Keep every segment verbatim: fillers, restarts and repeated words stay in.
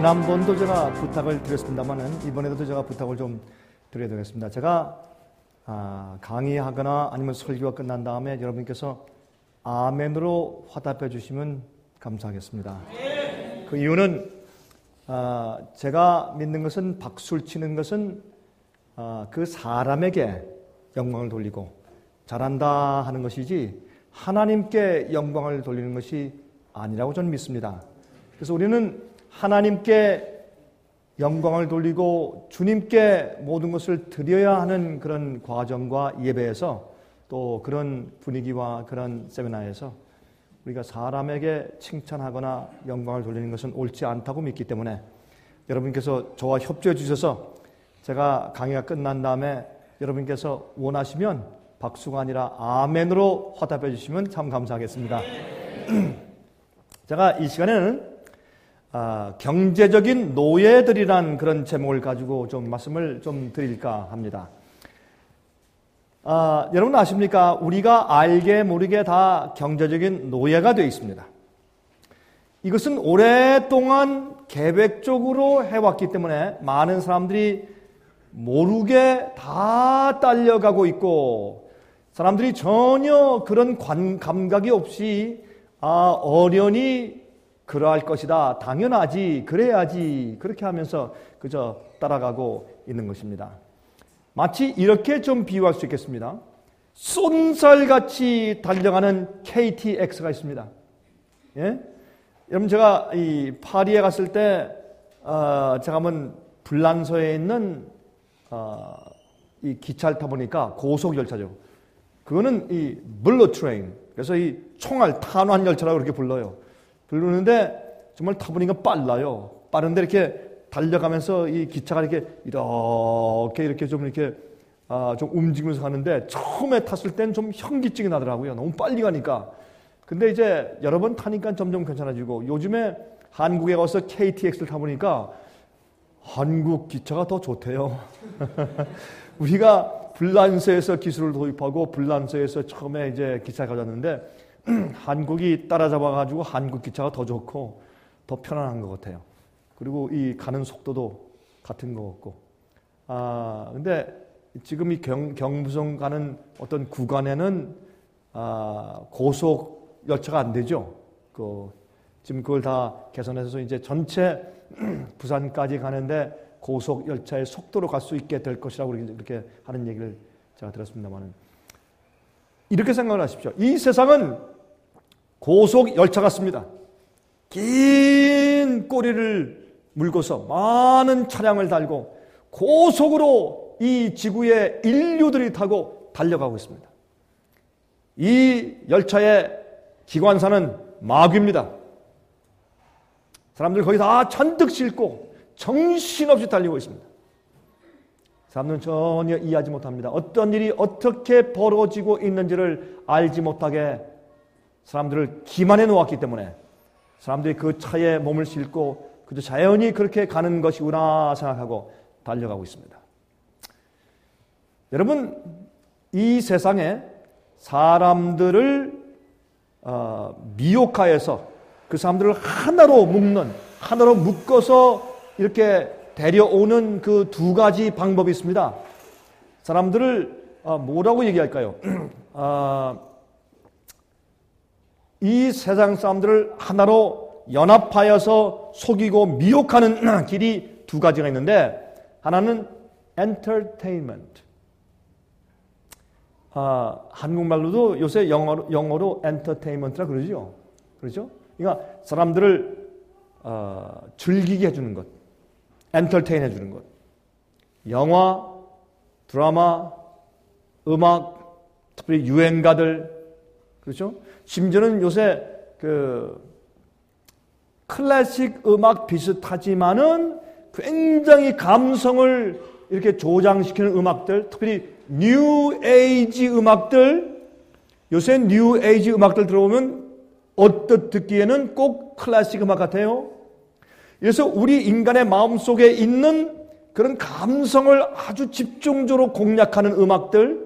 지난번도 제가 부탁을 드렸습니다만은 이번에도 제가 부탁을 좀 드려야 되겠습니다. 제가 아, 강의하거나 아니면 설교가 끝난 다음에 여러분께서 아멘으로 화답해 주시면 감사하겠습니다. 그 이유는 아, 제가 믿는 것은 박수를 치는 것은 아, 그 사람에게 영광을 돌리고 잘한다 하는 것이지 하나님께 영광을 돌리는 것이 아니라고 저는 믿습니다. 그래서 우리는 하나님께 영광을 돌리고 주님께 모든 것을 드려야 하는 그런 과정과 예배에서 또 그런 분위기와 그런 세미나에서 우리가 사람에게 칭찬하거나 영광을 돌리는 것은 옳지 않다고 믿기 때문에 여러분께서 저와 협조해 주셔서 제가 강의가 끝난 다음에 여러분께서 원하시면 박수가 아니라 아멘으로 화답해 주시면 참 감사하겠습니다. 제가 이 시간에는 아, 경제적인 노예들이란 그런 제목을 가지고 좀 말씀을 좀 드릴까 합니다. 아, 여러분 아십니까? 우리가 알게 모르게 다 경제적인 노예가 되어 있습니다. 이것은 오랫동안 계획적으로 해왔기 때문에 많은 사람들이 모르게 다 딸려가고 있고 사람들이 전혀 그런 관, 감각이 없이 아, 어련히 그러할 것이다. 당연하지. 그래야지. 그렇게 하면서 그저 따라가고 있는 것입니다. 마치 이렇게 좀 비유할 수 있겠습니다. 쏜살같이 달려가는 케이티엑스가 있습니다. 예? 여러분 제가 이 파리에 갔을 때 어, 제가 한번 불란서에 있는 어, 이 기차를 타보니까 고속 열차죠. 그거는 이 블러 트레인. 그래서 이 총알 탄환 열차라고 그렇게 불러요. 부르는데 정말 타보니까 빨라요. 빠른데 이렇게 달려가면서 이 기차가 이렇게 이렇게 이렇게 좀 이렇게 아, 좀 움직이면서 가는데 처음에 탔을 땐 좀 현기증이 나더라고요. 너무 빨리 가니까. 근데 이제 여러 번 타니까 점점 괜찮아지고 요즘에 한국에 가서 케이티엑스를 타보니까 한국 기차가 더 좋대요. 우리가 불란서에서 기술을 도입하고 불란서에서 처음에 이제 기차를 가졌는데 한국이 따라잡아가지고 한국 기차가 더 좋고 더 편안한 것 같아요. 그리고 이 가는 속도도 같은 것 같고. 아, 근데 지금 이 경, 경부선 가는 어떤 구간에는 아, 고속 열차가 안 되죠. 그, 지금 그걸 다 개선해서 이제 전체 부산까지 가는데 고속 열차의 속도로 갈 수 있게 될 것이라고 이렇게 하는 얘기를 제가 들었습니다만 이렇게 생각을 하십시오. 이 세상은 고속 열차 같습니다. 긴 꼬리를 물고서 많은 차량을 달고 고속으로 이 지구의 인류들이 타고 달려가고 있습니다. 이 열차의 기관사는 마귀입니다. 사람들 거기 다 잔뜩 싣고 정신없이 달리고 있습니다. 사람들은 전혀 이해하지 못합니다. 어떤 일이 어떻게 벌어지고 있는지를 알지 못하게 사람들을 기만해 놓았기 때문에 사람들이 그 차에 몸을 싣고 그저 자연히 그렇게 가는 것이구나 생각하고 달려가고 있습니다. 여러분, 이 세상에 사람들을 어, 미혹하여서 그 사람들을 하나로 묶는, 하나로 묶어서 이렇게 데려오는 그 두 가지 방법이 있습니다. 사람들을 어, 뭐라고 얘기할까요? 어, 이 세상 사람들을 하나로 연합하여서 속이고 미혹하는 길이 두 가지가 있는데 하나는 entertainment. 아, 한국말로도 요새 영어로, 영어로 entertainment라 그러죠. 그렇죠? 그러니까 사람들을 어, 즐기게 해주는 것, entertain 해주는 것. 영화, 드라마, 음악, 특별히 유행가들, 그렇죠? 심지어는 요새 그 클래식 음악 비슷하지만은 굉장히 감성을 이렇게 조장시키는 음악들, 특별히 뉴 에이지 음악들, 요새 뉴 에이지 음악들 들어보면 어떻게 듣기에는 꼭 클래식 음악 같아요. 그래서 우리 인간의 마음속에 있는 그런 감성을 아주 집중적으로 공략하는 음악들,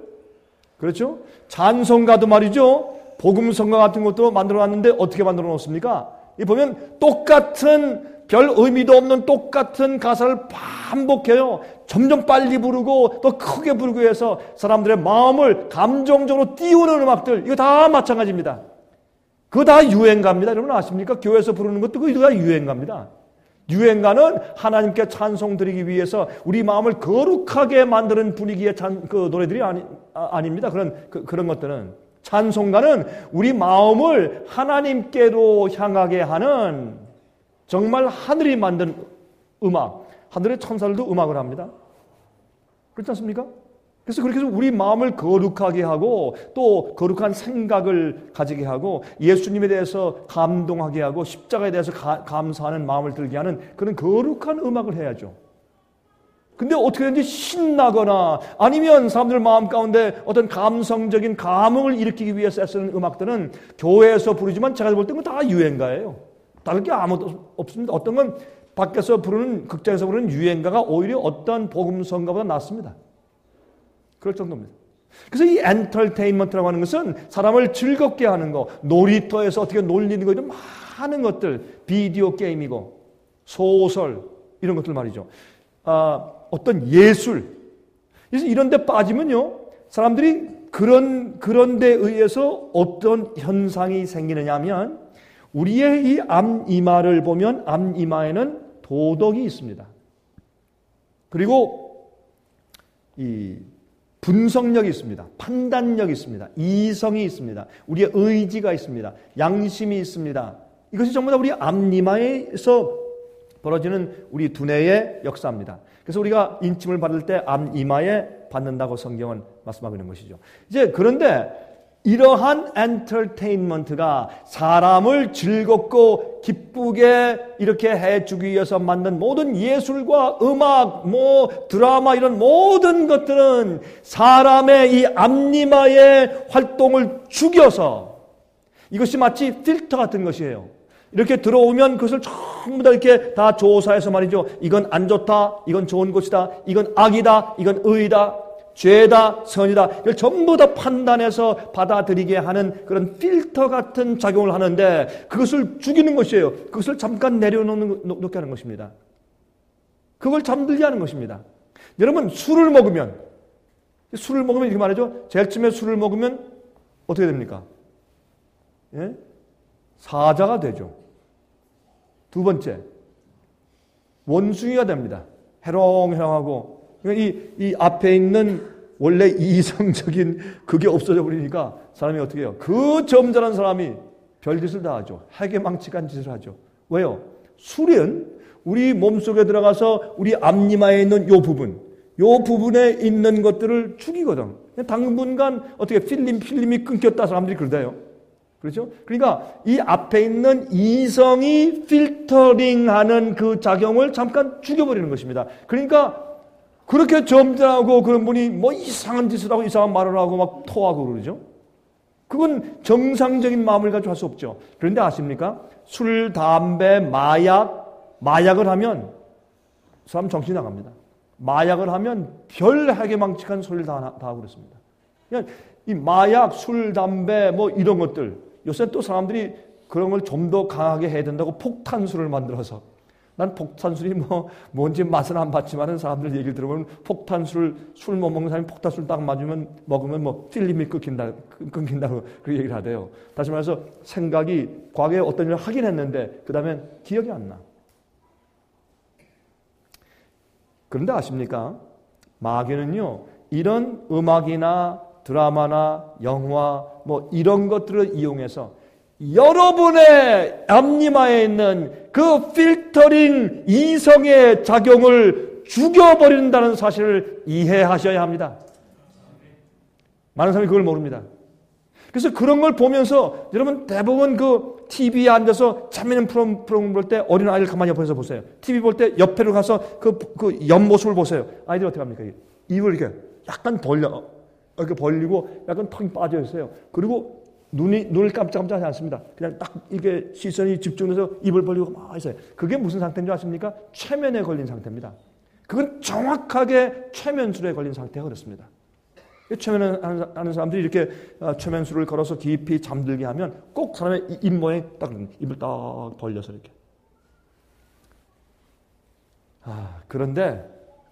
그렇죠? 찬송가도 말이죠. 복음성가 같은 것도 만들어 놨는데 어떻게 만들어 놓습니까? 이 보면 똑같은 별 의미도 없는 똑같은 가사를 반복해요. 점점 빨리 부르고 또 크게 부르고 해서 사람들의 마음을 감정적으로 띄우는 음악들, 이거 다 마찬가지입니다. 그거 다 유행가입니다. 여러분 아십니까? 교회에서 부르는 것도 그거 다 유행가입니다. 유행가는 하나님께 찬송 드리기 위해서 우리 마음을 거룩하게 만드는 분위기의 찬, 그 노래들이 아니, 아, 아닙니다. 그런, 그, 그런 것들은. 찬송가는 우리 마음을 하나님께로 향하게 하는 정말 하늘이 만든 음악, 하늘의 천사들도 음악을 합니다. 그렇지 않습니까? 그래서 그렇게 해서 우리 마음을 거룩하게 하고 또 거룩한 생각을 가지게 하고 예수님에 대해서 감동하게 하고 십자가에 대해서 가, 감사하는 마음을 들게 하는 그런 거룩한 음악을 해야죠. 근데 어떻게든지 신나거나 아니면 사람들 마음 가운데 어떤 감성적인 감흥을 일으키기 위해서 쓰는 음악들은 교회에서 부르지만 제가 볼 때는 다 유행가예요. 다를 게 아무것도 없습니다. 어떤 건 밖에서 부르는, 극장에서 부르는 유행가가 오히려 어떤 복음성가보다 낫습니다. 그럴 정도입니다. 그래서 이 엔터테인먼트라고 하는 것은 사람을 즐겁게 하는 거, 놀이터에서 어떻게 놀리는 거, 이런 많은 것들, 비디오 게임이고 소설 이런 것들 말이죠. 아, 어떤 예술. 그래서 이런 데 빠지면요, 사람들이 그런, 그런 데 의해서 어떤 현상이 생기느냐 하면 우리의 이 앞이마를 보면 앞이마에는 도덕이 있습니다. 그리고 이 분석력이 있습니다. 판단력이 있습니다. 이성이 있습니다. 우리의 의지가 있습니다. 양심이 있습니다. 이것이 전부 다 우리 앞이마에서 벌어지는 우리 두뇌의 역사입니다. 그래서 우리가 인침을 받을 때 앞이마에 받는다고 성경은 말씀하고 있는 것이죠. 이제 그런데 이러한 엔터테인먼트가 사람을 즐겁고 기쁘게 이렇게 해주기 위해서 만든 모든 예술과 음악, 뭐 드라마 이런 모든 것들은 사람의 이 앞니마의 활동을 죽여서 이것이 마치 필터 같은 것이에요. 이렇게 들어오면 그것을 전부 다 이렇게 다 조사해서 말이죠. 이건 안 좋다, 이건 좋은 것이다, 이건 악이다, 이건 의다, 죄다, 선이다, 이걸 전부 다 판단해서 받아들이게 하는 그런 필터 같은 작용을 하는데 그것을 죽이는 것이에요. 그것을 잠깐 내려놓게 하는 것입니다. 그걸 잠들게 하는 것입니다. 여러분, 술을 먹으면, 술을 먹으면 이렇게 말하죠. 제일 처음에 술을 먹으면 어떻게 됩니까? 예? 사자가 되죠. 두 번째, 원숭이가 됩니다. 해롱해롱하고. 이, 이 앞에 있는 원래 이성적인 그게 없어져 버리니까 사람이 어떻게 해요? 그 점잖은 사람이 별짓을 다 하죠. 해괴망측한 짓을 하죠. 왜요? 술은 우리 몸속에 들어가서 우리 앞니마에 있는 요 부분, 요 부분에 있는 것들을 죽이거든. 당분간 어떻게 필름, 필름이 끊겼다 사람들이 그러대요. 그렇죠? 그러니까 이 앞에 있는 이성이 필터링하는 그 작용을 잠깐 죽여버리는 것입니다. 그러니까 그렇게 점잖하고 그런 분이 뭐 이상한 짓을 하고 이상한 말을 하고 막 토하고 그러죠. 그건 정상적인 마음을 가지고 할 수 없죠. 그런데 아십니까? 술, 담배, 마약, 마약을 하면 사람 정신이 나갑니다. 마약을 하면 별 해괴망측한 소리를 다, 다 하고 그렇습니다. 그러니까 이 마약, 술, 담배 뭐 이런 것들, 요새 또 사람들이 그런 걸 좀 더 강하게 해야 된다고 폭탄술을 만들어서, 난 폭탄술이 뭐 뭔지 맛은 안 봤지만은 사람들 얘기를 들어보면 폭탄술, 술 못 먹는 사람이 폭탄술 딱 맞으면 먹으면 뭐 필름이 끊긴다, 끊긴다고 그 얘기를 하대요. 다시 말해서 생각이 과거에 어떤 일을 하긴 했는데 그 다음엔 기억이 안 나. 그런데 아십니까? 마귀는요, 이런 음악이나 드라마나 영화 뭐 이런 것들을 이용해서 여러분의 앞니마에 있는 그 필터링 이성의 작용을 죽여버린다는 사실을 이해하셔야 합니다. 많은 사람이 그걸 모릅니다. 그래서 그런 걸 보면서 여러분 대부분 그 티비에 앉아서 재미있는 프로그램, 프로그램 볼 때 어린 아이를 가만히 옆에서 보세요. 티비 볼 때 옆에로 가서 그, 그 옆모습을 보세요. 아이들이 어떻게 합니까? 입을 이렇게 약간 벌려, 이렇게 벌리고 약간 턱이 빠져 있어요. 그리고 눈이, 눈을 깜짝깜짝 하지 않습니다. 그냥 딱 이게 시선이 집중해서 입을 벌리고 막 있어요. 그게 무슨 상태인 줄 아십니까? 최면에 걸린 상태입니다. 그건 정확하게 최면술에 걸린 상태가 그렇습니다. 최면하는 사람들이 이렇게 최면술을 걸어서 깊이 잠들게 하면 꼭 사람의 입 모양이 딱 입을 딱 벌려서 이렇게. 아, 그런데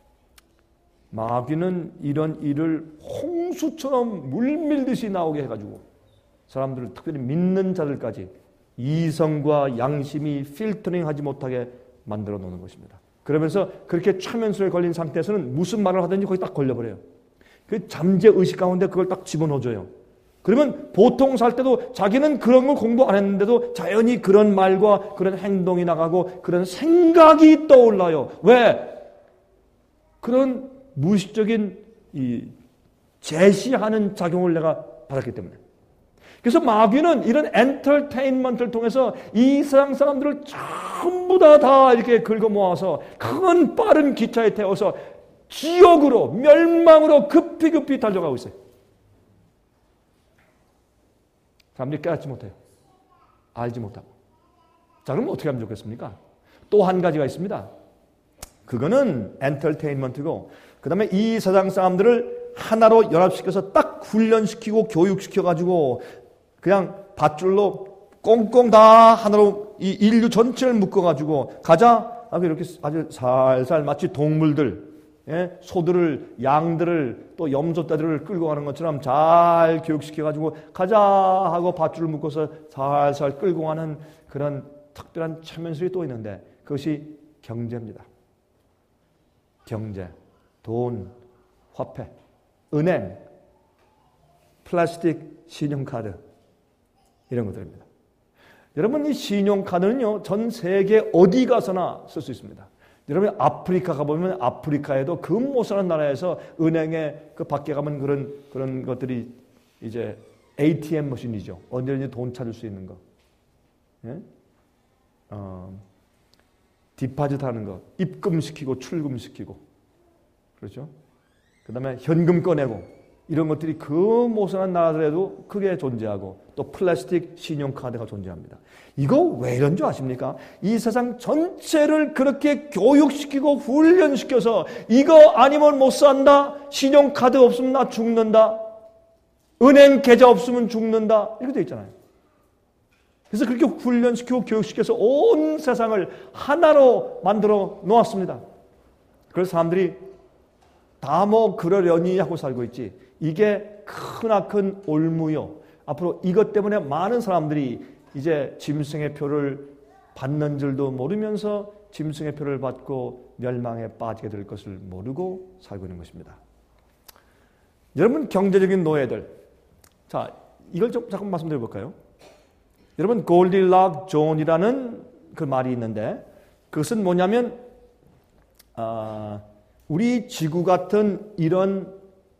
마귀는 이런 일을 홍수처럼 물밀듯이 나오게 해가지고 사람들을 특별히 믿는 자들까지 이성과 양심이 필터링하지 못하게 만들어 놓는 것입니다. 그러면서 그렇게 최면술에 걸린 상태에서는 무슨 말을 하든지 거기 딱 걸려버려요. 그 잠재 의식 가운데 그걸 딱 집어넣어줘요. 그러면 보통 살 때도 자기는 그런 걸 공부 안 했는데도 자연히 그런 말과 그런 행동이 나가고 그런 생각이 떠올라요. 왜? 그런 무의식적인 이 제시하는 작용을 내가 받았기 때문에. 그래서 마귀는 이런 엔터테인먼트를 통해서 이 세상 사람들을 전부 다, 다 이렇게 긁어 모아서 큰 빠른 기차에 태워서 지옥으로, 멸망으로 급히 급히 달려가고 있어요. 사람들이 깨닫지 못해요. 알지 못하고. 자, 그럼 어떻게 하면 좋겠습니까? 또 한 가지가 있습니다. 그거는 엔터테인먼트고, 그 다음에 이 세상 사람들을 하나로 연합시켜서 딱 훈련시키고 교육시켜가지고 그냥 밧줄로 꽁꽁 다 하나로 이 인류 전체를 묶어가지고 가자. 이렇게 아주 살살 마치 동물들, 예? 소들을, 양들을, 또 염소떼들을 끌고 가는 것처럼 잘 교육시켜가지고 가자 하고 밧줄을 묶어서 살살 끌고 가는 그런 특별한 최면술이 또 있는데 그것이 경제입니다. 경제, 돈, 화폐, 은행, 플라스틱 신용카드 이런 것들입니다. 여러분, 이 신용카드는요 전 세계 어디 가서나 쓸 수 있습니다. 여러분 아프리카 가보면 아프리카에도 그 못사는 나라에서 은행에 그 밖에 가면 그런 그런 것들이 이제 에이티엠 머신이죠. 언제든지 돈 찾을 수 있는 거. 예? 어, 디파짓 하는 거. 입금시키고 출금시키고. 그렇죠? 그 다음에 현금 꺼내고. 이런 것들이 그 못사는 나라들에도 크게 존재하고 또 플라스틱 신용카드가 존재합니다. 이거 왜 이런 줄 아십니까? 이 세상 전체를 그렇게 교육시키고 훈련시켜서 이거 아니면 못 산다. 신용카드 없으면 나 죽는다. 은행 계좌 없으면 죽는다. 이렇게 돼 있잖아요. 그래서 그렇게 훈련시키고 교육시켜서 온 세상을 하나로 만들어 놓았습니다. 그래서 사람들이 다 뭐 그러려니 하고 살고 있지. 이게 크나큰 올무요. 앞으로 이것 때문에 많은 사람들이 이제 짐승의 표를 받는 줄도 모르면서 짐승의 표를 받고 멸망에 빠지게 될 것을 모르고 살고 있는 것입니다. 여러분, 경제적인 노예들. 자, 이걸 좀 잠깐 말씀드려 볼까요? 여러분, 골디락 존이라는 그 말이 있는데 그것은 뭐냐면 아, 우리 지구 같은 이런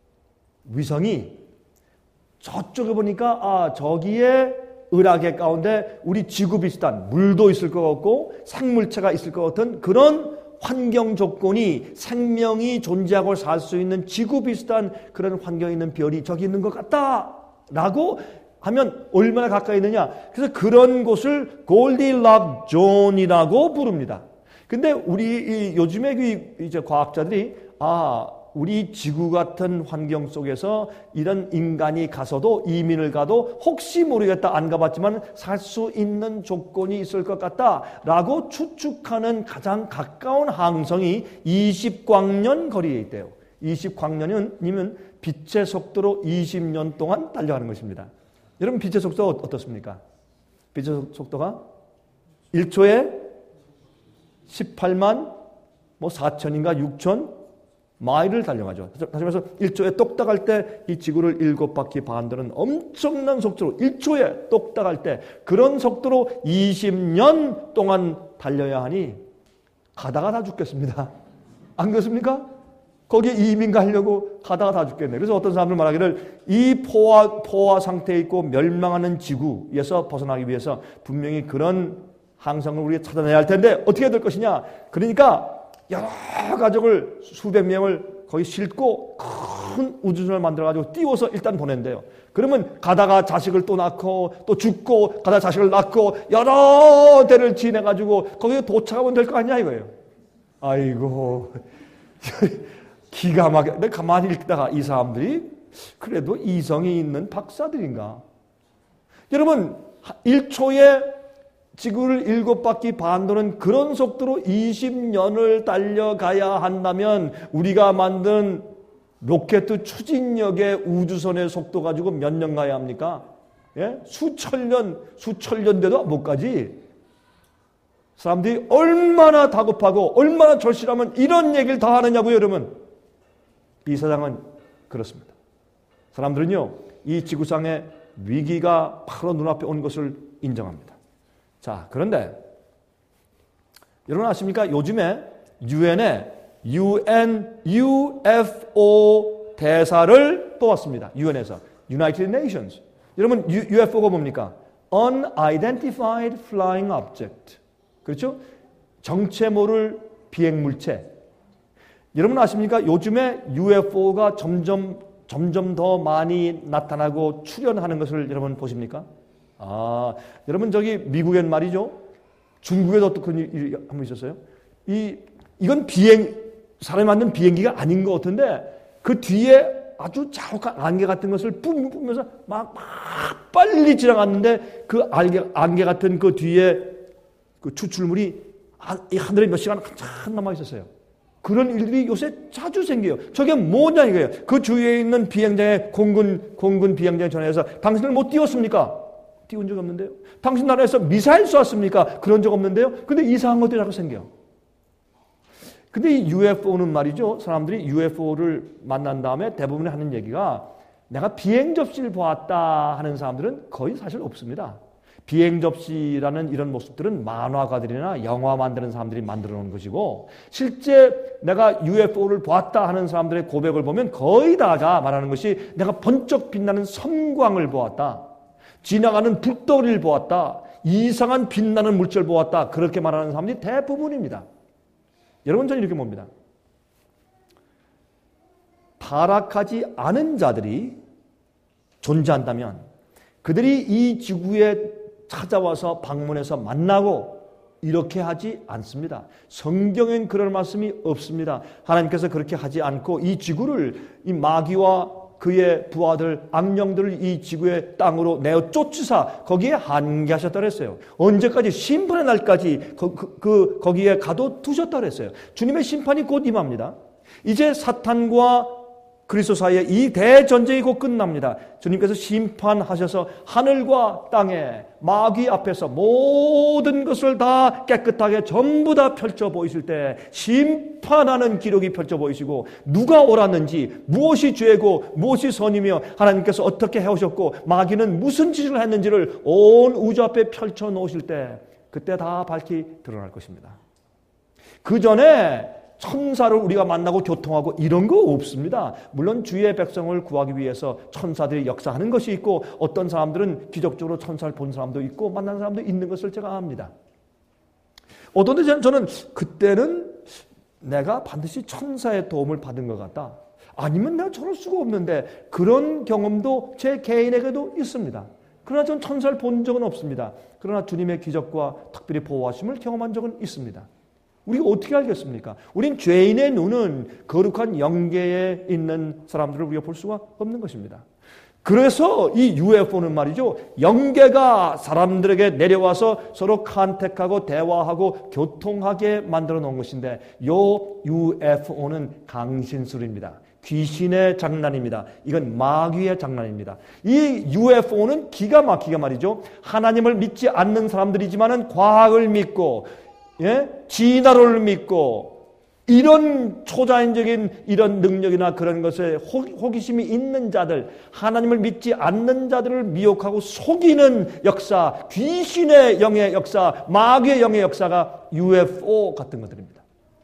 위성이 저쪽에 보니까 아 저기에 은하계 가운데 우리 지구 비슷한 물도 있을 것 같고 생물체가 있을 것 같은 그런 환경 조건이 생명이 존재하고 살 수 있는 지구 비슷한 그런 환경에 있는 별이 저기 있는 것 같다라고 하면 얼마나 가까이 있느냐. 그래서 그런 곳을 골디락 존이라고 부릅니다. 근데 우리 이 요즘에 그 이제 과학자들이 아 우리 지구 같은 환경 속에서 이런 인간이 가서도 이민을 가도 혹시 모르겠다 안 가봤지만 살 수 있는 조건이 있을 것 같다라고 추측하는 가장 가까운 항성이 이십 광년 거리에 있대요. 이십 광년이면 빛의 속도로 이십 년 동안 달려가는 것입니다. 여러분 빛의 속도가 어떻습니까? 빛의 속도가 일 초에 십팔만 뭐 사천인가 육천 마일을 달려가죠. 다시 말해서 일 초에 똑딱할 때 이 지구를 일곱 바퀴 반도는 엄청난 속도로 일 초에 똑딱할 때 그런 속도로 이십 년 동안 달려야 하니 가다가 다 죽겠습니다. 안 그렇습니까? 거기에 이민 가려고 가다가 다 죽겠네. 그래서 어떤 사람들 말하기를 이 포화, 포화 상태에 있고 멸망하는 지구에서 벗어나기 위해서 분명히 그런 항성을 우리가 찾아내야 할 텐데 어떻게 될 것이냐. 그러니까 여러 가족을 수백 명을 거기 싣고 큰 우주선을 만들어가지고 띄워서 일단 보낸대요. 그러면 가다가 자식을 또 낳고 또 죽고 가다가 자식을 낳고 여러 대를 지내가지고 거기에 도착하면 될 거 아니냐 이거예요. 아이고 기가 막혀. 내가 가만히 읽다가 이 사람들이 그래도 이성이 있는 박사들인가? 여러분, 일 초에 지구를 일곱 바퀴 반 도는 그런 속도로 이십 년을 달려가야 한다면 우리가 만든 로켓 추진력의 우주선의 속도 가지고 몇 년 가야 합니까? 예? 수천 년, 수천 년 돼도 못 가지. 사람들이 얼마나 다급하고 얼마나 절실하면 이런 얘기를 다 하느냐고요, 여러분. 이 세상은 그렇습니다. 사람들은요, 이 지구상의 위기가 바로 눈앞에 온 것을 인정합니다. 자, 그런데 여러분 아십니까? 요즘에 유엔에 유엔 유에프오 대사를 뽑았습니다. 유엔에서 United Nations. 여러분 유에프오가 뭡니까? Unidentified Flying Object. 그렇죠? 정체 모를 비행 물체. 여러분 아십니까? 요즘에 유에프오가 점점 점점 더 많이 나타나고 출현하는 것을 여러분 보십니까? 아, 여러분 저기 미국엔 말이죠. 중국에도 또 그런 일이 한 번 있었어요. 이 이건 비행 사람이 만든 비행기가 아닌 것 같은데 그 뒤에 아주 자욱한 안개 같은 것을 뿜으면서 막, 막 빨리 지나갔는데 그 안개, 안개 같은 그 뒤에 그 추출물이 하늘에 몇 시간 한참 남아 있었어요. 그런 일들이 요새 자주 생겨요. 저게 뭐냐 이거예요. 그 주위에 있는 비행장에 공군 공군 비행장에 전화해서 당신을 못 띄웠습니까? 띄운 적 없는데요. 당신 나라에서 미사일 쏘았습니까? 그런 적 없는데요. 근데 이상한 것들이 자꾸 생겨. 근데 이 유에프오는 말이죠. 사람들이 유에프오를 만난 다음에 대부분 하는 얘기가 내가 비행 접시를 보았다 하는 사람들은 거의 사실 없습니다. 비행 접시라는 이런 모습들은 만화가들이나 영화 만드는 사람들이 만들어 놓은 것이고 실제 내가 유에프오를 보았다 하는 사람들의 고백을 보면 거의 다가 말하는 것이 내가 번쩍 빛나는 섬광을 보았다. 지나가는 불덩이를 보았다. 이상한 빛나는 물체를 보았다. 그렇게 말하는 사람들이 대부분입니다. 여러분 저는 이렇게 봅니다. 타락하지 않은 자들이 존재한다면 그들이 이 지구에 찾아와서 방문해서 만나고 이렇게 하지 않습니다. 성경엔 그런 말씀이 없습니다. 하나님께서 그렇게 하지 않고 이 지구를 이 마귀와 그의 부하들, 악령들을 이 지구의 땅으로 내어 쫓으사 거기에 한계하셨다 그랬어요. 언제까지? 심판의 날까지 그, 그, 그, 거기에 가둬두셨다 그랬어요. 주님의 심판이 곧 임합니다. 이제 사탄과 그리스도 사이에 이 대전쟁이 곧 끝납니다. 주님께서 심판하셔서 하늘과 땅에 마귀 앞에서 모든 것을 다 깨끗하게 전부 다 펼쳐 보이실 때 심판하는 기록이 펼쳐 보이시고 누가 옳았는지 무엇이 죄고 무엇이 선이며 하나님께서 어떻게 해오셨고 마귀는 무슨 짓을 했는지를 온 우주 앞에 펼쳐 놓으실 때 그때 다 밝히 드러날 것입니다. 그 전에 천사를 우리가 만나고 교통하고 이런 거 없습니다. 물론 주의 백성을 구하기 위해서 천사들이 역사하는 것이 있고 어떤 사람들은 기적적으로 천사를 본 사람도 있고 만난 사람도 있는 것을 제가 압니다. 어떤 데 저는 그때는 내가 반드시 천사의 도움을 받은 것 같다. 아니면 내가 저럴 수가 없는데 그런 경험도 제 개인에게도 있습니다. 그러나 전 천사를 본 적은 없습니다. 그러나 주님의 기적과 특별히 보호하심을 경험한 적은 있습니다. 우리가 어떻게 알겠습니까? 우린 죄인의 눈은 거룩한 영계에 있는 사람들을 우리가 볼 수가 없는 것입니다. 그래서 이 유에프오는 말이죠. 영계가 사람들에게 내려와서 서로 컨택하고 대화하고 교통하게 만들어 놓은 것인데 요 유에프오는 강신술입니다. 귀신의 장난입니다. 이건 마귀의 장난입니다. 이 유에프오는 기가 막히게 말이죠. 하나님을 믿지 않는 사람들이지만은 과학을 믿고 예? 진화론을 믿고 이런 초자연적인 이런 능력이나 그런 것에 호기심이 있는 자들, 하나님을 믿지 않는 자들을 미혹하고 속이는 역사, 귀신의 영의 역사, 마귀의 영의 역사가 유에프오 같은 것들입니다.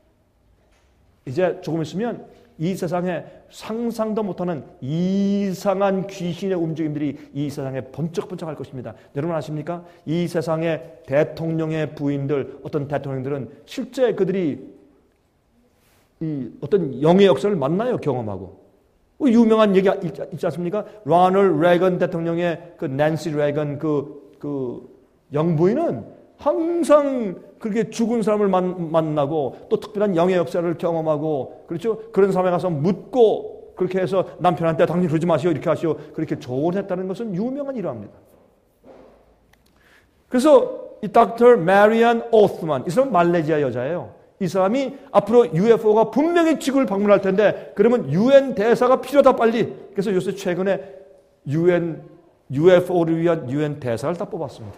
이제 조금 있으면 이 세상에 상상도 못하는 이상한 귀신의 움직임들이 이 세상에 번쩍번쩍할 것입니다. 여러분 아십니까? 이 세상의 대통령의 부인들, 어떤 대통령들은 실제 그들이 이 어떤 영의 역사를 만나요, 경험하고. 유명한 얘기 있지 않습니까? 로널드 레이건 대통령의 그 낸시 레이건 그, 그 영부인은 항상 그렇게 죽은 사람을 만, 만나고 또 특별한 영의 역사를 경험하고 그렇죠? 그런 사람에 가서 묻고 그렇게 해서 남편한테 당신 그러지 마시오 이렇게 하시오 그렇게 조언했다는 것은 유명한 일화입니다. 그래서 이 닥터 메리안 오스만, 이 사람은 말레이시아 여자예요. 이 사람이 앞으로 유에프오가 분명히 지구를 방문할 텐데 그러면 유엔 대사가 필요하다 빨리. 그래서 요새 최근에 유엔 유에프오를 위한 유엔 대사를 다 뽑았습니다.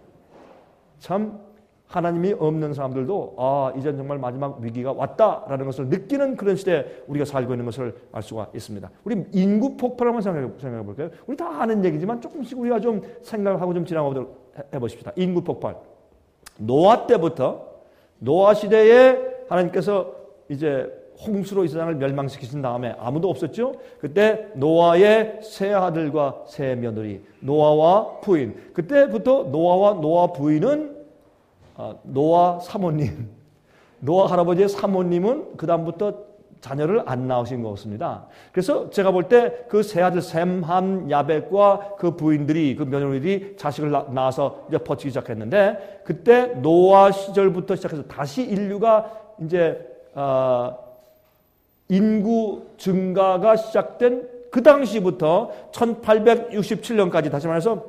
참 하나님이 없는 사람들도 아 이제 정말 마지막 위기가 왔다라는 것을 느끼는 그런 시대에 우리가 살고 있는 것을 알 수가 있습니다. 우리 인구 폭발 한번 생각해, 생각해 볼까요? 우리 다 아는 얘기지만 조금씩 우리가 좀 생각하고 좀 지나가보도록 해보십시다. 인구 폭발. 노아 때부터 노아 시대에 하나님께서 이제 홍수로 이 세상을 멸망시키신 다음에 아무도 없었죠. 그때 노아의 세 아들과 세 며느리, 노아와 부인. 그때부터 노아와 노아 부인은 노아 사모님, 노아 할아버지의 사모님은 그 다음부터 자녀를 안 낳으신 거였습니다. 그래서 제가 볼 때 그 세 아들 셈, 함, 야벳과 그 부인들이 그 며느리들이 자식을 낳아서 이제 퍼치기 시작했는데 그때 노아 시절부터 시작해서 다시 인류가 이제 어, 인구 증가가 시작된 그 당시부터 천팔백육십칠 년까지 다시 말해서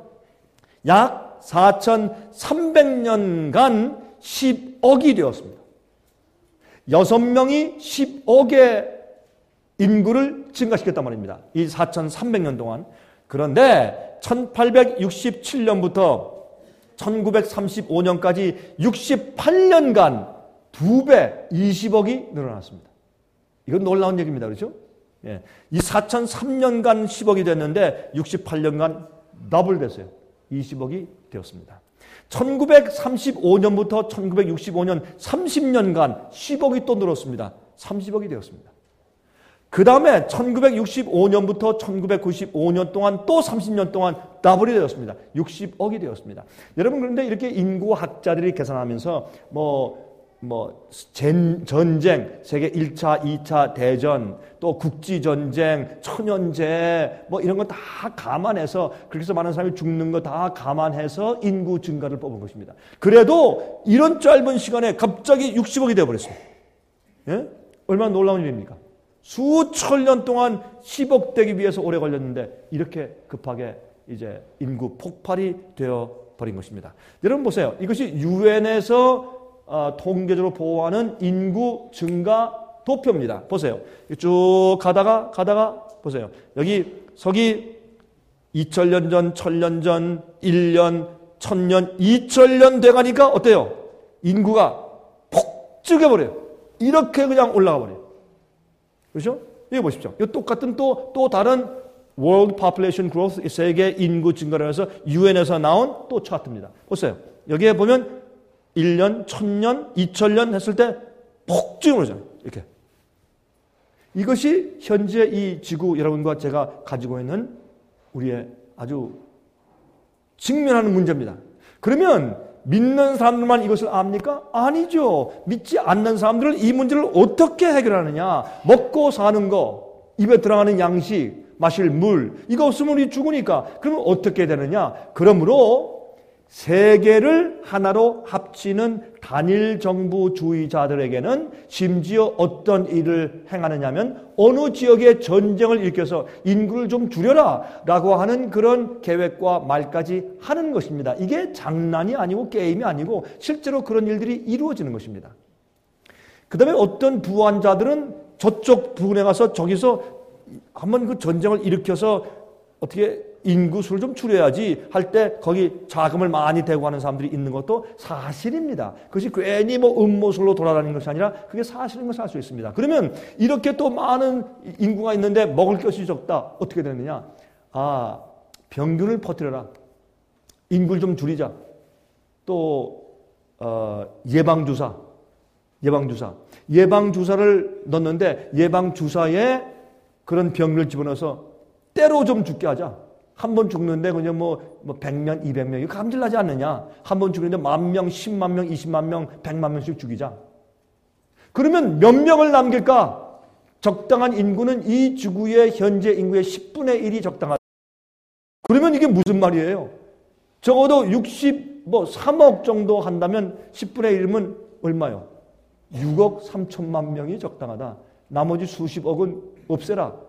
약 사천삼백 년간 십억이 되었습니다. 여섯 명이 십억의 인구를 증가시켰단 말입니다. 이 사천삼백 년 동안. 그런데 천팔백육십칠 년부터 천구백삼십오 년까지 육십팔 년간 두 배, 이십억이 늘어났습니다. 이건 놀라운 얘기입니다. 그렇죠? 예. 이 사천삼 년간 십억이 됐는데 육십팔 년간 더블 됐어요. 이십억이 되었습니다. 천구백삼십오 년부터 천구백육십오 년 삼십 년간 십억이 또 늘었습니다. 삼십억이 되었습니다. 그 다음에 천구백육십오 년부터 천구백구십오 년 동안 또 삼십 년 동안 더블이 되었습니다. 육십억이 되었습니다. 여러분 그런데 이렇게 인구학자들이 계산하면서 뭐 뭐 전쟁, 세계 일 차, 이 차 대전, 또 국지전쟁, 천연재해 뭐 이런 거 다 감안해서 그렇게 해서 많은 사람이 죽는 거 다 감안해서 인구 증가를 뽑은 것입니다. 그래도 이런 짧은 시간에 갑자기 육십억이 되어버렸습니다. 예? 얼마나 놀라운 일입니까? 수천 년 동안 십억 되기 위해서 오래 걸렸는데 이렇게 급하게 이제 인구 폭발이 되어버린 것입니다. 여러분 보세요. 이것이 유엔에서 어, 통계적으로 보호하는 인구 증가 도표입니다. 보세요. 쭉 가다가 가다가 보세요. 여기 서기 이천 년 전, 천 년 전, 일 년, 천 년, 이천 년 돼가니까 어때요? 인구가 폭증해버려요. 이렇게 그냥 올라가 버려요. 그렇죠? 여기 보십시오. 이 똑같은 또, 또 다른 World Population Growth, 세계 인구 증가를 해서 유엔에서 나온 또 차트입니다. 보세요. 여기에 보면 일 년, 천 년, 이천 년 했을 때 폭증을 하잖아요. 이렇게. 이것이 현재 이 지구 여러분과 제가 가지고 있는 우리의 아주 직면하는 문제입니다. 그러면 믿는 사람들만 이것을 압니까? 아니죠. 믿지 않는 사람들은 이 문제를 어떻게 해결하느냐? 먹고 사는 거, 입에 들어가는 양식, 마실 물, 이거 없으면 우리 죽으니까. 그러면 어떻게 되느냐? 그러므로 세계를 하나로 합치는 단일 정부주의자들에게는 심지어 어떤 일을 행하느냐면 어느 지역에 전쟁을 일으켜서 인구를 좀 줄여라 라고 하는 그런 계획과 말까지 하는 것입니다. 이게 장난이 아니고 게임이 아니고 실제로 그런 일들이 이루어지는 것입니다. 그 다음에 어떤 부환자들은 저쪽 부근에 가서 저기서 한번 그 전쟁을 일으켜서 어떻게 인구수를 좀 줄여야지 할 때 거기 자금을 많이 대고 하는 사람들이 있는 것도 사실입니다. 그것이 괜히 뭐 음모술로 돌아다니는 것이 아니라 그게 사실인 것을 알 수 있습니다. 그러면 이렇게 또 많은 인구가 있는데 먹을 것이 적다. 어떻게 되느냐? 아, 병균을 퍼뜨려라. 인구를 좀 줄이자. 또 어, 예방주사. 예방주사. 예방주사를 넣는데 예방주사에 그런 병을 집어넣어서 때로 좀 죽게 하자. 한 번 죽는데 그냥 뭐, 뭐 백 명, 이백 명이 감질나지 않느냐. 한 번 죽는데 만 명, 십만 명, 이십만 명, 백만 명씩 죽이자. 그러면 몇 명을 남길까? 적당한 인구는 이 지구의 현재 인구의 십분의 일이 적당하다. 그러면 이게 무슨 말이에요? 적어도 육십, 뭐 삼억 정도 한다면 십분의 일이면 얼마요? 육억 삼천만 명이 적당하다. 나머지 수십억은 없애라.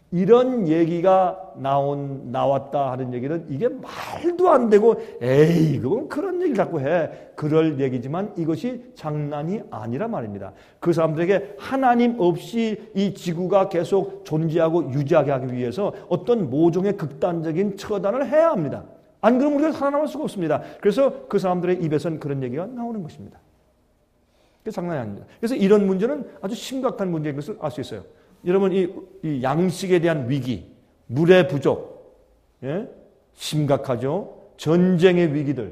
이런 얘기가 나온, 나왔다 하는 얘기는 이게 말도 안 되고, 에이, 그건 그런 얘기를 자꾸 해. 그럴 얘기지만 이것이 장난이 아니라 말입니다. 그 사람들에게 하나님 없이 이 지구가 계속 존재하고 유지하게 하기 위해서 어떤 모종의 극단적인 처단을 해야 합니다. 안 그러면 우리가 살아남을 수가 없습니다. 그래서 그 사람들의 입에선 그런 얘기가 나오는 것입니다. 그게 장난이 아닙니다. 그래서 이런 문제는 아주 심각한 문제인 것을 알 수 있어요. 여러분, 이, 이 양식에 대한 위기, 물의 부족, 예? 심각하죠. 전쟁의 위기들.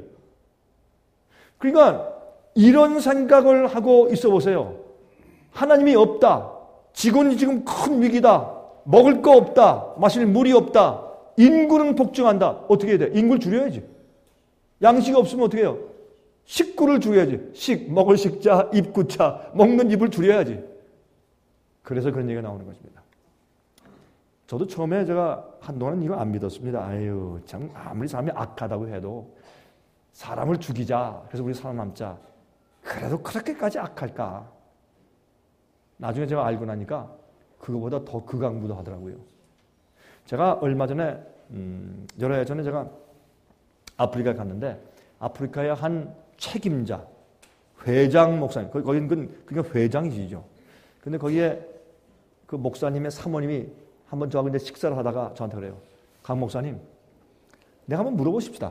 그러니까 이런 생각을 하고 있어 보세요. 하나님이 없다. 지구는 지금 큰 위기다. 먹을 거 없다. 마실 물이 없다. 인구는 폭증한다. 어떻게 해야 돼? 인구를 줄여야지. 양식이 없으면 어떻게 해요? 식구를 줄여야지. 식, 먹을 식자, 입구자, 먹는 입을 줄여야지. 그래서 그런 얘기가 나오는 것입니다. 저도 처음에 제가 한동안 이거 안 믿었습니다. 아유, 참 아무리 사람이 악하다고 해도 사람을 죽이자. 그래서 우리 살아남자. 그래도 그렇게까지 악할까? 나중에 제가 알고 나니까 그거보다 더 극악무도하더라고요. 제가 얼마 전에 음, 여러 해 전에 제가 아프리카에 갔는데 아프리카의 한 책임자, 회장 목사님, 거기는 그러니까 회장이시죠. 근데 거기에 그 목사님의 사모님이 한번 저하고 이제 식사를 하다가 저한테 그래요. 강 목사님, 내가 한번 물어보십시다.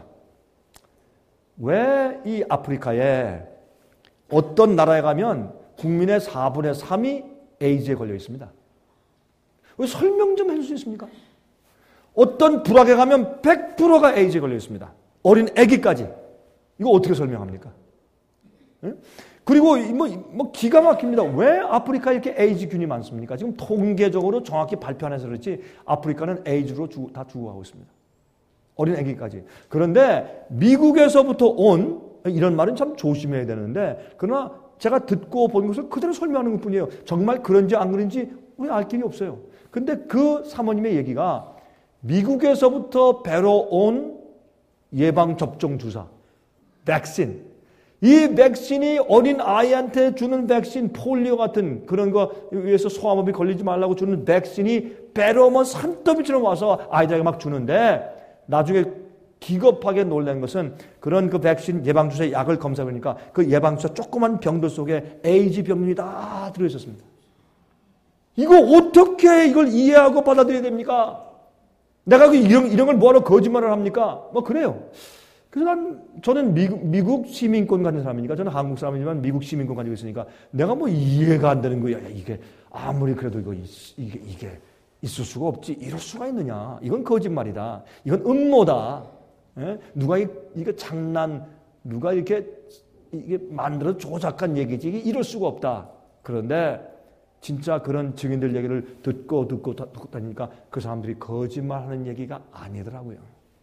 왜 이 아프리카에 어떤 나라에 가면 국민의 사분의 삼이 에이즈에 걸려 있습니다. 왜 설명 좀 해줄 수 있습니까? 어떤 부락에 가면 백 퍼센트가 에이즈에 걸려 있습니다. 어린 아기까지. 이거 어떻게 설명합니까? 네? 그리고 뭐, 뭐 기가 막힙니다. 왜 아프리카에 이렇게 에이즈균이 많습니까? 지금 통계적으로 정확히 발표 안 해서 그렇지 아프리카는 에이즈로 주, 다 죽어가고 있습니다. 어린 아기까지. 그런데 미국에서부터 온 이런 말은 참 조심해야 되는데 그러나 제가 듣고 본 것을 그대로 설명하는 것뿐이에요. 정말 그런지 안 그런지 우리 알 길이 없어요. 근데 그 사모님의 얘기가 미국에서부터 배로 온 예방접종 주사, 백신. 이 백신이 어린 아이한테 주는 백신, 폴리오 같은 그런 거 위해서 소아마비 걸리지 말라고 주는 백신이 배로 뭐 산더미처럼 와서 아이들에게 막 주는데 나중에 기겁하게 놀란 것은 그런 그 백신 예방주사 약을 검사해보니까 그 예방주사 조그만 병들 속에 에이즈 병균이 다 들어있었습니다. 이거 어떻게 이걸 이해하고 받아들여야 됩니까? 내가 이런, 이런 걸 뭐하러 거짓말을 합니까? 뭐 그래요. 그래서 난, 저는 미국, 미국 시민권 가진 사람이니까, 저는 한국 사람이지만 미국 시민권 가지고 있으니까, 내가 뭐 이해가 안 되는 거야. 야, 이게, 아무리 그래도 이거, 이게, 이게 있을 수가 없지. 이럴 수가 있느냐. 이건 거짓말이다. 이건 음모다. 예? 누가 이, 이게 장난, 누가 이렇게, 이게 만들어 조작한 얘기지. 이게 이럴 수가 없다. 그런데, 진짜 그런 증인들 얘기를 듣고 듣고 듣고 다니까 그 사람들이 거짓말하는 얘기가 아니더라고요.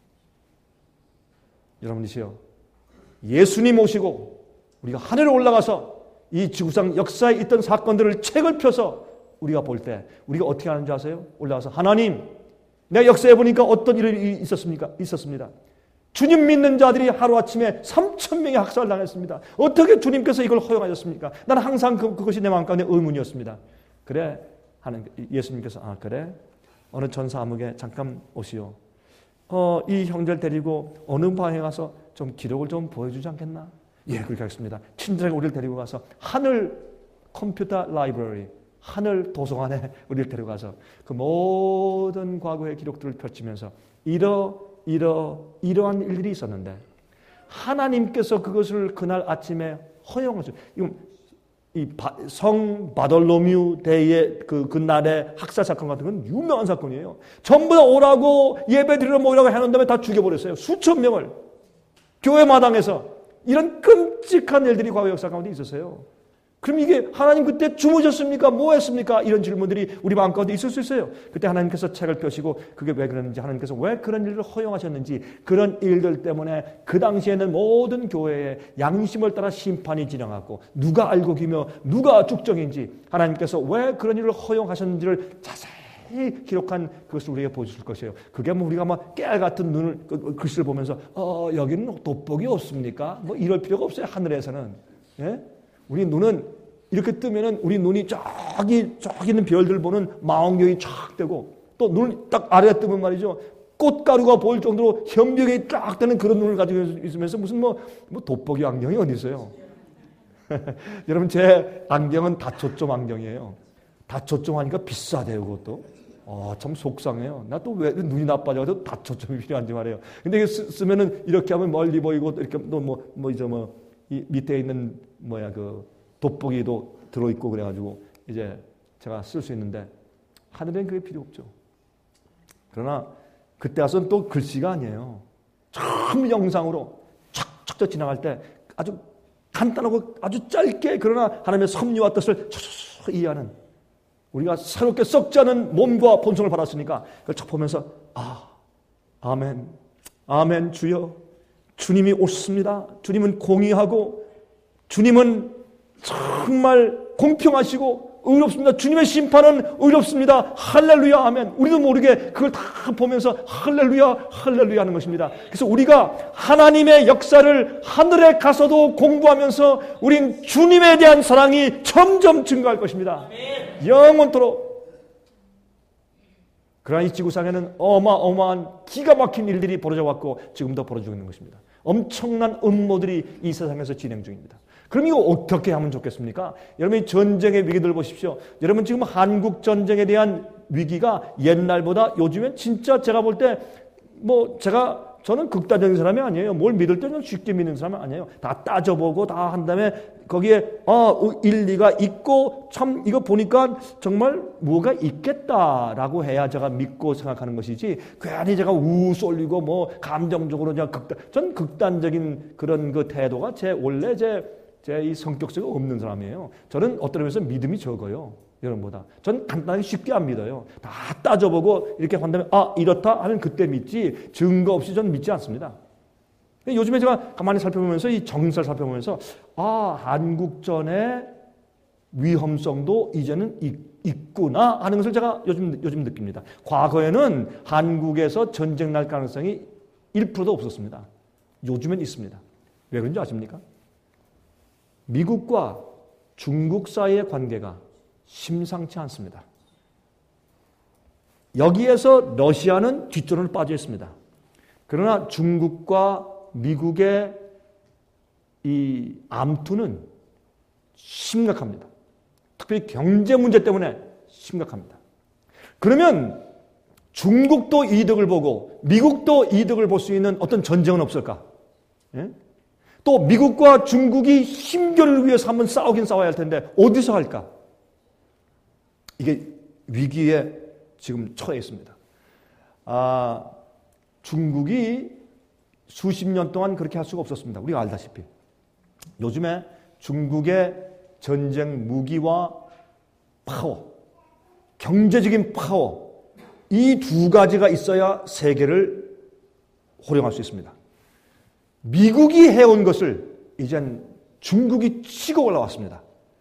여러분이시여, 예수님 오시고 우리가 하늘에 올라가서 이 지구상 역사에 있던 사건들을 책을 펴서 우리가 볼 때 우리가 어떻게 하는지 아세요? 올라가서 하나님, 내가 역사에 보니까 어떤 일이 있었습니까? 있었습니다. 주님 믿는 자들이 하루아침에 삼천 명이 학살당했습니다. 어떻게 주님께서 이걸 허용하셨습니까? 나는 항상 그, 그것이 내 마음 가운데 의문이었습니다. 그래, 하는 예수님께서 아 그래? 어느 전사 암흑에 잠깐 오시오. 어, 이 형제를 데리고 어느 방에 가서 좀 기록을 좀 보여주지 않겠나? 예, 그렇게 하겠습니다. 친절하게 우리를 데리고 가서 하늘 컴퓨터 라이브러리, 하늘 도서관에 우리를 데리고 가서 그 모든 과거의 기록들을 펼치면서 이러 이러 이러한 일들이 있었는데 하나님께서 그것을 그날 아침에 허용하셨어요. 이 성 바돌로뮤 대의 그 그날의 학살 사건 같은 건 유명한 사건이에요. 전부 다 오라고 예배드리러 모이라고 해놓은 다음에 다 죽여버렸어요. 수천 명을 교회 마당에서. 이런 끔찍한 일들이 과거 역사 가운데 있었어요. 그럼 이게 하나님 그때 주무셨습니까? 뭐 했습니까? 이런 질문들이 우리 마음 가운데 있을 수 있어요. 그때 하나님께서 책을 펴시고 그게 왜 그랬는지, 하나님께서 왜 그런 일을 허용하셨는지, 그런 일들 때문에 그 당시에는 모든 교회에 양심을 따라 심판이 진행하고 누가 알고 기며 누가 죽정인지, 하나님께서 왜 그런 일을 허용하셨는지를 자세히 기록한 그것을 우리에게 보여줄 것이에요. 그게 뭐 우리가 막 깨알 같은 눈을 그 글씨를 보면서 어 여기는 돋보기 없습니까? 뭐 이럴 필요가 없어요. 하늘에서는. 예? 우리 눈은 이렇게 뜨면은 우리 눈이 저기 저기 있는 별들 보는 망원경이 쫙 되고 또 눈을 딱 아래에 뜨면 말이죠. 꽃가루가 보일 정도로 현벽이 딱 되는 그런 눈을 가지고 있으면서 무슨 뭐, 뭐 돋보기 안경이 어디 있어요? 여러분 제 안경은 다초점 안경이에요. 다초점하니까 비싸대요 그것도. 아, 참 속상해요. 나 또 왜 눈이 나빠져서 다초점이 필요한지 말이에요. 근데 이거 쓰, 쓰면은 이렇게 하면 멀리 보이고 이렇게 또 뭐 뭐 이제 뭐 이 밑에 있는 뭐야 그 돋보기도 들어 있고 그래가지고 이제 제가 쓸 수 있는데 하늘엔 그게 필요 없죠. 그러나 그때 와서는 또 글씨가 아니에요. 처음 영상으로 척척 지나갈 때 아주 간단하고 아주 짧게 그러나 하나님의 섭리와 뜻을 척척 이해하는 우리가 새롭게 썩지 않은 몸과 본성을 받았으니까 그걸 척 보면서 아, 아멘, 아멘 주여 주님이 오셨습니다. 주님은 공의하고 주님은 정말 공평하시고 의롭습니다. 주님의 심판은 의롭습니다. 할렐루야 아멘. 우리도 모르게 그걸 다 보면서 할렐루야 할렐루야 하는 것입니다. 그래서 우리가 하나님의 역사를 하늘에 가서도 공부하면서 우린 주님에 대한 사랑이 점점 증가할 것입니다. 영원토록. 그러나 이 지구상에는 어마어마한 기가 막힌 일들이 벌어져 왔고 지금도 벌어지고 있는 것입니다. 엄청난 음모들이 이 세상에서 진행 중입니다. 그럼 이거 어떻게 하면 좋겠습니까? 여러분 전쟁의 위기들 보십시오. 여러분 지금 한국 전쟁에 대한 위기가 옛날보다 요즘엔 진짜 제가 볼 때 뭐 제가 저는 극단적인 사람이 아니에요. 뭘 믿을 때는 쉽게 믿는 사람이 아니에요. 다 따져보고 다 한 다음에 거기에 어, 일리가 있고 참 이거 보니까 정말 뭐가 있겠다라고 해야 제가 믿고 생각하는 것이지 괜히 제가 우 쏠리고 뭐 감정적으로 제가 극단 전 극단적인 그런 그 태도가 제 원래 제 제 이 성격성이 없는 사람이에요. 저는 어떤 의미에서 믿음이 적어요. 여러분보다. 전 간단하게 쉽게 안 믿어요. 다 따져보고 이렇게 한다면 아 이렇다 하면 그때 믿지 증거 없이 저는 믿지 않습니다. 요즘에 제가 가만히 살펴보면서 이 정세를 살펴보면서 아 한국전의 위험성도 이제는 있구나 하는 것을 제가 요즘 요즘 느낍니다. 과거에는 한국에서 전쟁 날 가능성이 일 퍼센트도 없었습니다. 요즘엔 있습니다. 왜 그런지 아십니까? 미국과 중국 사이의 관계가 심상치 않습니다. 여기에서 러시아는 뒷전으로 빠져 있습니다. 그러나 중국과 미국의 이 암투는 심각합니다. 특별히 경제 문제 때문에 심각합니다. 그러면 중국도 이득을 보고 미국도 이득을 볼 수 있는 어떤 전쟁은 없을까? 예? 또 미국과 중국이 힘겨루를 위해서 한번 싸우긴 싸워야 할 텐데 어디서 할까? 이게 위기에 지금 처해 있습니다. 아, 중국이 수십 년 동안 그렇게 할 수가 없었습니다. 우리가 알다시피. 요즘에 중국의 전쟁 무기와 파워, 경제적인 파워, 이 두 가지가 있어야 세계를 호령할 수 있습니다. 미국이 해온 것을 이젠 중국이 치고 올라왔습니다.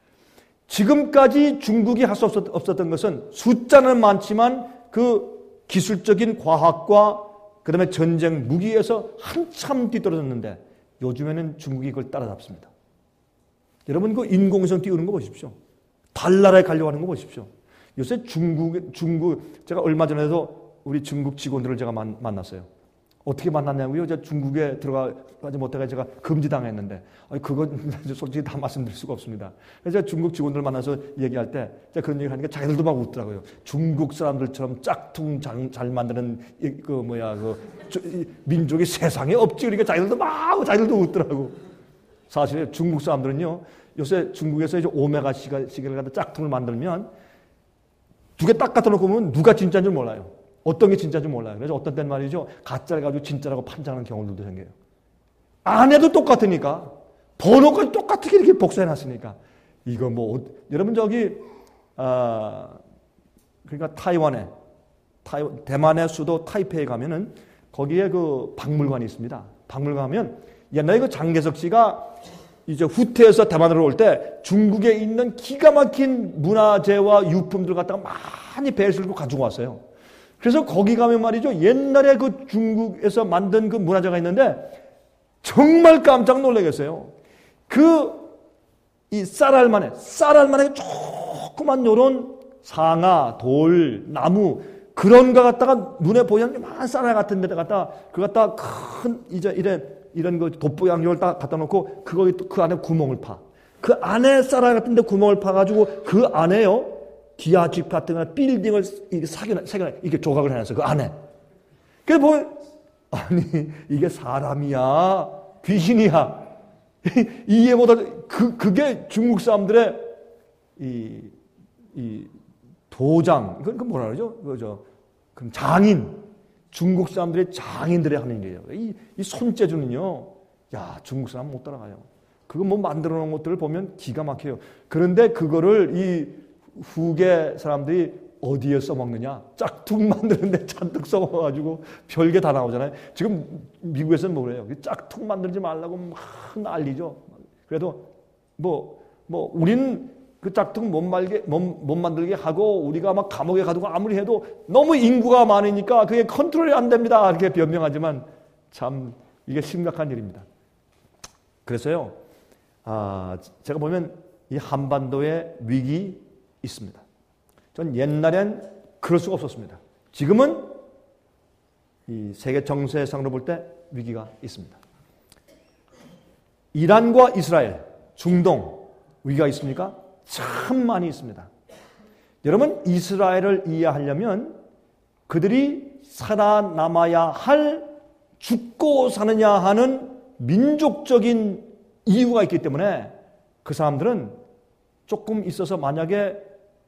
지금까지 중국이 할 수 없었던 것은 숫자는 많지만 그 기술적인 과학과 그 다음에 전쟁 무기에서 한참 뒤떨어졌는데 요즘에는 중국이 그걸 따라잡습니다. 여러분 그 인공위성 띄우는 거 보십시오. 달나라에 가려고 하는 거 보십시오. 요새 중국, 중국, 제가 얼마 전에도 우리 중국 직원들을 제가 만, 만났어요. 어떻게 만났냐고요? 제가 중국에 들어가지 못해가 제가 금지당했는데, 아니, 그건 솔직히 다 말씀드릴 수가 없습니다. 그래서 제가 중국 직원들 만나서 얘기할 때, 제가 그런 얘기를 하니까 자기들도 막 웃더라고요. 중국 사람들처럼 짝퉁 잘, 잘 만드는, 이, 그, 뭐야, 그, 저, 이, 민족이 세상에 없지. 그러니까 자기들도 막, 자기들도 웃더라고. 사실 중국 사람들은요, 요새 중국에서 이제 오메가 시계를 갖다 짝퉁을 만들면 두 개 딱 갖다 놓고 보면 누가 진짜인 줄 몰라요. 어떤 게 진짜인지 몰라요. 그래서 어떤 때는 말이죠. 가짜를 가지고 진짜라고 판단하는 경우들도 생겨요. 안 해도 똑같으니까. 번호까지 똑같게 이렇게 복사해놨으니까. 이거 뭐, 여러분 저기, 아, 그러니까 타이완에, 타이, 대만의 수도 타이페이에 가면은 거기에 그 박물관이 있습니다. 박물관 가면 옛날에 그 장개석 씨가 이제 후퇴해서 대만으로 올 때 중국에 있는 기가 막힌 문화재와 유품들 갖다가 많이 배를 실고 가지고 왔어요. 그래서 거기 가면 말이죠. 옛날에 그 중국에서 만든 그 문화재가 있는데 정말 깜짝 놀라겠어요. 그 이 쌀알만해, 쌀알만해 조그만 요런 상아, 돌, 나무 그런 거 갖다가 눈에 보이는 요만한 쌀알 같은 데다 갖다 그 갖다 큰 이제 이런 이런 그 돋보 양념을 딱 갖다 놓고 그거에 또 그 안에 구멍을 파. 그 안에 쌀알 같은 데 구멍을 파 가지고 그 안에요. 기아집 같은 거 빌딩을 이게 사겨 사겨 이게 조각을 해 놨어. 그 안에. 그래 보면 아니 이게 사람이야. 귀신이야. 이해보다 그 그게 중국 사람들의 이 이 도장, 그건 그 뭐라 그러죠? 그저 그럼 장인, 중국 사람들의 장인들의 하는 일이에요. 이, 이 손재주는요, 야 중국 사람 못 따라가요. 그거 뭐 만들어 놓은 것들을 보면 기가 막혀요. 그런데 그거를 이 후계 사람들이 어디에 써먹느냐? 짝퉁 만드는데 잔뜩 써먹어가지고 별게 다 나오잖아요. 지금 미국에서는 뭐래요? 짝퉁 만들지 말라고 막 난리죠. 그래도 뭐 뭐 우리는 그 짝퉁 못 말게, 못, 못 만들게 하고 우리가 막 감옥에 가두고 아무리 해도 너무 인구가 많으니까 그게 컨트롤이 안 됩니다. 이렇게 변명하지만 참 이게 심각한 일입니다. 그래서요, 아, 제가 보면 이 한반도에 위기 있습니다. 전 옛날엔 그럴 수가 없었습니다. 지금은 이 세계 정세상으로 볼 때 위기가 있습니다. 이란과 이스라엘, 중동 위기가 있습니까? 참 많이 있습니다. 여러분 이스라엘을 이해하려면 그들이 살아남아야 할 죽고 사느냐 하는 민족적인 이유가 있기 때문에 그 사람들은 조금 있어서 만약에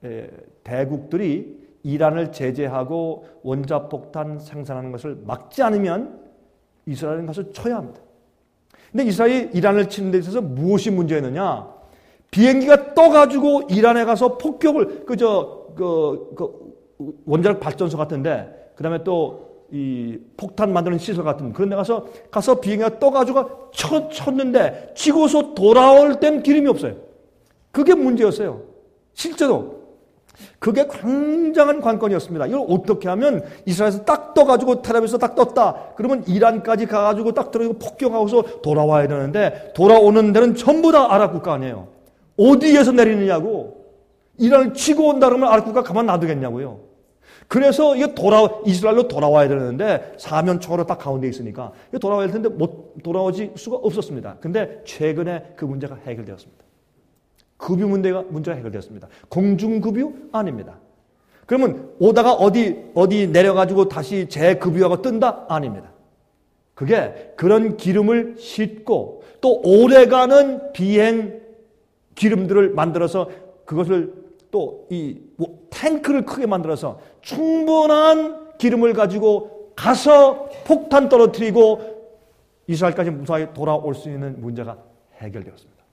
대국들이 이란을 제재하고 원자폭탄 생산하는 것을 막지 않으면 이스라엘은 가서 쳐야 합니다. 근데 이스라엘이 이란을 치는 데 있어서 무엇이 문제였느냐? 비행기가 떠가지고 이란에 가서 폭격을, 그, 저, 그, 그, 원자력 발전소 같은데, 그 다음에 또, 이, 폭탄 만드는 시설 같은, 그런 데 가서, 가서 비행기가 떠가지고 쳐, 쳤는데, 치고서 돌아올 땐 기름이 없어요. 그게 문제였어요. 실제로. 그게 굉장한 관건이었습니다. 이걸 어떻게 하면 이스라엘에서 딱 떠가지고 텔아비브에서 딱 떴다. 그러면 이란까지 가가지고 딱 들어가고 폭격하고서 돌아와야 되는데, 돌아오는 데는 전부 다 아랍 국가 아니에요. 어디에서 내리느냐고. 이란을 치고 온다 그러면 아랍 국가 가만 놔두겠냐고요. 그래서 이게 돌아 이스라엘로 돌아와야 되는데 사면초로 딱 가운데 있으니까 이게 돌아와야 될 텐데 못 돌아오지 수가 없었습니다. 근데 최근에 그 문제가 해결되었습니다. 급유 문제가 문제가 해결되었습니다. 공중급유 아닙니다. 그러면 오다가 어디 어디 내려가지고 다시 재급유하고 뜬다 아닙니다. 그게 그런 기름을 싣고 또 오래가는 비행 기름들을 만들어서 그것을 또 이 탱크를 크게 만들어서 충분한 기름을 가지고 가서 폭탄 떨어뜨리고 이스라엘까지 무사히 돌아올 수 있는 문제가 해결되었습니다.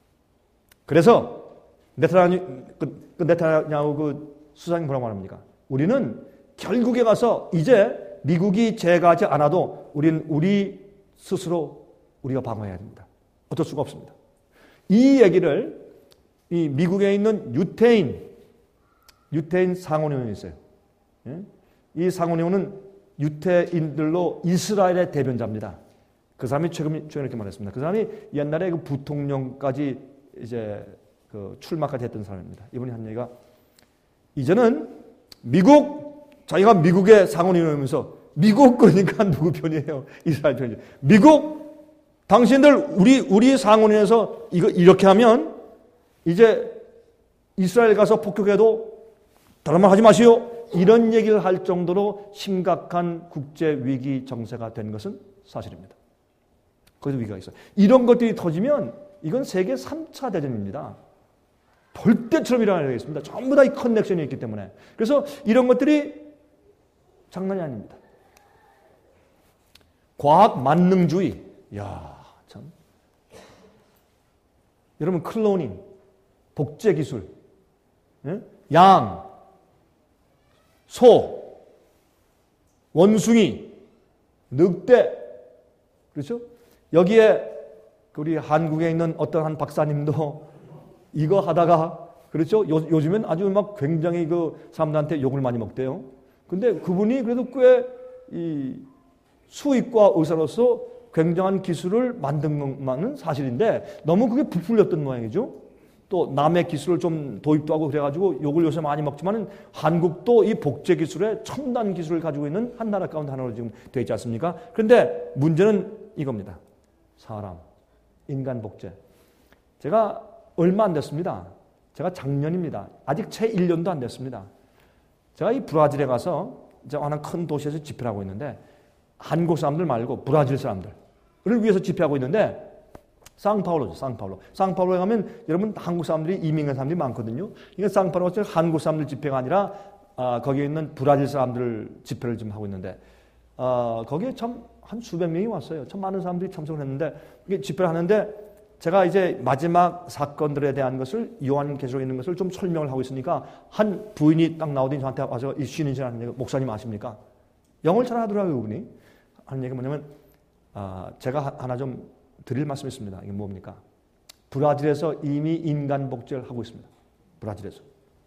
그래서 네타냐후 그, 그 네타냐후 그 수상이 뭐라고 말합니까? 우리는 결국에 가서 이제 미국이 제거하지 않아도 우리는 우리 스스로 우리가 방어해야 됩니다. 어쩔 수가 없습니다. 이 얘기를 이 미국에 있는 유태인, 유태인 상원의원이 있어요. 예? 이 상원의원은 유태인들로 이스라엘의 대변자입니다. 그 사람이 최근, 최근 이렇게 말했습니다. 그 사람이 옛날에 그 부통령까지 이제 그 출마까지 했던 사람입니다. 이분이 한 얘기가 이제는 미국, 자기가 미국의 상원의원이면서 미국 그러니까 누구 편이에요? 이스라엘 편이죠. 미국, 당신들 우리, 우리 상원에서 이거 이렇게 하면 이제 이스라엘 가서 폭격해도 다른 말 하지 마시오. 이런 얘기를 할 정도로 심각한 국제 위기 정세가 된 것은 사실입니다. 거기서 위기가 있어요. 이런 것들이 터지면 이건 세계 삼 차 대전입니다. 볼 때처럼 일어나겠습니다. 전부 다 이 커넥션이 있기 때문에. 그래서 이런 것들이 장난이 아닙니다. 과학 만능주의. 이야, 참. 여러분, 클로닝, 복제 기술, 예? 양, 소, 원숭이, 늑대, 그렇죠? 여기에 우리 한국에 있는 어떤 한 박사님도 이거 하다가, 그렇죠? 요, 요즘엔 아주 막 굉장히 그 사람들한테 욕을 많이 먹대요. 근데 그분이 그래도 꽤 이 수의과 의사로서 굉장한 기술을 만든 것만은 사실인데 너무 그게 부풀렸던 모양이죠. 또 남의 기술을 좀 도입도 하고 그래가지고 욕을 요새 많이 먹지만 한국도 이 복제 기술에 첨단 기술을 가지고 있는 한 나라 가운데 하나로 지금 되어 있지 않습니까? 그런데 문제는 이겁니다. 사람, 인간 복제. 제가 얼마 안 됐습니다. 제가 작년입니다. 아직 채 일 년도 안 됐습니다. 제가 이 브라질에 가서 제가 하나 큰 도시에서 집회를 하고 있는데 한국 사람들 말고 브라질 사람들을 위해서 집회하고 있는데 상파울로죠. 상파울로. 상파울로에 가면 여러분 한국 사람들이 이민간 사람들이 많거든요. 이게 상파울로가 한국 사람들 집회가 아니라 아, 거기에 있는 브라질 사람들 집회를 지금 하고 있는데 아, 거기에 참 한 수백 명이 왔어요. 참 많은 사람들이 참석을 했는데 이게 집회를 하는데 제가 이제 마지막 사건들에 대한 것을 요한계시록에 있는 것을 좀 설명을 하고 있으니까 한 부인이 딱 나오더니 저한테 와서 이 쉬는 시간 하는 얘기, 목사님 아십니까? 영어를 잘 하더라고요, 그분이. 하는 얘기가 뭐냐면 아, 제가 하나 좀 드릴 말씀이 있습니다. 이게 뭡니까? 브라질에서 이미 인간 복제를 하고 있습니다. 브라질에서.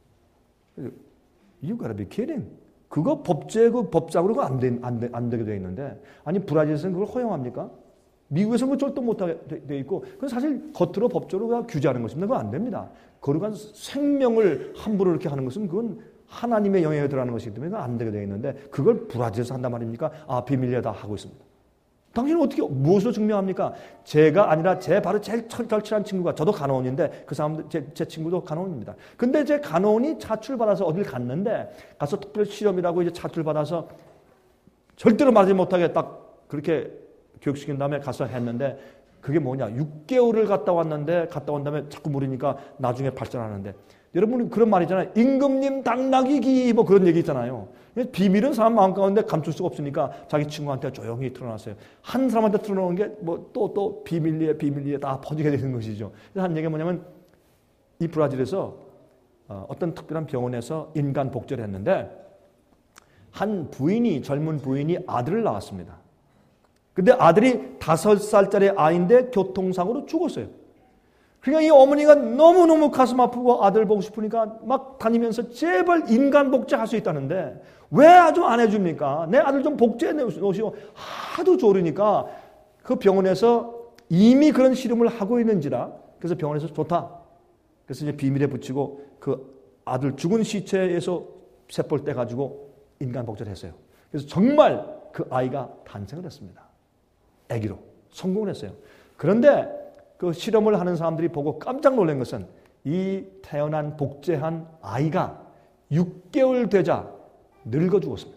You gotta be kidding. 그거 법제, 그 법적으로 안, 되, 안, 되, 안 되게 되어 있는데, 아니, 브라질에서는 그걸 허용합니까? 미국에서는 그걸 절대 못하게 되어 있고, 그건 사실 겉으로 법적으로 규제하는 것입니다. 그건 안 됩니다. 거룩한 생명을 함부로 이렇게 하는 것은 그건 하나님의 영향에 들어가는 것이기 때문에 안 되게 되어 있는데, 그걸 브라질에서 한단 말입니까? 아, 비밀리에 다 하고 있습니다. 당신은 어떻게, 무엇으로 증명합니까? 제가 아니라 제 바로 제일 절친한 친구가, 저도 간호원인데, 그 사람들, 제, 제 친구도 간호원입니다. 근데 제 간호원이 차출받아서 어딜 갔는데, 가서 특별 실험이라고 이제 차출받아서 절대로 말하지 못하게 딱 그렇게 교육시킨 다음에 가서 했는데, 그게 뭐냐. 육 개월을 갔다 왔는데, 갔다 온 다음에 자꾸 물으니까 나중에 발전하는데, 여러분 그런 말 있잖아요. 임금님 당나귀기 뭐 그런 얘기 있잖아요. 비밀은 사람 마음 가운데 감출 수가 없으니까 자기 친구한테 조용히 틀어놨어요. 한 사람한테 틀어놓은 게 뭐 또 또 비밀리에 비밀리에 다 퍼지게 되는 것이죠. 그래서 한 얘기가 뭐냐면 이 브라질에서 어떤 특별한 병원에서 인간 복제를 했는데 한 부인이 젊은 부인이 아들을 낳았습니다. 근데 아들이 다섯 살짜리 아이인데 교통사고로 죽었어요. 그러니까 이 어머니가 너무너무 가슴 아프고 아들 보고 싶으니까 막 다니면서 제발 인간 복제할 수 있다는데 왜 아주 안 해줍니까? 내 아들 좀 복제해 놓으시오. 하도 조르니까 그 병원에서 이미 그런 실험을 하고 있는지라 그래서 병원에서 좋다. 그래서 이제 비밀에 붙이고 그 아들 죽은 시체에서 세포를 떼가지고 인간 복제를 했어요. 그래서 정말 그 아이가 탄생을 했습니다. 아기로 성공을 했어요. 그런데 그 실험을 하는 사람들이 보고 깜짝 놀란 것은 이 태어난 복제한 아이가 육 개월 되자 늙어 죽었습니다.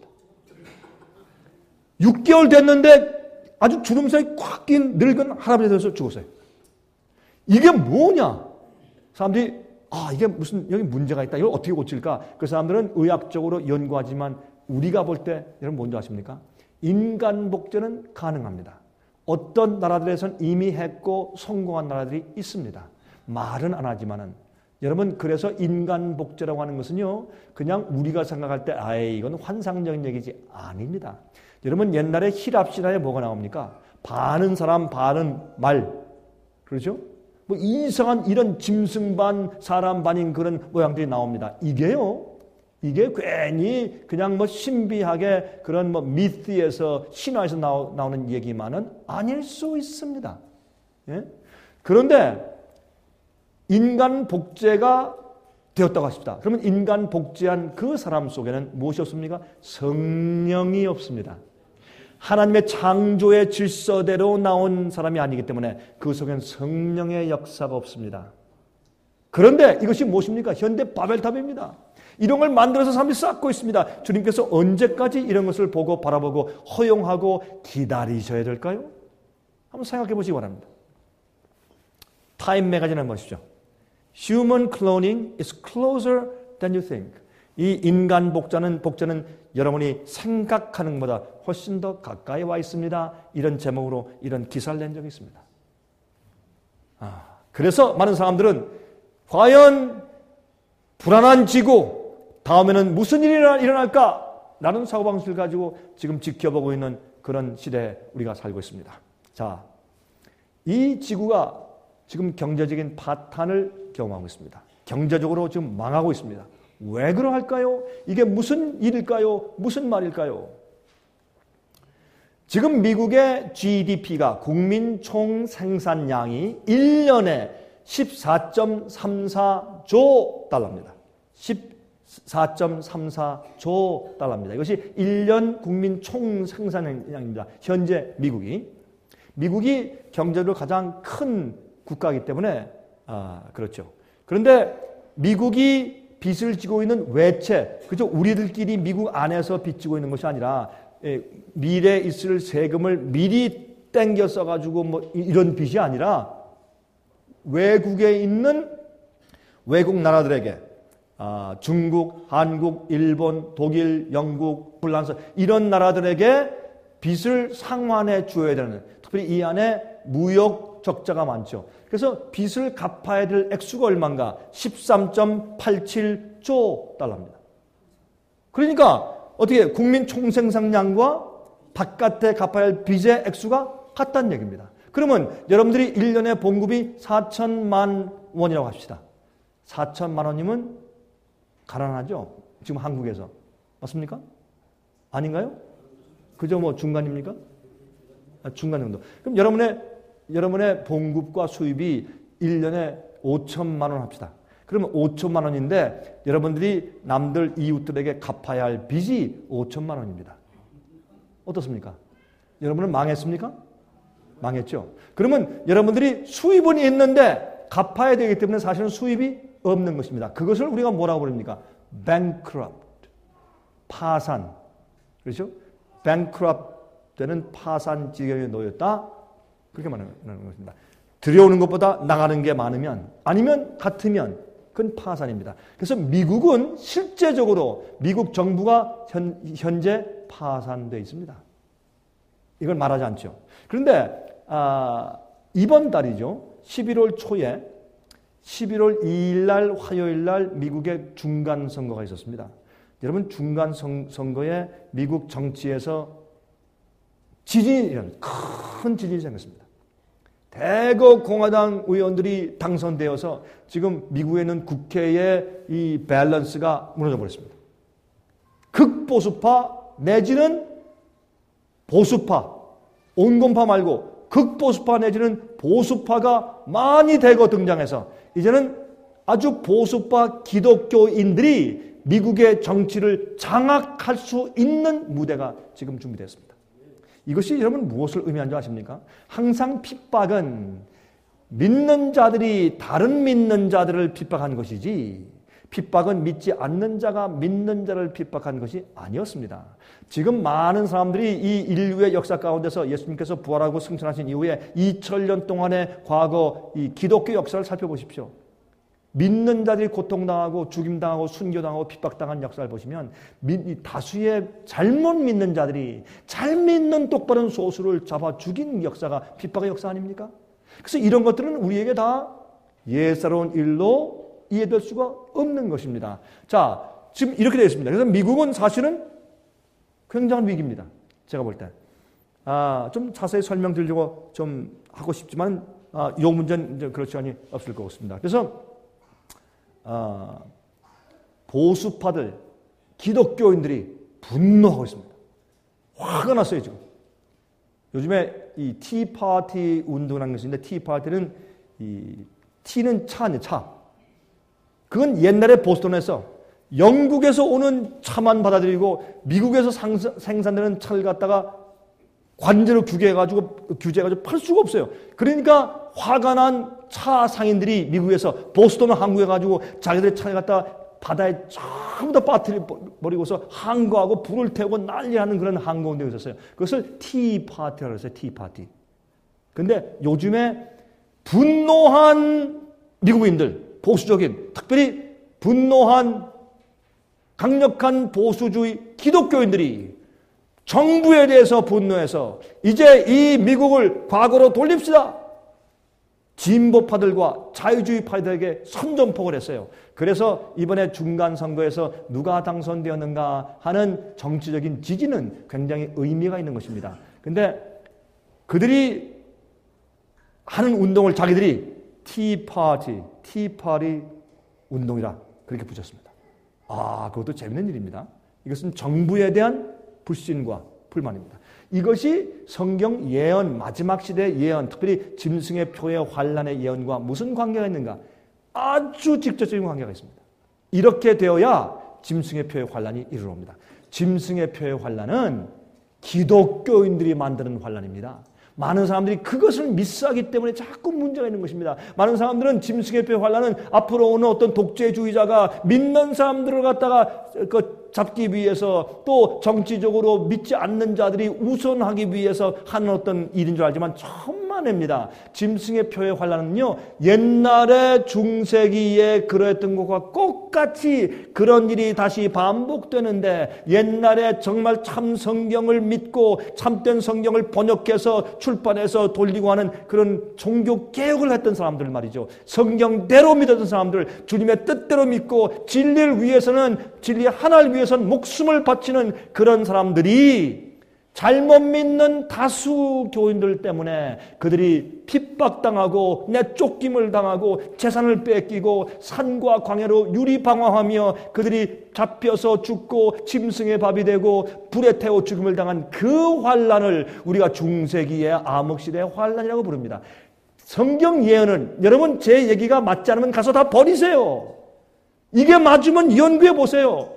육 개월 됐는데 아주 주름살이 꽉 낀 늙은 할아버지 돼서 죽었어요. 이게 뭐냐? 사람들이 아 이게 무슨 여기 문제가 있다. 이걸 어떻게 고칠까? 그 사람들은 의학적으로 연구하지만 우리가 볼 때 여러분 뭔지 아십니까? 인간 복제는 가능합니다. 어떤 나라들에서는 이미 했고 성공한 나라들이 있습니다. 말은 안 하지만은 여러분 그래서 인간 복제라고 하는 것은요 그냥 우리가 생각할 때 아예 이건 환상적인 얘기지 아닙니다. 여러분 옛날에 히랍 신화에 뭐가 나옵니까? 반은 사람 반은 말 그렇죠? 뭐 이상한 이런 짐승 반 사람 반인 그런 모양들이 나옵니다. 이게요 이게 괜히 그냥 뭐 신비하게 그런 뭐 미스에서 신화에서 나오, 나오는 얘기만은 아닐 수 있습니다. 예? 그런데 인간 복제가 되었다고 하십니다. 그러면 인간 복제한 그 사람 속에는 무엇이 없습니까? 성령이 없습니다. 하나님의 창조의 질서대로 나온 사람이 아니기 때문에 그 속에는 성령의 역사가 없습니다. 그런데 이것이 무엇입니까? 현대 바벨탑입니다. 이런 걸 만들어서 사람들이 쌓고 있습니다. 주님께서 언제까지 이런 것을 보고 바라보고 허용하고 기다리셔야 될까요? 한번 생각해 보시기 바랍니다. 타임 매거진을 한번 보십시오. Human cloning is closer than you think. 이 인간 복제는, 복제는 여러분이 생각하는 것보다 훨씬 더 가까이 와 있습니다. 이런 제목으로 이런 기사를 낸 적이 있습니다. 아, 그래서 많은 사람들은 과연 불안한 지구, 다음에는 무슨 일이 일어날까? 라는 사고방식을 가지고 지금 지켜보고 있는 그런 시대에 우리가 살고 있습니다. 자, 이 지구가 지금 경제적인 파탄을 경험하고 있습니다. 경제적으로 지금 망하고 있습니다. 왜 그러할까요? 이게 무슨 일일까요? 무슨 말일까요? 지금 미국의 지디피가 국민 총 생산량이 일 년에 십사 점 삼사조 달러입니다. 십사 점 삼사조 달러입니다. 이것이 일 년 국민 총생산량입니다. 현재 미국이. 미국이 경제적으로 가장 큰 국가이기 때문에 아, 그렇죠. 그런데 미국이 빚을 지고 있는 외채, 그죠? 우리들끼리 미국 안에서 빚 지고 있는 것이 아니라 예, 미래에 있을 세금을 미리 땡겨 써가지고 뭐 이런 빚이 아니라 외국에 있는 외국 나라들에게 아, 중국, 한국, 일본, 독일, 영국, 불란서 이런 나라들에게 빚을 상환해 줘야 되는, 특별히 이 안에 무역 적자가 많죠. 그래서 빚을 갚아야 될 액수가 얼마인가? 십삼 점 팔칠조 달러입니다. 그러니까 어떻게 국민 총생산량과 바깥에 갚아야 할 빚의 액수가 같다는 얘기입니다. 그러면 여러분들이 일 년에 봉급이 사천만 원이라고 합시다. 사천만 원이면 가난하죠? 지금 한국에서. 맞습니까? 아닌가요? 그저 뭐 중간입니까? 아, 중간 정도. 그럼 여러분의, 여러분의 봉급과 수입이 일 년에 오천만 원 합시다. 그러면 오천만 원인데 여러분들이 남들 이웃들에게 갚아야 할 빚이 오천만 원입니다. 어떻습니까? 여러분은 망했습니까? 망했죠. 그러면 여러분들이 수입은 있는데 갚아야 되기 때문에 사실은 수입이 없는 것입니다. 그것을 우리가 뭐라고 부릅니까? bankrupt. 파산. 그렇죠? bankrupt 되는 파산 지경에 놓였다. 그렇게 말하는 것입니다. 들여오는 것보다 나가는 게 많으면 아니면 같으면 그건 파산입니다. 그래서 미국은 실제적으로 미국 정부가 현, 현재 파산되어 있습니다. 이걸 말하지 않죠. 그런데 아, 이번 달이죠. 십일월 초에 십일월 이일 날 화요일 날 미국의 중간 선거가 있었습니다. 여러분 중간 선거에 미국 정치에서 지진이 이런 큰 지진이 생겼습니다. 대거 공화당 의원들이 당선되어서 지금 미국에 있는 국회의 이 밸런스가 무너져 버렸습니다. 극보수파 내지는 보수파, 온건파 말고 극보수파 내지는 보수파가 많이 대거 등장해서 이제는 아주 보수파 기독교인들이 미국의 정치를 장악할 수 있는 무대가 지금 준비됐습니다. 이것이 여러분 무엇을 의미하는 줄 아십니까? 항상 핍박은 믿는 자들이 다른 믿는 자들을 핍박한 것이지 핍박은 믿지 않는 자가 믿는 자를 핍박한 것이 아니었습니다. 지금 많은 사람들이 이 인류의 역사 가운데서 예수님께서 부활하고 승천하신 이후에 이천 년 동안의 과거 이 기독교 역사를 살펴보십시오. 믿는 자들이 고통당하고 죽임당하고 순교당하고 핍박당한 역사를 보시면 다수의 잘못 믿는 자들이 잘 믿는 똑바른 소수를 잡아 죽인 역사가 핍박의 역사 아닙니까? 그래서 이런 것들은 우리에게 다 예사로운 일로 이해될 수가 없는 것입니다. 자, 지금 이렇게 되어 있습니다. 그래서 미국은 사실은 굉장한 위기입니다. 제가 볼 때. 아, 좀 자세히 설명드리려고 좀 하고 싶지만, 아, 이 문제는 그렇지 않이 없을 것 같습니다. 그래서, 아, 보수파들, 기독교인들이 분노하고 있습니다. 화가 났어요, 지금. 요즘에 이 티파티 운동이라는 것이 있는데, 티파티는 이, 티는 차네, 차. 그건 옛날에 보스턴에서 영국에서 오는 차만 받아들이고 미국에서 상사, 생산되는 차를 갖다가 관제로 규제해가지고, 규제해가지고 팔 수가 없어요. 그러니까 화가 난 차 상인들이 미국에서 보스턴을 항구해가지고 자기들의 차를 갖다가 바다에 전부 다 빠뜨려버리고서 항거하고 불을 태우고 난리하는 그런 항거 운동이 있었어요. 그것을 티파티라고 했어요. 티파티. 근데 요즘에 분노한 미국인들, 보수적인, 특별히 분노한 강력한 보수주의 기독교인들이 정부에 대해서 분노해서 이제 이 미국을 과거로 돌립시다. 진보파들과 자유주의파들에게 선전포고를 했어요. 그래서 이번에 중간 선거에서 누가 당선되었는가 하는 정치적인 지지는 굉장히 의미가 있는 것입니다. 근데 그들이 하는 운동을 자기들이 티파티, 티파티 운동이라 그렇게 붙였습니다. 아, 그것도 재밌는 일입니다. 이것은 정부에 대한 불신과 불만입니다. 이것이 성경 예언, 마지막 시대 예언, 특별히 짐승의 표의 환란의 예언과 무슨 관계가 있는가? 아주 직접적인 관계가 있습니다. 이렇게 되어야 짐승의 표의 환란이 이르러옵니다. 짐승의 표의 환란은 기독교인들이 만드는 환란입니다. 많은 사람들이 그것을 미스하기 때문에 자꾸 문제가 있는 것입니다. 많은 사람들은 짐승의 표의 환란은 앞으로 오는 어떤 독재주의자가 믿는 사람들을 갖다가 그 잡기 위해서 또 정치적으로 믿지 않는 자들이 우선하기 위해서 하는 어떤 일인 줄 알지만 천만입니다. 짐승의 표의 환란은요, 옛날에 중세기에 그랬던 것과 똑같이 그런 일이 다시 반복되는데, 옛날에 정말 참 성경을 믿고 참된 성경을 번역해서 출판해서 돌리고 하는 그런 종교 개혁을 했던 사람들 말이죠. 성경대로 믿었던 사람들, 주님의 뜻대로 믿고 진리를 위해서는, 진리 하나를 위해서는 목숨을 바치는 그런 사람들이 잘못 믿는 다수 교인들 때문에 그들이 핍박당하고 내쫓김을 당하고 재산을 뺏기고 산과 광야로 유리방황하며 그들이 잡혀서 죽고 짐승의 밥이 되고 불에 태워 죽임을 당한 그 환란을 우리가 중세기의 암흑시대의 환란이라고 부릅니다. 성경 예언은, 여러분 제 얘기가 맞지 않으면 가서 다 버리세요. 이게 맞으면 연구해 보세요.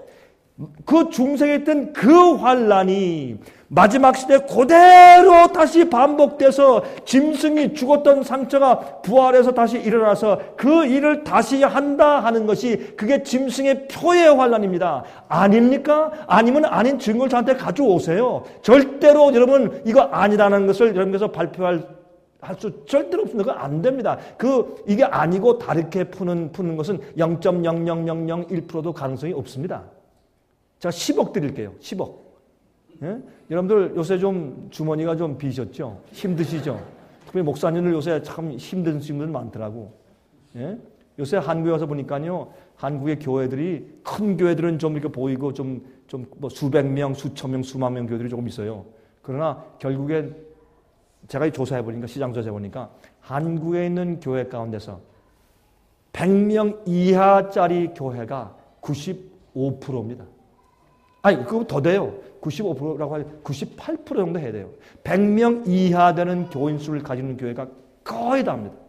그 중세기에 있던 그 환란이 마지막 시대 그대로 다시 반복돼서 짐승이 죽었던 상처가 부활해서 다시 일어나서 그 일을 다시 한다 하는 것이, 그게 짐승의 표의 환란입니다. 아닙니까? 아니면 아닌 증거를 저한테 가져오세요. 절대로 여러분 이거 아니라는 것을 여러분께서 발표할 할 수 절대로 없습니다. 그거 안 됩니다. 그 이게 아니고 다르게 푸는 푸는 것은 영 점 영영영영일 퍼센트도 가능성이 없습니다. 제가 십억 드릴게요. 십억. 예? 여러분들 요새 좀 주머니가 좀 비셨죠? 힘드시죠? 특히 목사님들 요새 참 힘든 분들 많더라고. 예? 요새 한국에 와서 보니까요, 한국의 교회들이, 큰 교회들은 좀 이렇게 보이고 좀, 좀 뭐 수백 명, 수천 명, 수만 명 교회들이 조금 있어요. 그러나 결국엔 제가 조사해 보니까, 시장 조사해 보니까 한국에 있는 교회 가운데서 백 명 이하짜리 교회가 구십오 퍼센트입니다. 아니, 그거 더 돼요. 구십오 퍼센트라고 하면 구십팔 퍼센트 정도 해야 돼요. 백 명 이하 되는 교인 수를 가지는 교회가 거의 다 합니다.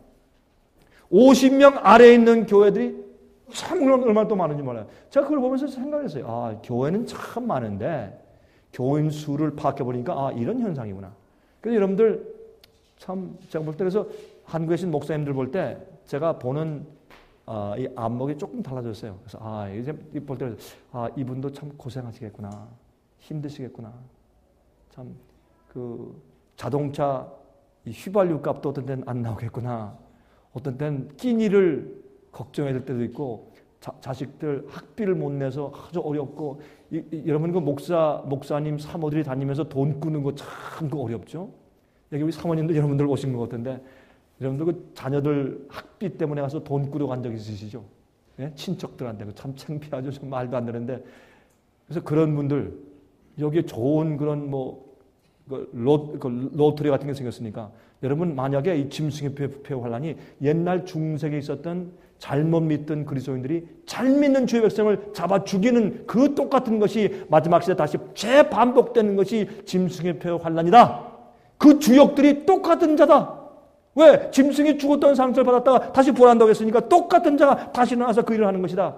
오십 명 아래에 있는 교회들이 참 얼마나 또 많은지 몰라요. 제가 그걸 보면서 생각했어요. 아, 교회는 참 많은데 교인 수를 파악해 보니까 아, 이런 현상이구나. 그래서 여러분들 참 제가 볼 때, 그래서 한국에 계신 목사님들 볼 때 제가 보는 아, 이 안목이 조금 달라졌어요. 그래서 아, 이제 볼 때 아, 이분도 참 고생하시겠구나, 힘드시겠구나. 참 그 자동차 이 휘발유 값도 어떤 때는 안 나오겠구나. 어떤 때는 끼니를 걱정해야 될 때도 있고, 자, 자식들 학비를 못 내서 아주 어렵고, 이, 이, 여러분 그 목사 목사님 사모들이 다니면서 돈 꾸는 거 참 그 어렵죠. 여기 우리 사모님들 여러분들 오신 것 같은데, 여러분들 그 자녀들 학비 때문에 가서 돈 꾸러 간 적 있으시죠? 예? 친척들한테 참 창피하죠. 좀 말도 안 되는데. 그래서 그런 분들, 여기에 좋은 그런 뭐 그 로, 그 로터리 같은 게 생겼으니까, 여러분 만약에 이 짐승의 표 환란이 옛날 중세기에 있었던 잘못 믿던 그리스도인들이 잘 믿는 주의 백성을 잡아 죽이는 그 똑같은 것이 마지막 시대 다시 재반복되는 것이 짐승의 표 환란이다. 그 주역들이 똑같은 자다. 왜? 짐승이 죽었던 상처를 받았다가 다시 부활한다고 했으니까 똑같은 자가 다시 일어나서 그 일을 하는 것이다.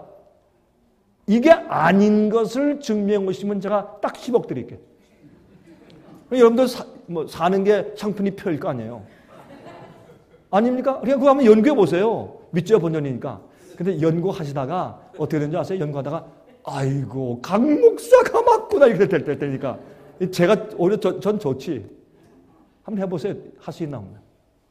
이게 아닌 것을 증명해 보시면 제가 딱 십억 드릴게요. 여러분들 사, 뭐 사는 게 상품이 표일 거 아니에요. 아닙니까? 그냥 그거 한번 연구해 보세요. 믿죠, 본전이니까. 근데 연구하시다가 어떻게 되는지 아세요? 연구하다가 아이고 강 목사가 맞구나 이렇게 될, 될 때니까 제가 오히려 저, 전 좋지. 한번 해보세요. 할 수 있나 없나.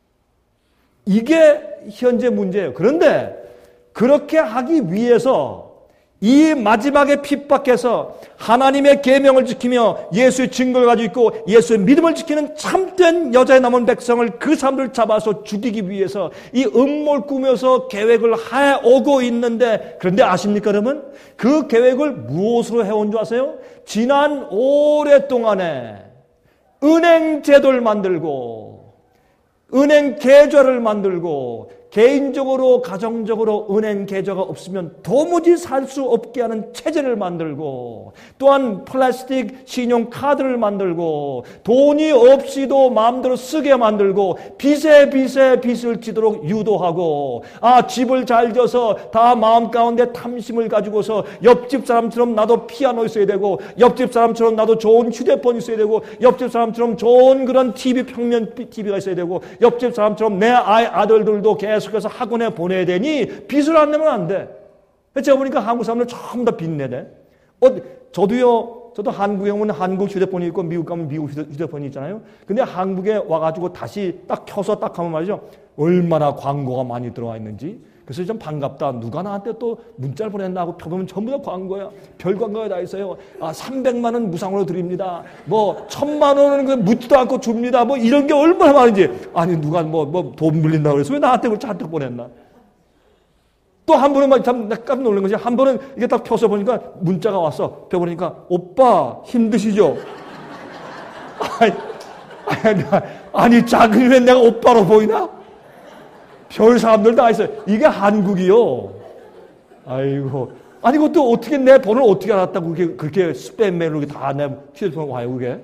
이게 현재 문제예요. 그런데 그렇게 하기 위해서 이 마지막에 핍박해서 하나님의 계명을 지키며 예수의 증거를 가지고 있고 예수의 믿음을 지키는 참된 여자의 남은 백성을, 그 사람들을 잡아서 죽이기 위해서 이 음모를 꾸며서 계획을 해오고 있는데, 그런데 아십니까 여러분? 그 계획을 무엇으로 해온 줄 아세요? 지난 오랫동안에 은행 제도를 만들고 은행 계좌를 만들고 개인적으로 가정적으로 은행 계좌가 없으면 도무지 살 수 없게 하는 체제를 만들고 또한 플라스틱 신용카드를 만들고 돈이 없이도 마음대로 쓰게 만들고 빚에 빚에 빚을 지도록 유도하고 아 집을 잘 져서 다 마음 가운데 탐심을 가지고서 옆집 사람처럼 나도 피아노 있어야 되고 옆집 사람처럼 나도 좋은 휴대폰 있어야 되고 옆집 사람처럼 좋은 그런 티비 평면 티비가 있어야 되고 옆집 사람처럼 내 아이 아들들도 계속해서 학원에 보내야 되니 빚을 안 내면 안 돼. 제가 보니까 한국 사람들 전부 다 빚 내네. 어, 저도요. 저도 한국에 오면 한국 휴대폰이 있고 미국 가면 미국 휴대폰이 있잖아요. 근데 한국에 와가지고 다시 딱 켜서 딱 하면 말이죠. 얼마나 광고가 많이 들어와 있는지. 그래서 좀 반갑다. 누가 나한테 또 문자를 보냈나 하고 펴보면 전부 다 광고야. 별 광고가 다 있어요. 아, 삼백만 원 무상으로 드립니다. 뭐, 천만 원은 그 묻지도 않고 줍니다. 뭐, 이런 게 얼마나 많은지. 아니, 누가 뭐, 뭐, 돈 물린다고 그래서 왜 나한테 그걸 잔뜩 보냈나? 또 한 번은 막 참 깜짝 놀란 것이 한 번은 이게 딱 펴서 보니까 문자가 왔어. 펴보니까, 오빠, 힘드시죠? 아니, 아니, 아니 작은 왜 내가 오빠로 보이나? 별 사람들 다 있어요. 이게 한국이요. 아이고. 아니, 그것도 어떻게 내 번호를 어떻게 알았다고 그렇게, 그렇게 스팸 메일로 다 내 휴대폰 와요, 그게?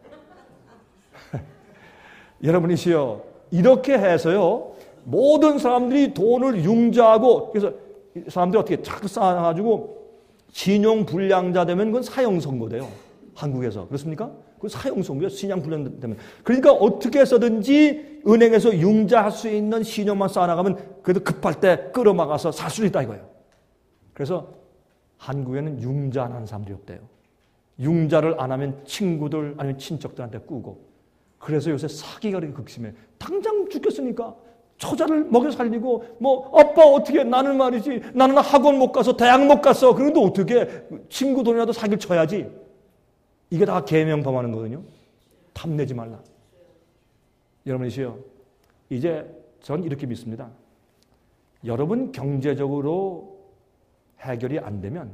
여러분이시여, 이렇게 해서요, 모든 사람들이 돈을 융자하고, 그래서 사람들이 어떻게 착 쌓아가지고, 신용불량자 되면 그건 사형선고돼요. 한국에서. 그렇습니까? 그 사형선고예요. 신용불량자 되면. 그러니까 어떻게 해서든지 은행에서 융자할 수 있는 신용만 쌓아나가면 그래도 급할 때 끌어막아서 살 수 있다 이거예요. 그래서 한국에는 융자 안 하는 사람들이 없대요. 융자를 안 하면 친구들 아니면 친척들한테 꾸고. 그래서 요새 사기가 그렇게 극심해. 당장 죽겠으니까 처자를 먹여 살리고 뭐 아빠 어떻게 나는 말이지 나는 학원 못 가서 대학 못 갔어. 그런데 어떻게 친구 돈이라도 사기를 쳐야지. 이게 다 계명 범하는 거거든요. 탐내지 말라. 여러분이시여, 이제 전 이렇게 믿습니다. 여러분 경제적으로 해결이 안 되면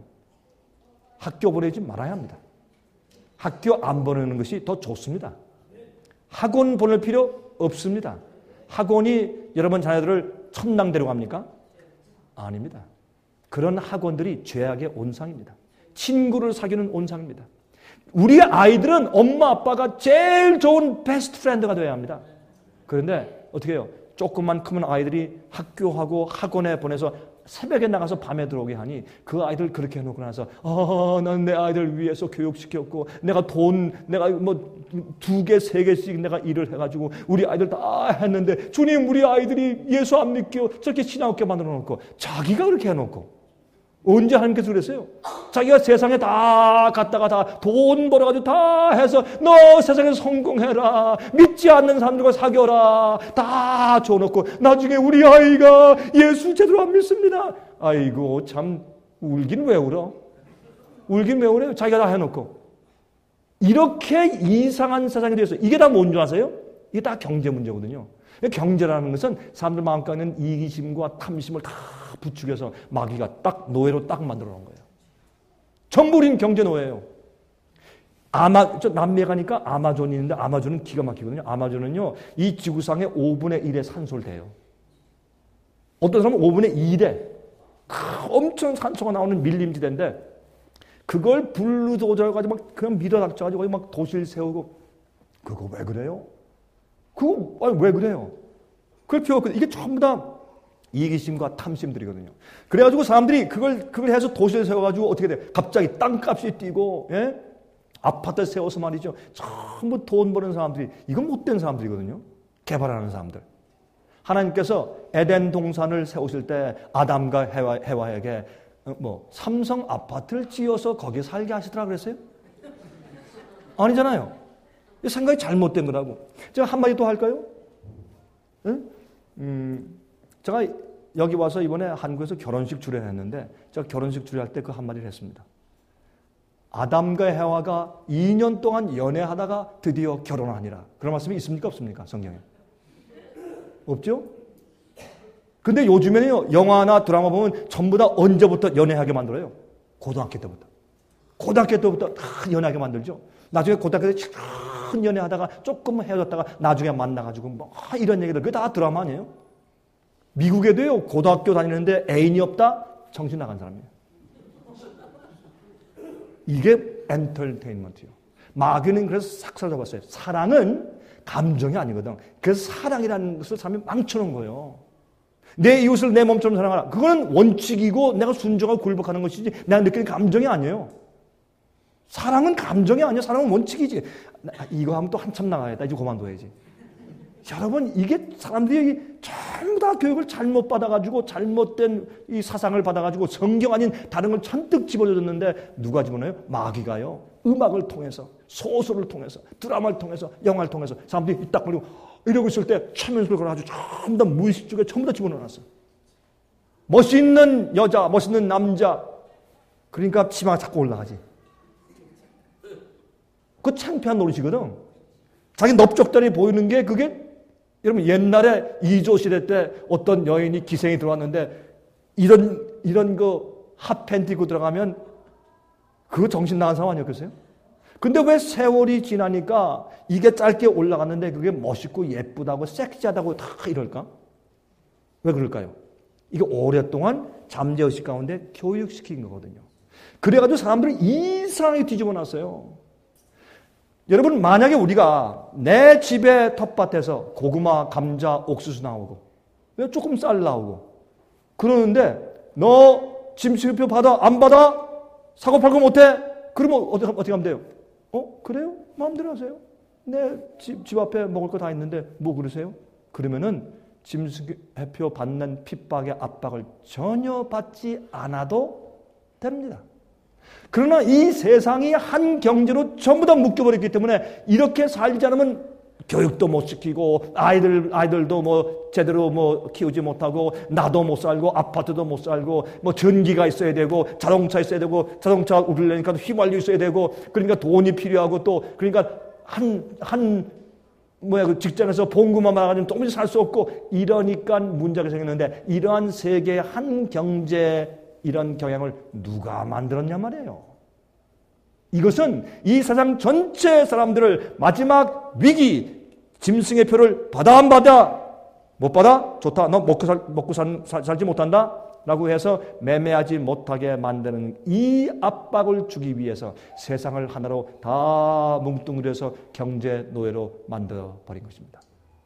학교 보내지 말아야 합니다. 학교 안 보내는 것이 더 좋습니다. 학원 보낼 필요 없습니다. 학원이 여러분 자녀들을 천당 데려갑니까? 아닙니다. 그런 학원들이 죄악의 온상입니다. 친구를 사귀는 온상입니다. 우리 아이들은 엄마 아빠가 제일 좋은 베스트 프렌드가 되어야 합니다. 그런데 어떻게 해요? 조금만 크면 아이들이 학교하고 학원에 보내서 새벽에 나가서 밤에 들어오게 하니 그 아이들 그렇게 해놓고 나서 아, 난 내 아이들 위해서 교육시켰고 내가 돈 내가 뭐 두 개, 세 개씩 내가 일을 해가지고 우리 아이들 다 했는데 주님 우리 아이들이 예수 안 믿겨 저렇게 신앙 없게 만들어 놓고 자기가 그렇게 해놓고 언제 하나님께서 그랬어요? 자기가 세상에 다 갔다가 다 돈 벌어가지고 다 해서 너 세상에서 성공해라. 믿지 않는 사람들과 사귀어라. 다 줘놓고 나중에 우리 아이가 예수 제대로 안 믿습니다. 아이고 참 울긴 왜 울어? 울긴 왜 울어요? 자기가 다 해놓고. 이렇게 이상한 세상이 되었어요. 이게 다 뭔 줄 아세요? 이게 다 경제 문제거든요. 경제라는 것은 사람들 마음 가운데 있는 이기심과 탐심을 다 부추겨서 마귀가 딱 노예로 딱 만들어 놓은 거예요. 전부 우린 경제 노예예요. 아마, 저 남미에 가니까 아마존이 있는데 아마존은 기가 막히거든요. 아마존은요, 이 지구상의 오분의 일의 산소를 대요. 어떤 사람은 오분의 일에 엄청 산소가 나오는 밀림지대인데 그걸 불루도저가지고 막 그냥 밀어닥쳐가지고 막 도시를 세우고 그거 왜 그래요? 그거 아니, 왜 그래요? 그걸 피웠거든요. 이게 전부 다 이기심과 탐심들이거든요. 그래가지고 사람들이 그걸, 그걸 해서 도시를 세워가지고 어떻게 돼? 갑자기 땅값이 뛰고, 예? 아파트 세워서 말이죠. 전부 돈 버는 사람들이, 이건 못된 사람들이거든요. 개발하는 사람들. 하나님께서 에덴 동산을 세우실 때 아담과 해와, 해와에게 뭐, 삼성 아파트를 지어서 거기에 살게 하시더라 그랬어요? 아니잖아요. 생각이 잘못된 거라고. 제가 한마디 또 할까요? 응? 음, 제가 여기 와서 이번에 한국에서 결혼식 주례했는데 제가 결혼식 주례할 때 그 한마디를 했습니다. 아담과 해와가 이 년 동안 연애하다가 드디어 결혼하니라. 그런 말씀이 있습니까? 없습니까? 성경에. 없죠? 근데 요즘에는요, 영화나 드라마 보면 전부 다 언제부터 연애하게 만들어요? 고등학교 때부터. 고등학교 때부터 다 연애하게 만들죠. 나중에 고등학교 때 큰 연애하다가 조금 헤어졌다가 나중에 만나가지고 뭐 이런 얘기들. 그게 다 드라마 아니에요? 미국에도요, 고등학교 다니는데 애인이 없다? 정신 나간 사람이에요. 이게 엔터테인먼트예요. 마귀는 그래서 삭살 잡았어요. 사랑은 감정이 아니거든. 그래서 사랑이라는 것을 사람이 망쳐놓은 거예요. 내 이웃을 내 몸처럼 사랑하라. 그거는 원칙이고 내가 순종하고 굴복하는 것이지 내가 느끼는 감정이 아니에요. 사랑은 감정이 아니야. 사랑은 원칙이지. 이거 하면 또 한참 나가야겠다. 이제 그만둬야지. 여러분, 이게 사람들이 전부 다 교육을 잘못 받아가지고 잘못된 이 사상을 받아가지고 성경 아닌 다른 걸 잔뜩 집어줬는데 누가 집어넣어요? 마귀가요. 음악을 통해서, 소설을 통해서, 드라마를 통해서, 영화를 통해서 사람들이 딱 걸리고 이러고 있을 때 최면술을 걸어가지고 전부 다 무의식 쪽에 전부 다 집어넣어놨어. 멋있는 여자, 멋있는 남자. 그러니까 치마가 자꾸 올라가지. 그 창피한 노릇이거든. 자기 넓적다리 보이는 게 그게 여러분 옛날에 이조 시대 때 어떤 여인이 기생이 들어왔는데 이런 이런 그 핫팬티 입고 들어가면 그거 정신 나간 상황 아니었겠어요? 근데 왜 세월이 지나니까 이게 짧게 올라갔는데 그게 멋있고 예쁘다고 섹시하다고 다 이럴까? 왜 그럴까요? 이게 오랫동안 잠재의식 가운데 교육시킨 거거든요. 그래가지고 사람들이 이상하게 뒤집어 놨어요. 여러분, 만약에 우리가 내 집의 텃밭에서 고구마, 감자, 옥수수 나오고 조금 쌀 나오고 그러는데 너 짐수표 받아? 안 받아? 사고 팔고 못해? 그러면 어떻게, 어떻게 하면 돼요? 어? 그래요? 마음대로 하세요. 내 집, 집 앞에 먹을 거 다 있는데 뭐 그러세요? 그러면은 짐수표 받는 핍박의 압박을 전혀 받지 않아도 됩니다. 그러나 이 세상이 한 경제로 전부 다 묶여버렸기 때문에 이렇게 살지 않으면 교육도 못 시키고 아이들, 아이들도 뭐 제대로 뭐 키우지 못하고 나도 못 살고 아파트도 못 살고 뭐 전기가 있어야 되고 자동차 있어야 되고 자동차 우리려니까 휘발유 있어야 되고 그러니까 돈이 필요하고 또 그러니까 한, 한 뭐야 그 직장에서 봉급만 받아가지고 도무지 살 수 없고 이러니까 문제가 생겼는데 이러한 세계의 한 경제 이런 경향을 누가 만들었냐 말이에요. 이것은 이 세상 전체 사람들을 마지막 위기, 짐승의 표를 받아 안 받아? 못 받아? 좋다. 너 먹고, 살, 먹고 살, 살, 살지 못한다? 라고 해서 매매하지 못하게 만드는 이 압박을 주기 위해서 세상을 하나로 다 뭉뚱그려서 경제 노예로 만들어버린 것입니다.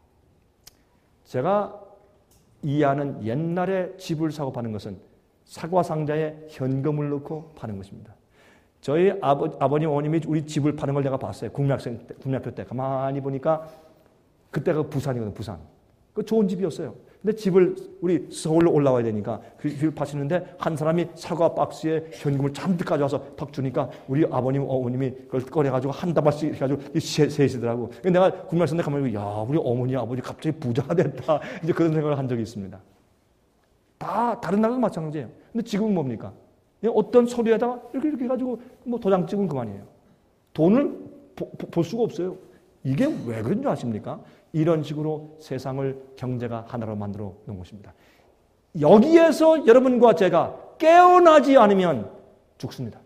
제가 이해하는 옛날에 집을 사고 파는 것은 사과 상자에 현금을 넣고 파는 것입니다. 저희 아버, 아버님, 어머님이 우리 집을 파는 걸 내가 봤어요. 국민학생 때, 국민학교 때. 가만히 보니까 그때가 부산이거든요, 부산. 그 좋은 집이었어요. 근데 집을 우리 서울로 올라와야 되니까 그 집을 파시는데 한 사람이 사과 박스에 현금을 잔뜩 가져와서 턱 주니까 우리 아버님, 어머님이 그걸 꺼내가지고 한 다발씩 해가지고 세시더라고. 내가 국민학생 때 가만히 보니까 야, 우리 어머니, 아버지 갑자기 부자가 됐다. 이제 그런 생각을 한 적이 있습니다. 다 다른 나라도 마찬가지예요. 근데 지금은 뭡니까? 어떤 서류에다가 이렇게 이렇게 해가지고 뭐 도장 찍으면 그만이에요. 돈을 보, 볼 수가 없어요. 이게 왜 그런 줄 아십니까? 이런 식으로 세상을 경제가 하나로 만들어 놓은 것입니다. 여기에서 여러분과 제가 깨어나지 않으면 죽습니다.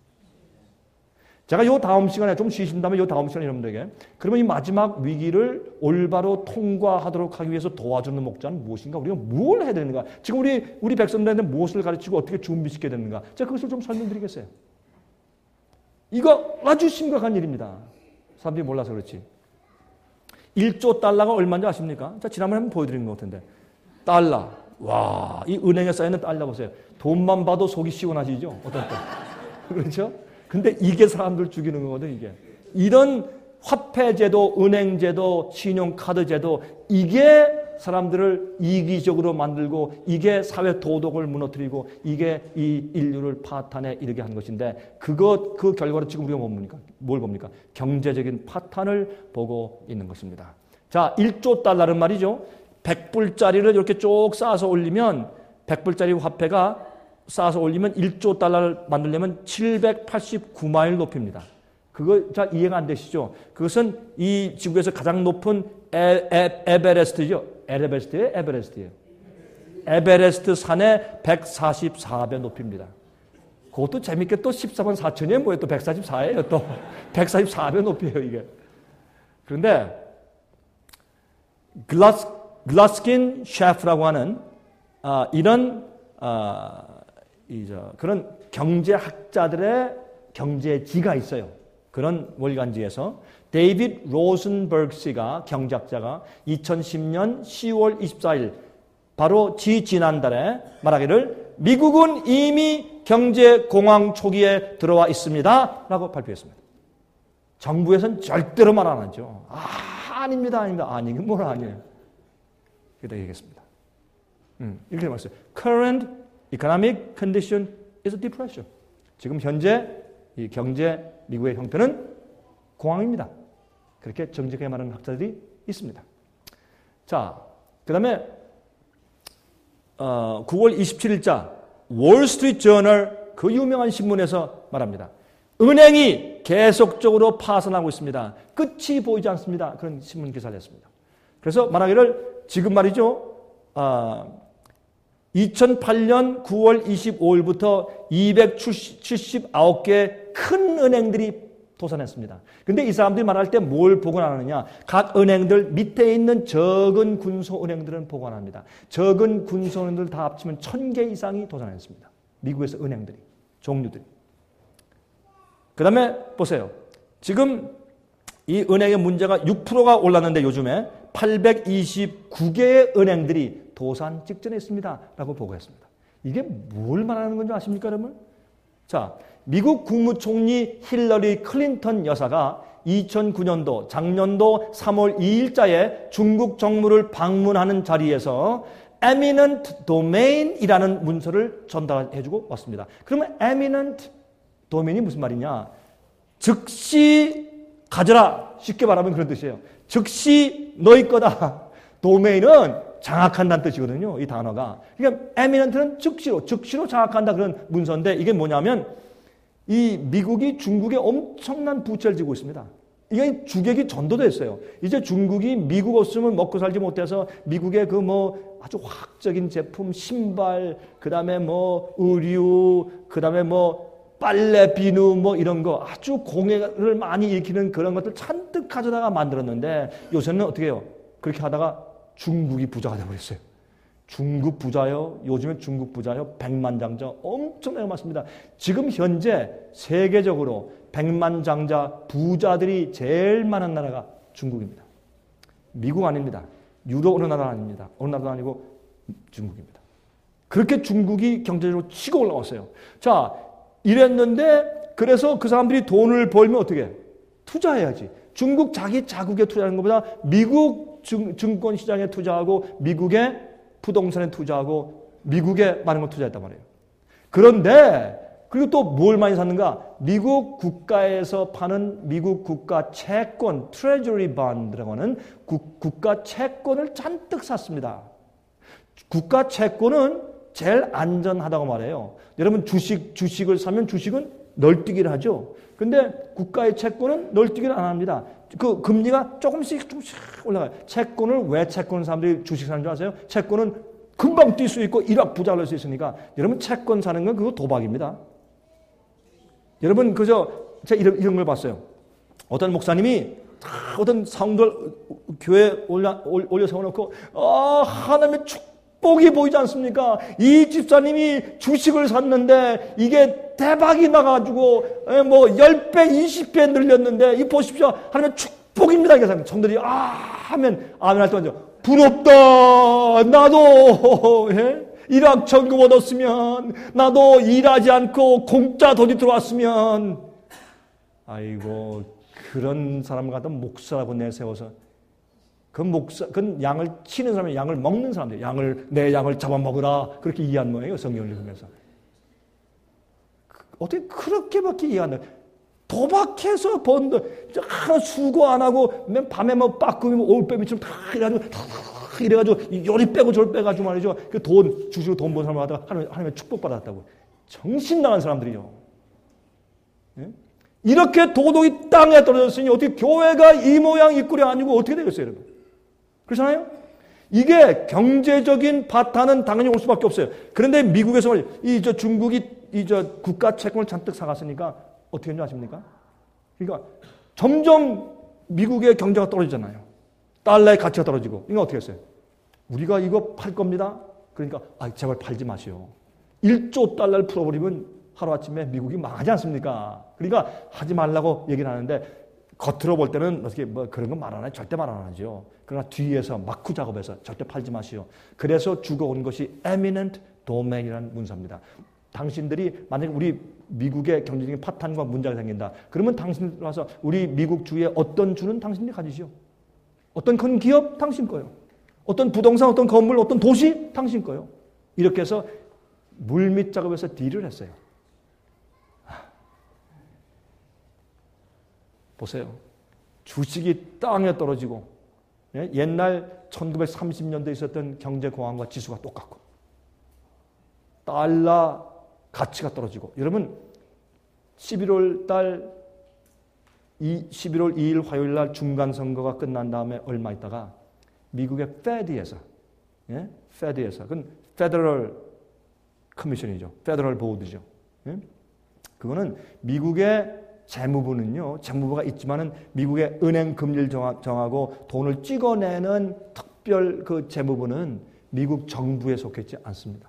제가 요 다음 시간에 좀 쉬신 다음에 요 다음 시간에 여러분들에게 그러면 이 마지막 위기를 올바로 통과하도록 하기 위해서 도와주는 목자는 무엇인가? 우리가 뭘 해야 되는가? 지금 우리 우리 백성들한테 무엇을 가르치고 어떻게 준비시켜야 되는가? 제가 그것을 좀 설명드리겠어요. 이거 아주 심각한 일입니다. 사람들이 몰라서 그렇지. 일조 달러가 얼마인지 아십니까? 자, 지난번에 한번 보여드린 것 같은데. 달러. 와, 이 은행에 쌓여있는 달러 보세요. 돈만 봐도 속이 시원하시죠? 어떤 때. 그렇죠? 근데 이게 사람들 죽이는 거거든, 이게. 이런 화폐제도, 은행제도, 신용카드제도, 이게 사람들을 이기적으로 만들고, 이게 사회 도덕을 무너뜨리고, 이게 이 인류를 파탄에 이르게 한 것인데, 그것, 그 결과로 지금 우리가 뭡니까? 뭘 봅니까? 경제적인 파탄을 보고 있는 것입니다. 자, 일조 달러는 말이죠. 백 불짜리를 이렇게 쭉 쌓아서 올리면, 백 불짜리 화폐가 쌓아서 올리면 일조 달러를 만들려면 칠백팔십구 마일 높이입니다. 그거 잘 이해가 안 되시죠? 그것은 이 지구에서 가장 높은 에, 에, 에베레스트죠. 에베레스트예요? 에베레스트예요. 에베레스트 산의 백사십사 배 높이입니다. 그것도 재밌게 또 십사만 사천이에요. 뭐예요? 또 백사십사예요. 또 백사십사 배 높이에요, 이게. 그런데 글라스, 글라스킨 셰프라고 하는 아, 이런 아, 이저 그런 경제학자들의 경제지가 있어요. 그런 월간지에서 데이빗 로슨버그 씨가 경제학자가 이천십 년 시월 이십사일 바로 지 지난달에 말하기를 미국은 이미 경제공황 초기에 들어와 있습니다 라고 발표했습니다. 정부에서는 절대로 말 안 하죠. 아, 아닙니다, 아닙니다. 아니, 이게 뭘 아니에요. 이렇게 얘기했습니다. 음, 이렇게 말했어요. Current economic condition is a depression. 지금 현재 이 경제 미국의 형편은 공황입니다. 그렇게 정직하게 말하는 학자들이 있습니다. 자, 그 다음에 어, 구월 이십칠일자 월스트리트 저널 그 유명한 신문에서 말합니다. 은행이 계속적으로 파산하고 있습니다. 끝이 보이지 않습니다. 그런 신문 기사를 냈습니다. 그래서 말하기를 지금 말이죠. 어, 이천팔년 구월 이십오일부터 이백칠십구 개의 큰 은행들이 도산했습니다. 근데 이 사람들이 말할 때 뭘 보관하느냐? 각 은행들 밑에 있는 적은 군소은행들은 보관합니다. 적은 군소은행들 다 합치면 천 개 이상이 도산했습니다. 미국에서 은행들이, 종류들이. 그 다음에 보세요. 지금 이 은행의 문제가 육 퍼센트가 올랐는데 요즘에 팔백이십구 개의 은행들이 도산 직전에 있습니다. 라고 보고했습니다. 이게 뭘 말하는 건지 아십니까, 여러분? 자, 미국 국무총리 힐러리 클린턴 여사가 이천구년도 작년도 삼월 이일자에 중국 정부를 방문하는 자리에서 eminent domain이라는 문서를 전달해주고 왔습니다. 그러면 eminent domain이 무슨 말이냐? 즉시 가져라. 쉽게 말하면 그런 뜻이에요. 즉시 너희 거다. 도메인은 장악한다는 뜻이거든요. 이 단어가. 그러니까 eminent는 즉시로, 즉시로 장악한다 그런 문서인데 이게 뭐냐면 이 미국이 중국에 엄청난 부채를 지고 있습니다. 이게 주객이 전도됐어요. 이제 중국이 미국 없으면 먹고 살지 못해서 미국의 그 뭐 아주 화학적인 제품, 신발, 그 다음에 뭐 의류, 그 다음에 뭐 빨래, 비누 뭐 이런 거 아주 공해를 많이 일으키는 그런 것들 잔뜩 가져다가 만들었는데 요새는 어떻게 해요? 그렇게 하다가 중국이 부자가 되어버렸어요. 중국 부자요. 요즘에 중국 부자요. 백만장자 엄청나게 많습니다. 지금 현재 세계적으로 백만장자 부자들이 제일 많은 나라가 중국입니다. 미국 아닙니다. 유럽 어느 나라 아닙니다. 어느 나라도 아니고 중국입니다. 그렇게 중국이 경제적으로 치고 올라왔어요. 자, 이랬는데 그래서 그 사람들이 돈을 벌면 어떻게 해? 투자해야지. 중국 자기 자국에 투자하는 것보다 미국 증, 증권시장에 투자하고 미국의 부동산에 투자하고 미국에 많은 걸 투자했단 말이에요. 그런데 그리고 또 뭘 많이 샀는가? 미국 국가에서 파는 미국 국가 채권, 트레저리 본드라고 하는 국, 국가 채권을 잔뜩 샀습니다. 국가 채권은 제일 안전하다고 말해요. 여러분 주식, 주식을 사면 주식은 널뛰기를 하죠. 근데 국가의 채권은 널뛰기를 안 합니다. 그 금리가 조금씩 조금씩 올라가요. 채권을 왜 채권 사람들이 주식 사는 줄 아세요? 채권은 금방 뛸 수 있고 일억 부자 될 수 있으니까. 여러분 채권 사는 건 그거 도박입니다. 여러분 그저 제가 이런, 이런 걸 봤어요. 어떤 목사님이 어떤 성도를 교회에 올려, 올려 세워놓고 아, 하나님의 축복이 보이지 않습니까? 이 집사님이 주식을 샀는데 이게 대박이 나가지고 뭐 십 배, 이십 배 늘렸는데 이 보십시오. 하나님의 축복입니다. 이게 성도들이 아 하면 아멘 할 때마다 부럽다. 나도 예? 일억 천금 얻었으면 나도 일하지 않고 공짜 돈이 들어왔으면 아이고 그런 사람 같은 목사라고 내세워서 그 목사, 그 양을 치는 사람이 양을 먹는 사람들, 양을 내 양을 잡아먹으라 그렇게 이해한 거예요. 성경을 읽으면서 어떻게 그렇게밖에 이해 안 돼? 도박해서 번 돈 하나 수고 안 하고 맨 밤에 뭐 빠꾸미고 올빼미처럼 다 이래가지고 다 이래가지고 요리 빼고 저리 빼가지고 말이죠. 그 돈 주식으로 돈 번 사람 하다가 하나님, 하나님의 축복 받았다고. 정신 나간 사람들이요. 예? 이렇게 도덕이 땅에 떨어졌으니 어떻게 교회가 이 모양 이 꼴이 아니고 어떻게 되겠어요, 여러분? 그렇잖아요? 이게 경제적인 바탕은 당연히 올 수밖에 없어요. 그런데 미국에서 이 저 중국이 이 저 국가 채권을 잔뜩 사갔으니까 어떻게 했는지 아십니까? 그러니까 점점 미국의 경제가 떨어지잖아요. 달러의 가치가 떨어지고. 이거 어떻게 했어요? 우리가 이거 팔 겁니다. 그러니까 아, 제발 팔지 마시오. 일조 달러를 풀어버리면 하루아침에 미국이 망하지 않습니까? 그러니까 하지 말라고 얘기를 하는데 겉으로 볼 때는 어떻게 뭐 그런 건 말 안 하죠. 절대 말 안 하죠. 그러나 뒤에서 마쿠 작업해서 절대 팔지 마시오. 그래서 죽어온 것이 eminent domain이라는 문서입니다. 당신들이 만약에 우리 미국의 경제적인 파탄과 문제가 생긴다. 그러면 당신들 와서 우리 미국 주의 어떤 주는 당신들이 가지시오. 어떤 큰 기업 당신 거요. 어떤 부동산, 어떤 건물, 어떤 도시 당신 거요. 이렇게 해서 물밑 작업에서 딜을 했어요. 보세요. 주식이 땅에 떨어지고 옛날 천구백삼십 년대에 있었던 경제공황과 지수가 똑같고 달러 가치가 떨어지고 여러분 십일월 달 십일월 이일 화요일 날 중간선거가 끝난 다음에 얼마 있다가 미국의 페드에서 예? 페드에서 그건 페더럴 커미션이죠. 페더럴 보드죠. 예? 그거는 미국의 재무부는요, 재무부가 있지만은 미국의 은행 금리를 정하고 돈을 찍어내는 특별 그 재무부는 미국 정부에 속했지 않습니다.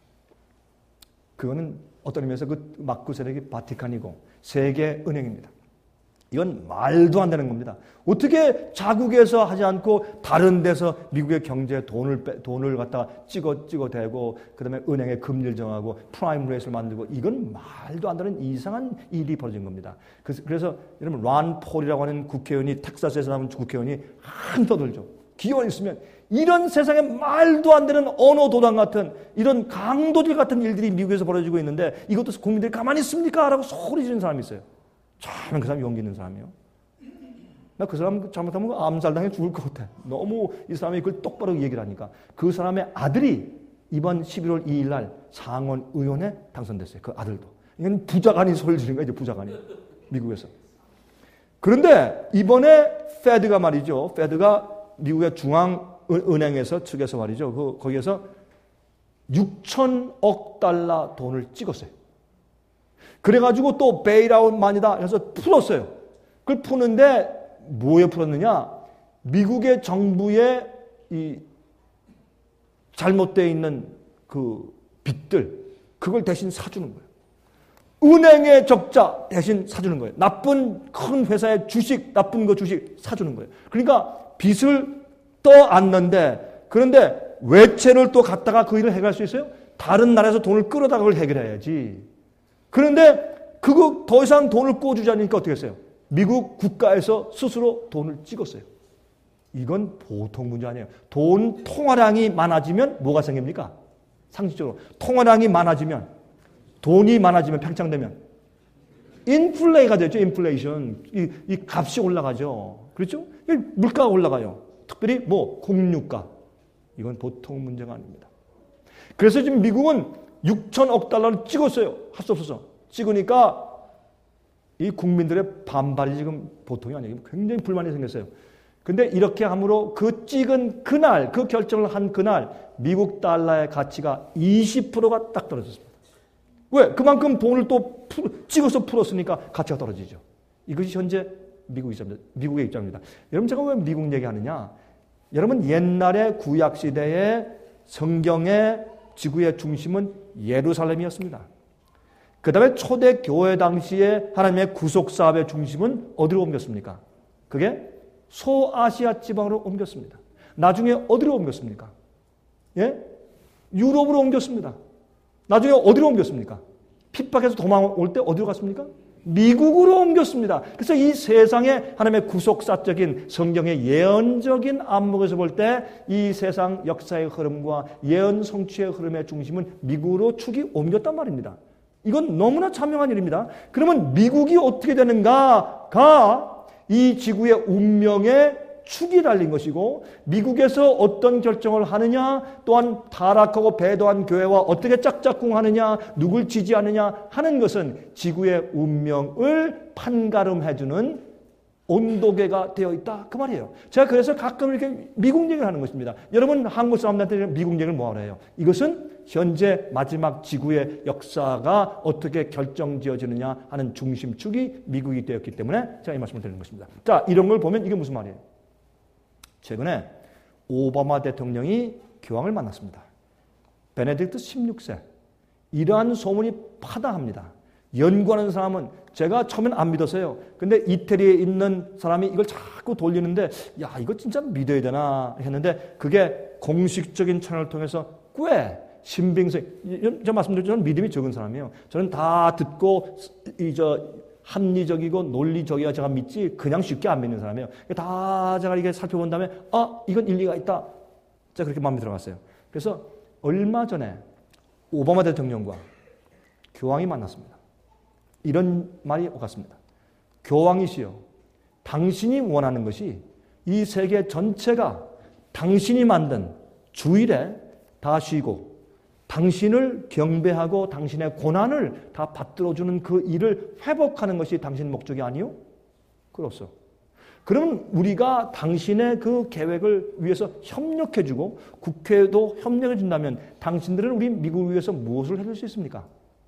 그거는 어떤 의미에서 그 막구 세력이 바티칸이고 세계 은행입니다. 이건 말도 안 되는 겁니다. 어떻게 자국에서 하지 않고 다른 데서 미국의 경제에 돈을 빼, 돈을 갖다가 찍어 찍어 대고 그다음에 은행의 금리를 정하고 프라임 레이트를 만들고 이건 말도 안 되는 이상한 일이 벌어진 겁니다. 그래서, 그래서 여러분 란 폴이라고 하는 국회의원이 텍사스에서 나온 국회의원이 한 떠들죠. 기회가 있으면 이런 세상에 말도 안 되는 언어 도단 같은 이런 강도질 같은 일들이 미국에서 벌어지고 있는데 이것도 국민들이 가만히 있습니까? 라고 소리 지르는 사람이 있어요. 참 그 사람 용기 있는 사람이에요. 나 그 사람 잘못하면 암살당해 죽을 것 같아. 너무 이 사람이 그걸 똑바로 얘기를 하니까 그 사람의 아들이 이번 십일월 이일 날 상원 의원에 당선됐어요. 그 아들도. 이건 부자간이 소리를 지르는 거예요. 이제 부자간이 미국에서. 그런데 이번에 페드가 말이죠. 페드가 미국의 중앙은행에서 측에서 말이죠. 그 거기에서 육천억 달러 돈을 찍었어요. 그래가지고 또 베일아웃만이다 해서 풀었어요. 그걸 푸는데 뭐에 풀었느냐? 미국의 정부의 이 잘못되어 있는 그 빚들 그걸 대신 사주는 거예요. 은행의 적자 대신 사주는 거예요. 나쁜 큰 회사의 주식, 나쁜 거 주식 사주는 거예요. 그러니까 빚을 떠안는데 그런데 외채를 또 갖다가 그 일을 해결할 수 있어요? 다른 나라에서 돈을 끌어다가 그걸 해결해야지. 그런데 그거 더 이상 돈을 꿔주지 않으니까 어떻게 했어요? 미국 국가에서 스스로 돈을 찍었어요. 이건 보통 문제 아니에요. 돈 통화량이 많아지면 뭐가 생깁니까? 상식적으로 통화량이 많아지면 돈이 많아지면 팽창되면 인플레이가 되죠. 인플레이션. 이, 이 값이 올라가죠. 그렇죠? 물가가 올라가요. 특별히 뭐 공유가. 이건 보통 문제가 아닙니다. 그래서 지금 미국은 육천억 달러를 찍었어요. 할 수 없어서. 찍으니까 이 국민들의 반발이 지금 보통이 아니에요. 굉장히 불만이 생겼어요. 근데 이렇게 함으로 그 찍은 그날, 그 결정을 한 그날 미국 달러의 가치가 이십 퍼센트가 딱 떨어졌습니다. 왜? 그만큼 돈을 또 풀, 찍어서 풀었으니까 가치가 떨어지죠. 이것이 현재 미국 입장입니다. 미국의 입장입니다. 여러분 제가 왜 미국 얘기하느냐? 여러분 옛날의 구약시대의 성경의 지구의 중심은 예루살렘이었습니다. 그 다음에 초대 교회 당시에 하나님의 구속사업의 중심은 어디로 옮겼습니까? 그게 소아시아 지방으로 옮겼습니다. 나중에 어디로 옮겼습니까? 예? 유럽으로 옮겼습니다. 나중에 어디로 옮겼습니까? 핍박해서 도망올 때 어디로 갔습니까? 미국으로 옮겼습니다. 그래서 이 세상의 하나님의 구속사적인 성경의 예언적인 안목에서 볼 때 이 세상 역사의 흐름과 예언 성취의 흐름의 중심은 미국으로 축이 옮겼단 말입니다. 이건 너무나 참명한 일입니다. 그러면 미국이 어떻게 되는가가 이 지구의 운명의 축이 달린 것이고 미국에서 어떤 결정을 하느냐 또한 타락하고 배도한 교회와 어떻게 짝짝꿍하느냐 누굴 지지하느냐 하는 것은 지구의 운명을 판가름해주는 온도계가 되어 있다 그 말이에요. 제가 그래서 가끔 이렇게 미국 얘기를 하는 것입니다. 여러분 한국 사람들한테 미국 얘기를 뭐하러 해요? 이것은 현재 마지막 지구의 역사가 어떻게 결정지어지느냐 하는 중심축이 미국이 되었기 때문에 제가 이 말씀을 드리는 것입니다. 자, 이런 걸 보면 이게 무슨 말이에요? 최근에 오바마 대통령이 교황을 만났습니다. 베네딕트 십육 세. 이러한 소문이 파다합니다. 연구하는 사람은 제가 처음엔 안 믿었어요. 근데 이태리에 있는 사람이 이걸 자꾸 돌리는데 야 이거 진짜 믿어야 되나 했는데 그게 공식적인 채널을 통해서 꽤 신빙성, 제가 말씀드렸죠. 저는 믿음이 적은 사람이에요. 저는 다 듣고 이 저 합리적이고 논리적이야 제가 믿지 그냥 쉽게 안 믿는 사람이에요. 다 제가 이게 살펴본 다음에 아 이건 일리가 있다. 제가 그렇게 마음에 들어갔어요. 그래서 얼마 전에 오바마 대통령과 교황이 만났습니다. 이런 말이 오갔습니다. 교황이시여, 당신이 원하는 것이 이 세계 전체가 당신이 만든 주일에 다 쉬고 당신을 경배하고 당신의 고난을 다 받들어주는 그 일을 회복하는 것이 당신 목적이 아니요? 그렇소. 그러면 우리가 당신의 그 계획을 위해서 협력해주고 국회도 협력해준다면 당신들은 우리 미국을 위해서 무엇을 해줄 수 있습니까?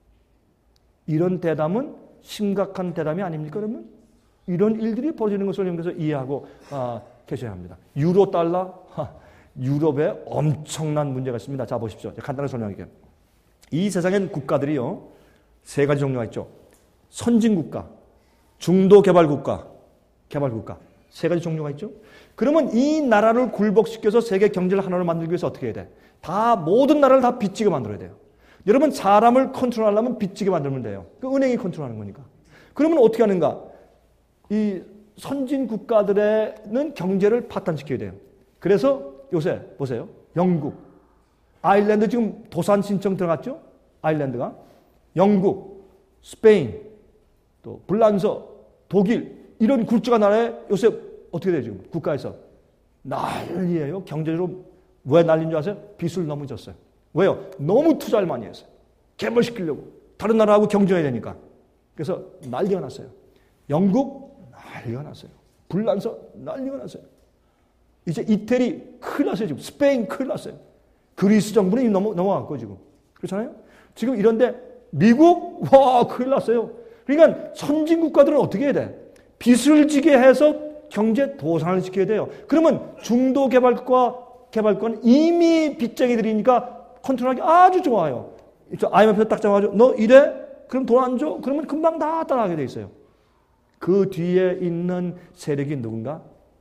이런 대담은 심각한 대담이 아닙니까? 그러면 이런 일들이 벌어지는 것을 여러분께서 이해하고 아, 계셔야 합니다. 유로 달러, 하, 유럽에 엄청난 문제가 있습니다. 자 보십시오. 간단하게 설명할게요. 이 세상엔 국가들이요 세 가지 종류가 있죠. 선진국가, 중도개발국가, 개발국가 세 가지 종류가 있죠. 그러면 이 나라를 굴복시켜서 세계 경제를 하나로 만들기 위해서 어떻게 해야 돼? 다 모든 나라를 다 빚지게 만들어야 돼요. 여러분 사람을 컨트롤하려면 빚지게 만들면 돼요. 그 은행이 컨트롤하는 거니까. 그러면 어떻게 하는가? 이 선진 국가들에는 경제를 파탄시켜야 돼요. 그래서 요새 보세요. 영국, 아일랜드 지금 도산 신청 들어갔죠? 아일랜드가. 영국, 스페인, 또 불란서, 독일 이런 굴주가 나라에 요새 어떻게 돼요 지금? 국가에서 난리예요. 경제적으로 왜 난리인 줄 아세요? 빚을 너무 졌어요. 왜요? 너무 투자를 많이 했어요. 개발시키려고. 다른 나라하고 경쟁해야 되니까. 그래서 난리가 났어요. 영국 난리가 났어요. 불란서 난리가 났어요. 이제 이태리 큰일 났어요. 지금 스페인 큰일 났어요. 그리스 정부는 넘어, 넘어갔고 지금. 그렇잖아요? 지금 이런데 미국 와 큰일 났어요. 그러니까 선진국가들은 어떻게 해야 돼? 빚을 지게 해서 경제 도산을 시켜야 돼요. 그러면 중도개발과 개발권 이미 빚쟁이들이니까 컨트롤하기 아주 좋아요. 아이엠에프에서 딱 잡아가지고 너 이래? 그럼 돈 안 줘? 그러면 금방 다 따라가게 돼 있어요. 그 뒤에 있는 세력이 누군가?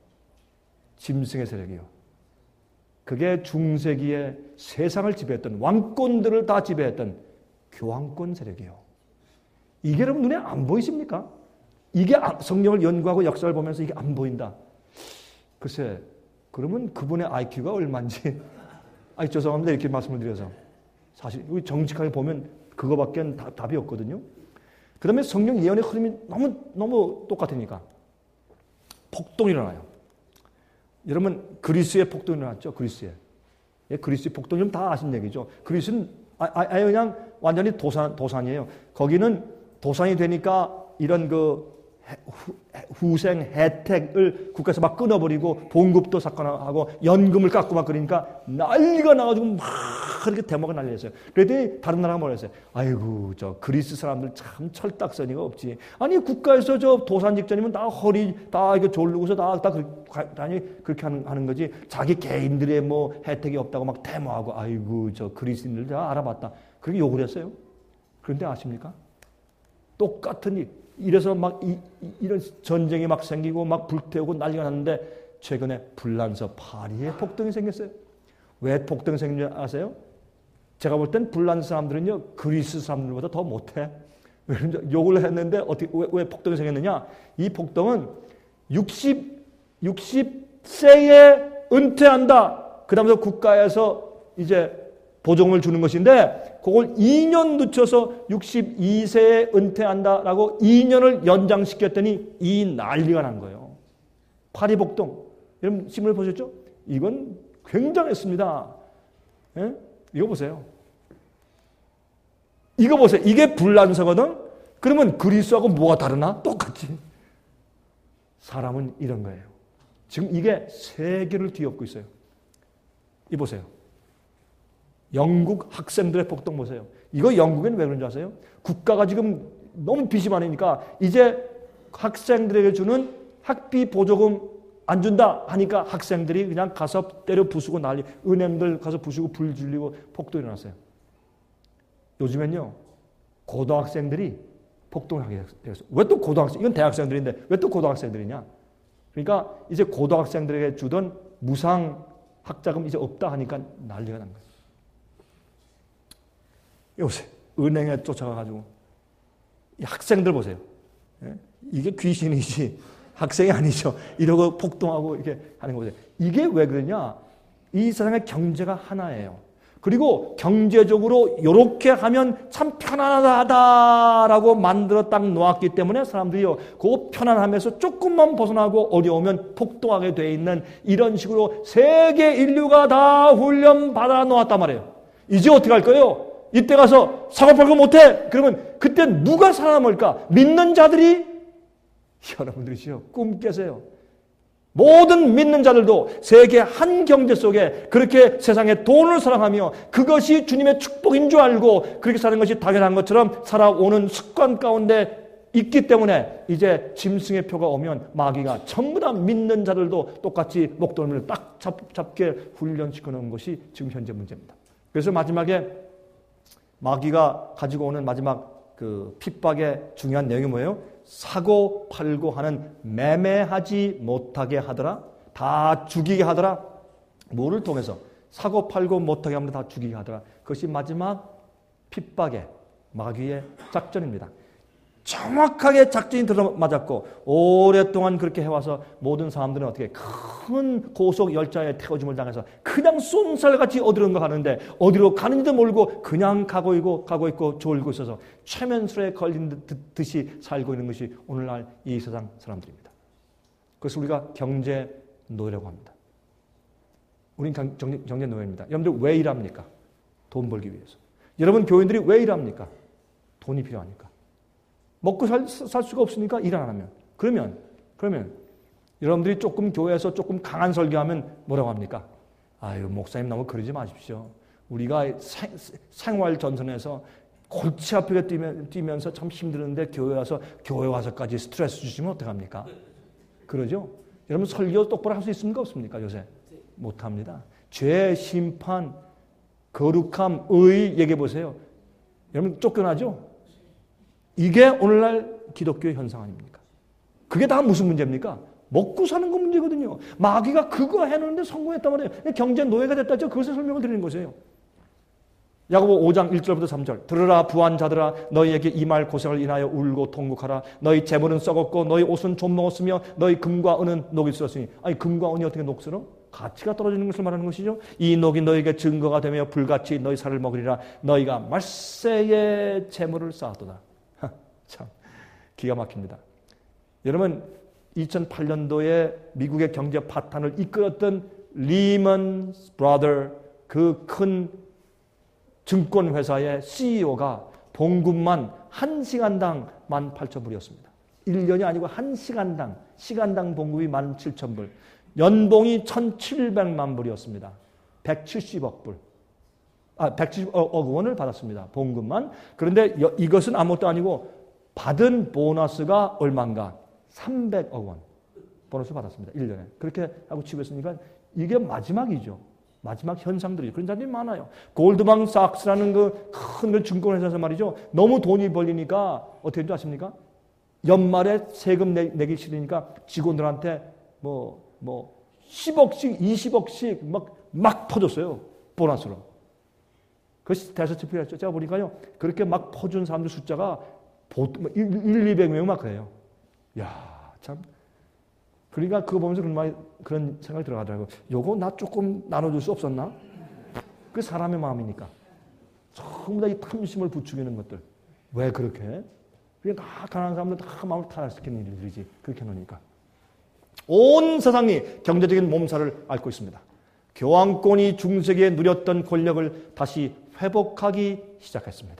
짐승의 세력이요. 그게 중세기에 세상을 지배했던 왕권들을 다 지배했던 교황권 세력이요. 이게 여러분 눈에 안 보이십니까? 이게 성경을 연구하고 역사를 보면서 이게 안 보인다. 글쎄, 그러면 그분의 아이큐가 얼마인지 아이 죄송합니다 이렇게 말씀을 드려서 사실 우리 정직하게 보면 그거밖에 답이 없거든요. 그 다음에 성경 예언의 흐름이 너무 너무 똑같으니까 폭동이 일어나요. 여러분 그리스의 폭동이 일어났죠. 그리스에. 예, 그리스의 폭동이면 다 아신 얘기죠. 그리스는 아예 그냥 완전히 도산, 도산이에요. 거기는 도산이 되니까 이런 그 후생 혜택을 국가에서 막 끊어버리고 봉급도 삭감하고 연금을 깎고 막 그러니까 난리가 나가지고 막 그렇게 대목이 난리였어요. 그랬더니 다른 나라가 뭐라 했어요? 아이고 저 그리스 사람들 참 철딱서니가 없지. 아니 국가에서 저 도산 직전이면 다 허리 다 이거 졸르고서 다 다 아니 그렇게 하는, 하는 거지. 자기 개인들의 뭐 혜택이 없다고 막 데모하고 아이고 저 그리스인들 다 알아봤다. 그렇게 욕을 했어요. 그런데 아십니까? 똑같은 일. 이래서 막 이, 이런 전쟁이 막 생기고 막 불태우고 난리가 났는데 최근에 불란서 파리에 폭동이 생겼어요. 왜 폭동이 생긴지 아세요? 제가 볼 땐 불란서 사람들은요 그리스 사람들보다 더 못해. 욕을 했는데 어떻게 왜, 왜 폭동이 생겼느냐? 이 폭동은 육십, 육십 세에 은퇴한다. 그 다음에 국가에서 이제 보종을 주는 것인데 그걸 이 년 늦춰서 육십이 세에 은퇴한다라고 이 년을 연장시켰더니 이 난리가 난 거예요. 파리 폭동. 여러분 신문을 보셨죠? 이건 굉장했습니다. 예? 이거 보세요. 이거 보세요. 이게 불란서거든. 그러면 그리스하고 뭐가 다르나? 똑같지. 사람은 이런 거예요. 지금 이게 세계를 뒤엎고 있어요. 이 보세요. 영국 학생들의 폭동 보세요. 이거 영국에는 왜 그런지 아세요? 국가가 지금 너무 빚이 많으니까 이제 학생들에게 주는 학비 보조금 안 준다 하니까 학생들이 그냥 가서 때려 부수고 난리, 은행들 가서 부수고 불 질리고 폭동이 일어났어요. 요즘엔요, 고등학생들이 폭동을 하게 됐어요. 왜 또 고등학생, 이건 대학생들인데 왜 또 고등학생들이냐? 그러니까 이제 고등학생들에게 주던 무상 학자금 이제 없다 하니까 난리가 난 거예요. 요새 은행에 쫓아가가지고 이 학생들 보세요. 이게 귀신이지 학생이 아니죠. 이러고 폭동하고 이렇게 하는 거죠. 이게 왜 그러냐? 이 세상의 경제가 하나예요. 그리고 경제적으로 이렇게 하면 참 편안하다라고 만들어 딱 놓았기 때문에 사람들이요, 그 편안함에서 조금만 벗어나고 어려우면 폭동하게 돼 있는 이런 식으로 세계 인류가 다 훈련 받아 놓았단 말이에요. 이제 어떻게 할 거예요? 이때 가서 사고 팔고 못해? 그러면 그때 누가 살아남을까? 믿는 자들이 여러분들이시요, 꿈 깨세요. 모든 믿는 자들도 세계 한 경제 속에 그렇게 세상에 돈을 사랑하며 그것이 주님의 축복인 줄 알고 그렇게 사는 것이 당연한 것처럼 살아오는 습관 가운데 있기 때문에 이제 짐승의 표가 오면 마귀가 전부 다 믿는 자들도 똑같이 목덜미를 딱 잡, 잡게 훈련시켜 놓은 것이 지금 현재 문제입니다. 그래서 마지막에 마귀가 가지고 오는 마지막 그 핍박의 중요한 내용이 뭐예요? 사고 팔고 하는 매매하지 못하게 하더라. 다 죽이게 하더라. 뭐를 통해서? 사고 팔고 못하게 하면 다 죽이게 하더라. 그것이 마지막 핍박의 마귀의 작전입니다. 정확하게 작전이 들어맞았고 오랫동안 그렇게 해와서 모든 사람들은 어떻게 큰 고속 열차에 태워줌을 당해서 그냥 쏜살같이 어디론가 가는데 어디로 가는지도 모르고 그냥 가고 있고 가고 있고 졸고 있어서 최면술에 걸린 듯이 살고 있는 것이 오늘날 이 세상 사람들입니다. 그래서 우리가 경제 노예라고 합니다. 우린 경제, 경제 노예입니다. 여러분들 왜 일합니까? 돈 벌기 위해서. 여러분 교인들이 왜 일합니까? 돈이 필요하니까. 먹고 살, 살 수가 없으니까 일 안 하면. 그러면, 그러면, 여러분들이 조금 교회에서 조금 강한 설교하면 뭐라고 합니까? 아유, 목사님 너무 그러지 마십시오. 우리가 생, 생활 전선에서 골치 아프게 뛰면, 뛰면서 참 힘드는데 교회 와서, 교회 와서까지 스트레스 주시면 어떡합니까? 그러죠? 여러분 설교 똑바로 할 수 있습니까? 없습니까? 요새? 못합니다. 죄, 심판, 거룩함, 의 얘기해 보세요. 여러분 쫓겨나죠? 이게 오늘날 기독교의 현상 아닙니까? 그게 다 무슨 문제입니까? 먹고 사는 거 문제거든요. 마귀가 그거 해놓는데 성공했단 말이에요. 경제 노예가 됐다죠. 그것을 설명을 드리는 것이에요. 야고보 오 장 일 절부터 삼 절. 들으라 부한 자들아 너희에게 이 말 고생을 인하여 울고 통곡하라. 너희 재물은 썩었고 너희 옷은 좀 먹었으며 너희 금과 은은 녹이 쓸었으니. 아니 금과 은이 어떻게 녹슬어? 가치가 떨어지는 것을 말하는 것이죠. 이 녹이 너희에게 증거가 되며 불같이 너희 살을 먹으리라. 너희가 말세의 재물을 쌓았도다. 참 기가 막힙니다. 여러분 이천팔 년도에 미국의 경제 파탄을 이끌었던 리먼 브라더 그 큰 증권회사의 씨이오가 봉급만 한 시간당 만 팔천 불이었습니다. 일 년이 아니고 한 시간당 시간당 봉급이 만 칠천 불, 연봉이 천칠백만 불이었습니다. 백칠십억 불. 아, 백칠십억 원을 받았습니다. 봉급만. 그런데 이것은 아무것도 아니고 받은 보너스가 얼마인가? 삼백억 원 보너스 받았습니다. 일 년에. 그렇게 하고 집했으니까 이게 마지막이죠. 마지막 현상들이. 그런 사람들이 많아요. 골드만삭스라는 그 큰 증권회사에서 말이죠. 너무 돈이 벌리니까 어떻게 된지 아십니까? 연말에 세금 내, 내기 싫으니까 직원들한테 뭐, 뭐 십억씩, 이십억씩 막, 막 퍼줬어요. 보너스로. 그것이 대서특필이었죠. 제가 보니까요. 그렇게 막 퍼준 사람들 숫자가 보통 일, 이백 명 막 그래요. 야, 참. 그러니까 그거 보면서 그런 말, 그런 생각이 들어가더라고요. 요거 나 조금 나눠줄 수 없었나? 그 사람의 마음이니까. 전부 다 이 탐심을 부추기는 것들. 왜 그렇게 해? 그러니까 다 가난한 사람들 다 마음을 타락시키는 일들이지. 그렇게 놓으니까. 온 세상이 경제적인 몸살을 앓고 있습니다. 교황권이 중세기에 누렸던 권력을 다시 회복하기 시작했습니다.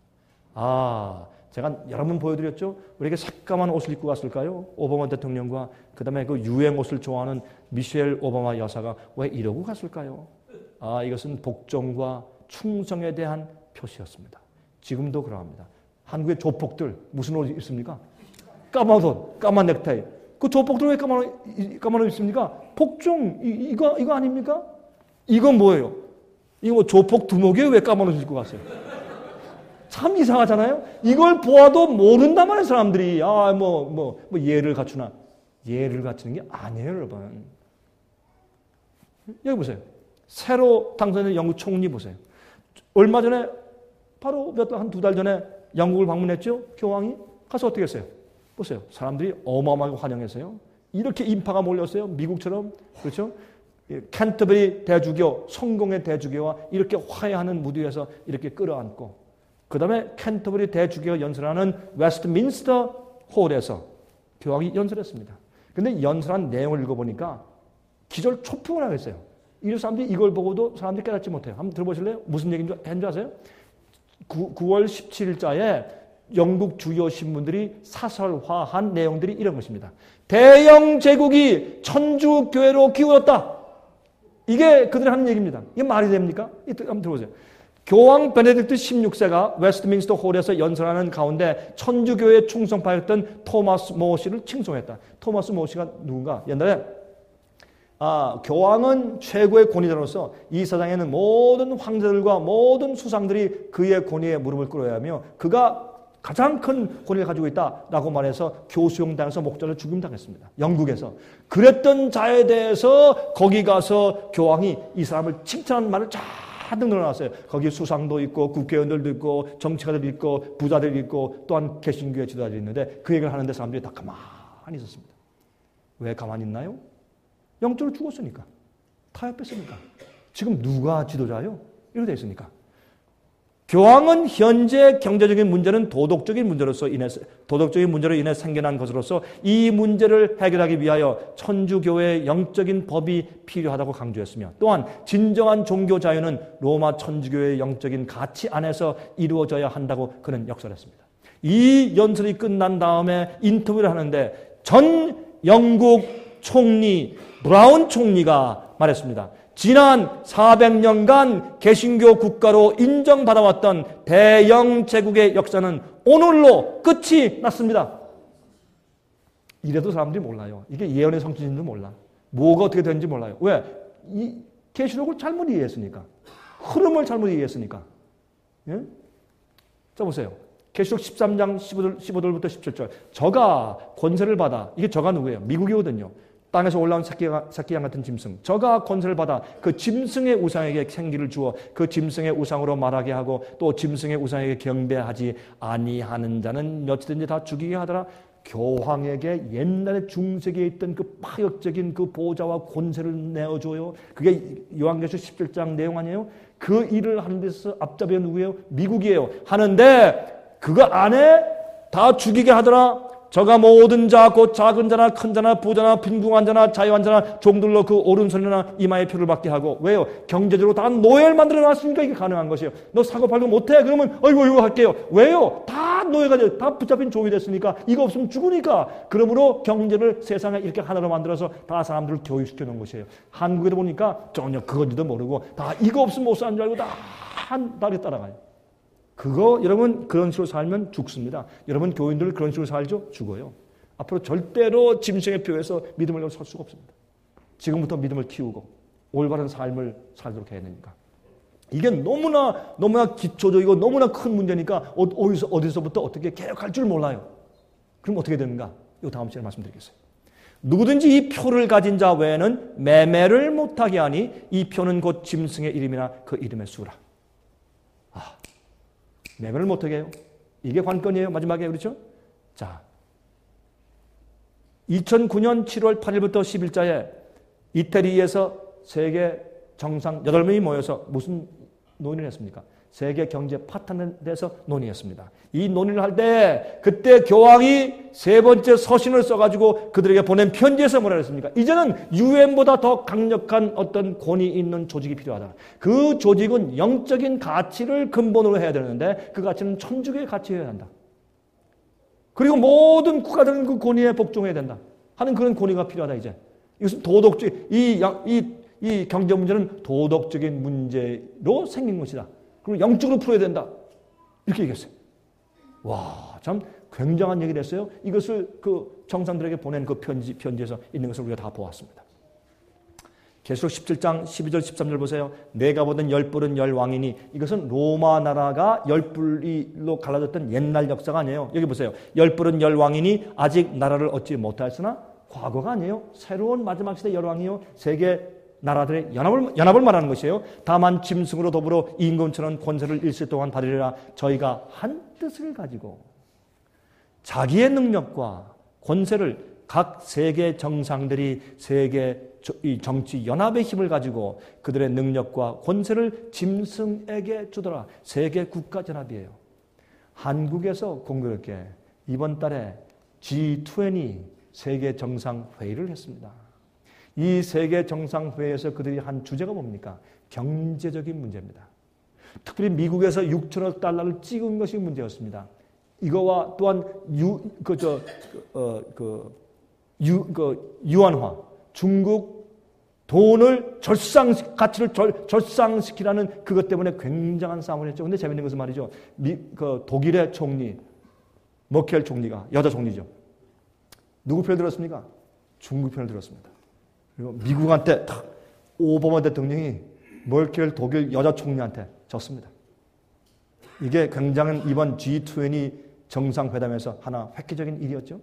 아, 제가 여러 번 보여드렸죠? 우리에게 새까만 옷을 입고 갔을까요? 오바마 대통령과 그 다음에 그 유행 옷을 좋아하는 미셸 오바마 여사가 왜 이러고 갔을까요? 아, 이것은 복종과 충성에 대한 표시였습니다. 지금도 그러합니다. 한국의 조폭들 무슨 옷 입습니까? 까만 옷, 까만 넥타이. 그 조폭들 왜 까만옷, 까만옷 입습니까? 복종, 이, 이거, 이거 아닙니까? 이건 뭐예요? 이거 조폭 두목이에요? 왜 까만옷 입고 갔어요? 참 이상하잖아요? 이걸 보아도 모른단 말이에요, 사람들이. 아, 뭐, 뭐, 뭐, 예를 갖추나. 예를 갖추는 게 아니에요, 여러분. 여기 보세요. 새로 당선된 영국 총리 보세요. 얼마 전에, 바로 몇 달, 한 두 달 전에 영국을 방문했죠? 교황이. 가서 어떻게 했어요? 보세요. 사람들이 어마어마하게 환영했어요. 이렇게 인파가 몰렸어요. 미국처럼. 그렇죠? 캔터버리 대주교, 성공의 대주교와 이렇게 화해하는 무대에서 이렇게 끌어안고, 그 다음에 캔터버리 대주교가 연설하는 웨스트민스터 홀에서 교황이 연설했습니다. 근데 연설한 내용을 읽어보니까 기절 초풍을 하겠어요. 이 사람들이 이걸 보고도 사람들이 깨닫지 못해요. 한번 들어보실래요? 무슨 얘기인 줄 아세요? 구월 십칠일자에 영국 주요 신문들이 사설화한 내용들이 이런 것입니다. 대영 제국이 천주교회로 기울었다. 이게 그들이 하는 얘기입니다. 이게 말이 됩니까? 한번 들어보세요. 교황 베네딕트 십육세가 웨스트민스터 홀에서 연설하는 가운데 천주교회 충성파였던 토마스 모시를 칭송했다. 토마스 모시가 누군가? 옛날에 아, 교황은 최고의 권위자로서 이 세상에는 모든 황제들과 모든 수상들이 그의 권위에 무릎을 꿇어야 하며 그가 가장 큰 권위를 가지고 있다라고 말해서 교수형당에서 목자를 죽임당했습니다. 영국에서. 그랬던 자에 대해서 거기 가서 교황이 이 사람을 칭찬하는 말을 잔뜩 늘어놨어요. 거기 수상도 있고 국회의원들도 있고 정치가들도 있고 부자들도 있고 또한 개신교의 지도자들이 있는데 그 얘기를 하는데 사람들이 다 가만히 있었습니다. 왜 가만히 있나요? 영적으로 죽었으니까. 타협했으니까. 지금 누가 지도자요? 이렇게 되어 있으니까. 교황은 현재 경제적인 문제는 도덕적인 문제로서 인해 도덕적인 문제로 인해 생겨난 것으로서 이 문제를 해결하기 위하여 천주교회의 영적인 법이 필요하다고 강조했으며 또한 진정한 종교 자유는 로마 천주교회의 영적인 가치 안에서 이루어져야 한다고 그는 역설했습니다. 이 연설이 끝난 다음에 인터뷰를 하는데 전 영국 총리 브라운 총리가 말했습니다. 지난 사백 년간 개신교 국가로 인정받아왔던 대영 제국의 역사는 오늘로 끝이 났습니다. 이래도 사람들이 몰라요. 이게 예언의 성취인지도 몰라. 뭐가 어떻게 되는지 몰라요. 왜? 이 계시록을 잘못 이해했으니까. 흐름을 잘못 이해했으니까. 예? 자 보세요. 계시록 십삼 장 십오 절부터 십칠 절. 저가 권세를 받아. 이게 저가 누구예요? 미국이거든요. 땅에서 올라온 새끼양, 새끼양 같은 짐승. 저가 권세를 받아 그 짐승의 우상에게 생기를 주어 그 짐승의 우상으로 말하게 하고 또 짐승의 우상에게 경배하지 아니하는 자는 몇이든지 다 죽이게 하더라. 교황에게 옛날에 중세기에 있던 그 파격적인 그 보좌와 권세를 내어줘요. 그게 요한계시록 십칠 장 내용 아니에요? 그 일을 하는 데서 앞잡이가 누구예요? 미국이에요. 하는데 그거 안에 다 죽이게 하더라. 저가 모든 자, 곧 작은 자나 큰 자나 부자나 빈궁한 자나 자유한 자나 종들로 그 오른손이나 이마에 표를 받게 하고. 왜요? 경제적으로 다 노예를 만들어 놨으니까 이게 가능한 것이에요. 너 사고 팔고 못해? 그러면 어이구 이거 할게요. 왜요? 다 노예가 돼요. 다 붙잡힌 종이 됐으니까. 이거 없으면 죽으니까. 그러므로 경제를 세상에 이렇게 하나로 만들어서 다 사람들을 교육시켜 놓은 것이에요. 한국에도 보니까 전혀 그건지도 모르고 다 이거 없으면 못 사는 줄 알고 다 한 달에 따라가요. 그거 여러분 그런 식으로 살면 죽습니다. 여러분 교인들 그런 식으로 살죠? 죽어요. 앞으로 절대로 짐승의 표에서 믿음을 가지고 설 수가 없습니다. 지금부터 믿음을 키우고 올바른 삶을 살도록 해야 되니까. 이게 너무나 너무나 기초적이고 너무나 큰 문제니까 어디서, 어디서부터 어떻게 개혁할 줄 몰라요. 그럼 어떻게 되는가? 이거 다음 시간에 말씀드리겠어요. 누구든지 이 표를 가진 자 외에는 매매를 못하게 하니 이 표는 곧 짐승의 이름이나 그 이름의 수라. 아, 매매를 못하게 해요. 이게 관건이에요. 마지막에 그렇죠? 자, 이천구 년 칠월 팔일부터 십일자에 이태리에서 세계 정상 여덟 명이 모여서 무슨 논의를 했습니까? 세계 경제 파탄에 대해서 논의했습니다. 이 논의를 할 때 그때 교황이 세 번째 서신을 써가지고 그들에게 보낸 편지에서 뭐라 그랬습니까? 이제는 유엔보다 더 강력한 어떤 권위 있는 조직이 필요하다. 그 조직은 영적인 가치를 근본으로 해야 되는데 그 가치는 천주교의 가치여야 한다. 그리고 모든 국가들은 그 권위에 복종해야 된다 하는 그런 권위가 필요하다. 이제 이것은 도덕적 이, 이, 이 경제 문제는 도덕적인 문제로 생긴 것이다. 그리고 영적으로 풀어야 된다. 이렇게 얘기했어요. 와, 참 굉장한 얘기를 했어요. 이것을 그 정상들에게 보낸 그 편지, 편지에서 있는 것을 우리가 다 보았습니다. 계시록 십칠 장 십이 절 십삼 절 보세요. 내가 보던 열뿔은 열왕이니, 이것은 로마 나라가 열뿔로 갈라졌던 옛날 역사가 아니에요. 여기 보세요. 열뿔은 열왕이니 아직 나라를 얻지 못하였으나, 과거가 아니에요. 새로운 마지막 시대 열왕이요. 세계 나라들의 연합을, 연합을 말하는 것이에요. 다만 짐승으로 더불어 임금처럼 권세를 일세 동안 받으리라. 저희가 한 뜻을 가지고 자기의 능력과 권세를 각 세계 정상들이 세계 이 정치 연합의 힘을 가지고 그들의 능력과 권세를 짐승에게 주더라. 세계 국가 연합이에요. 한국에서 공교롭게 이번 달에 지 이십 세계 정상회의를 했습니다. 이 세계 정상회의에서 그들이 한 주제가 뭡니까? 경제적인 문제입니다. 특별히 미국에서 육천억 달러를 찍은 것이 문제였습니다. 이거와 또한 유, 그, 저, 어, 그, 유, 그, 유한화. 중국 돈을 절상, 가치를 절, 절상시키라는 그것 때문에 굉장한 싸움을 했죠. 근데 재밌는 것은 말이죠. 미, 그 독일의 총리, 머켈 총리가, 여자 총리죠. 누구 편을 들었습니까? 중국 편을 들었습니다. 그리고 미국한테 탁, 오바마 대통령이 머켈 독일 여자 총리한테 졌습니다. 이게 굉장한 이번 지 이십 정상회담에서 하나 획기적인 일이었죠.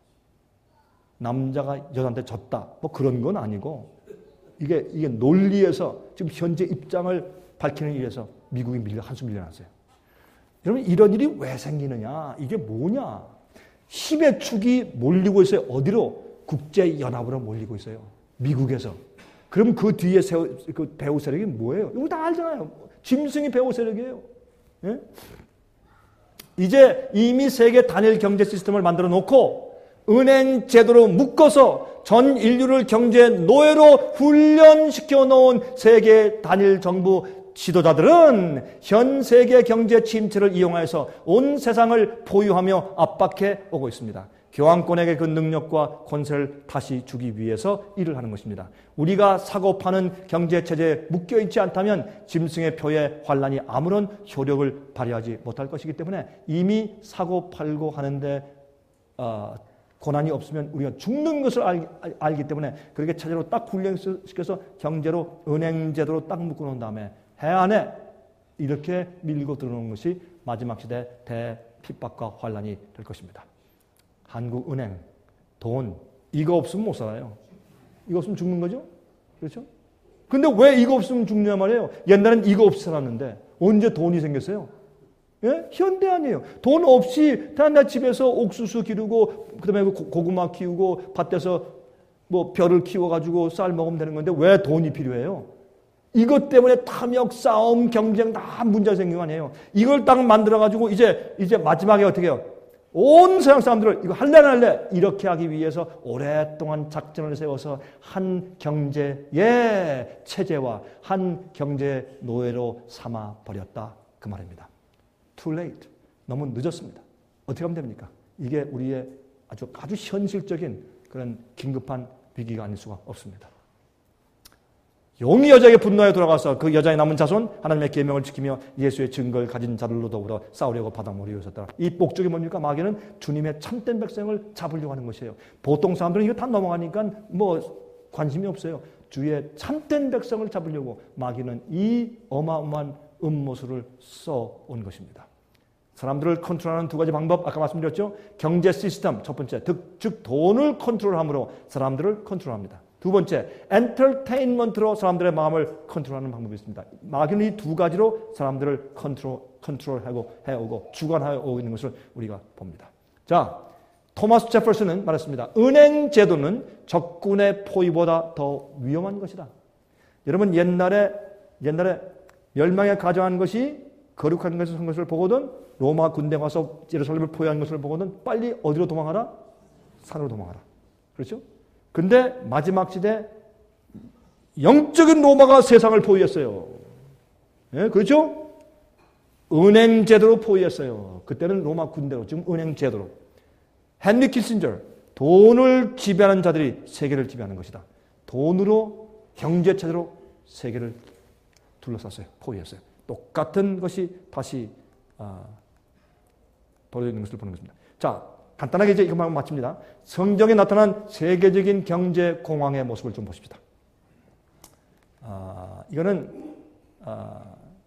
남자가 여자한테 졌다. 뭐 그런 건 아니고, 이게, 이게 논리에서 지금 현재 입장을 밝히는 일에서 미국이 밀려, 한숨 밀려났어요. 여러분, 이런 일이 왜 생기느냐? 이게 뭐냐? 힘의 축이 몰리고 있어요. 어디로? 국제연합으로 몰리고 있어요. 미국에서. 그럼 그 뒤에 세우, 그 배후 세력이 뭐예요? 이거 다 알잖아요. 짐승이 배후 세력이에요. 예? 이제 이미 세계 단일 경제 시스템을 만들어 놓고 은행 제도로 묶어서 전 인류를 경제 노예로 훈련시켜 놓은 세계 단일 정부 지도자들은 현 세계 경제 침체를 이용해서 온 세상을 포유하며 압박해 오고 있습니다. 교황권에게 그 능력과 권세를 다시 주기 위해서 일을 하는 것입니다. 우리가 사고 파는 경제체제에 묶여있지 않다면 짐승의 표의 환란이 아무런 효력을 발휘하지 못할 것이기 때문에 이미 사고 팔고 하는데 어, 고난이 없으면 우리가 죽는 것을 알, 알기 때문에 그렇게 체제로 딱 훈련시켜서 경제로 은행제도로 딱 묶어놓은 다음에 해안에 이렇게 밀고 들어오는 것이 마지막 시대 대핍박과 환란이 될 것입니다. 한국은행, 돈, 이거 없으면 못 살아요. 이거 없으면 죽는 거죠? 그렇죠? 근데 왜 이거 없으면 죽냐 말이에요. 옛날엔 이거 없이 살았는데 언제 돈이 생겼어요? 예? 현대 아니에요. 돈 없이 다 내 집에서 옥수수 기르고 그다음에 고구마 키우고 밭에서 뭐 벼를 키워가지고 쌀 먹으면 되는 건데 왜 돈이 필요해요? 이것 때문에 탐욕, 싸움, 경쟁 다 문제가 생긴 거 아니에요. 이걸 딱 만들어가지고 이제 이제 마지막에 어떻게 해요? 온 세상 사람들을 이거 할래 안 할래 이렇게 하기 위해서 오랫동안 작전을 세워서 한 경제의 체제와 한 경제 노예로 삼아 버렸다 그 말입니다. Too late. 너무 늦었습니다. 어떻게 하면 됩니까? 이게 우리의 아주 아주 현실적인 그런 긴급한 위기가 아닐 수가 없습니다. 용이 여자에게 분노하여 돌아가서 그 여자의 남은 자손 하나님의 계명을 지키며 예수의 증거를 가진 자들로 더불어 싸우려고 바닥머리에 있었더라. 이 목적이 뭡니까? 마귀는 주님의 참된 백성을 잡으려고 하는 것이에요. 보통 사람들은 이거 다 넘어가니까 뭐 관심이 없어요. 주의 참된 백성을 잡으려고 마귀는 이 어마어마한 음모술을 써온 것입니다. 사람들을 컨트롤하는 두 가지 방법 아까 말씀드렸죠. 경제 시스템 첫 번째 즉 돈을 컨트롤함으로 사람들을 컨트롤합니다. 두 번째, 엔터테인먼트로 사람들의 마음을 컨트롤하는 방법이 있습니다. 마귀는 이 두 가지로 사람들을 컨트롤, 컨트롤하고 해오고 주관하고 있는 것을 우리가 봅니다. 자, 토마스 제퍼슨은 말했습니다. 은행 제도는 적군의 포위보다 더 위험한 것이다. 여러분 옛날에 옛날에 멸망에 가져간 것이 거룩한 것을 한 것을 보거든 로마 군대 와서 예루살렘을 포위한 것을 보거든 빨리 어디로 도망하라? 산으로 도망하라. 그렇죠? 근데 마지막 시대 영적인 로마가 세상을 포위했어요. 예, 그렇죠? 은행 제도로 포위했어요. 그때는 로마 군대로, 지금 은행 제도로. 헨리 키신저, 돈을 지배하는 자들이 세계를 지배하는 것이다. 돈으로 경제 체제로 세계를 둘러쌌어요. 포위했어요. 똑같은 것이 다시 아, 벌어지는 것을 보는 것입니다. 자, 간단하게 이제 이것만 마칩니다. 성경에 나타난 세계적인 경제 공황의 모습을 좀 보십시다. 아, 이거는 아,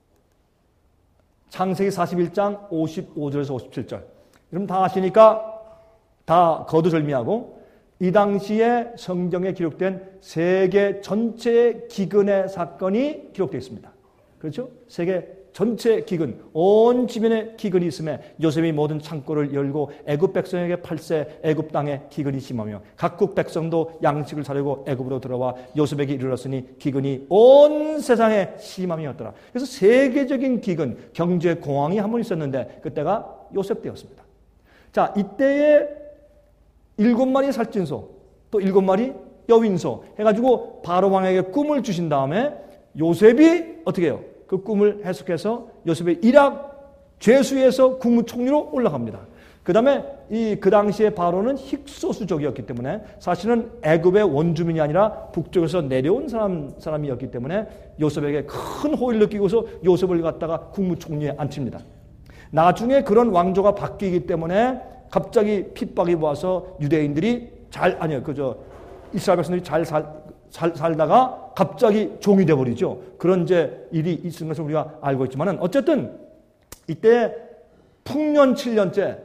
창세기 사십일 장 오십오 절에서 오십칠 절. 여러분 다 아시니까 다 거두절미하고 이 당시에 성경에 기록된 세계 전체의 기근의 사건이 기록되어 있습니다. 그렇죠? 세계 전체 기근, 온 지면에 기근이 있음에 요셉이 모든 창고를 열고 애굽 백성에게 팔세 애굽 땅에 기근이 심하며 각국 백성도 양식을 사려고 애굽으로 들어와 요셉에게 이르렀으니 기근이 온 세상에 심함이었더라. 그래서 세계적인 기근, 경제 공황이 한 번 있었는데 그때가 요셉 때였습니다. 자, 이때에 일곱 마리 살찐소, 또 일곱 마리 여윈소 해가지고 바로 왕에게 꿈을 주신 다음에 요셉이 어떻게 해요? 그 꿈을 해석해서 요셉의 일학 죄수에서 국무총리로 올라갑니다. 그 다음에 이 그 당시에 바로는 힉소수족이었기 때문에 사실은 애굽의 원주민이 아니라 북쪽에서 내려온 사람, 사람이었기 때문에 요셉에게 큰 호의를 느끼고서 요셉을 갖다가 국무총리에 앉힙니다. 나중에 그런 왕조가 바뀌기 때문에 갑자기 핍박이 와서 유대인들이 잘, 아니요, 그저 이스라엘 백성들이 잘 살, 살, 살다가 갑자기 종이 되어버리죠. 그런 이제 일이 있은 것을 우리가 알고 있지만은 어쨌든 이때 풍년 칠 년째,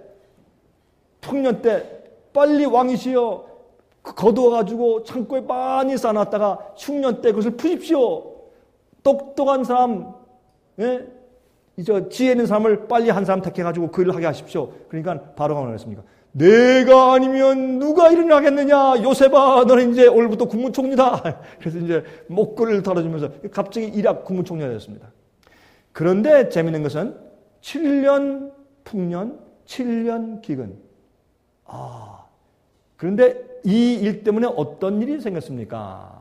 풍년 때 빨리 왕이시여 거두어가지고 창고에 많이 쌓아놨다가 흉년 때 그것을 푸십시오. 똑똑한 사람, 예? 이제 지혜 있는 사람을 빨리 한 사람 택해가지고 그 일을 하게 하십시오. 그러니까 바로가 말했습니까? 내가 아니면 누가 일을 하겠느냐? 요셉아, 너는 이제 오늘부터 국무총리다. 그래서 이제 목걸이를 털어주면서 갑자기 일학 국무총리가 되었습니다. 그런데 재미있는 것은 칠 년 풍년, 칠 년 기근. 아, 그런데 이 일 때문에 어떤 일이 생겼습니까?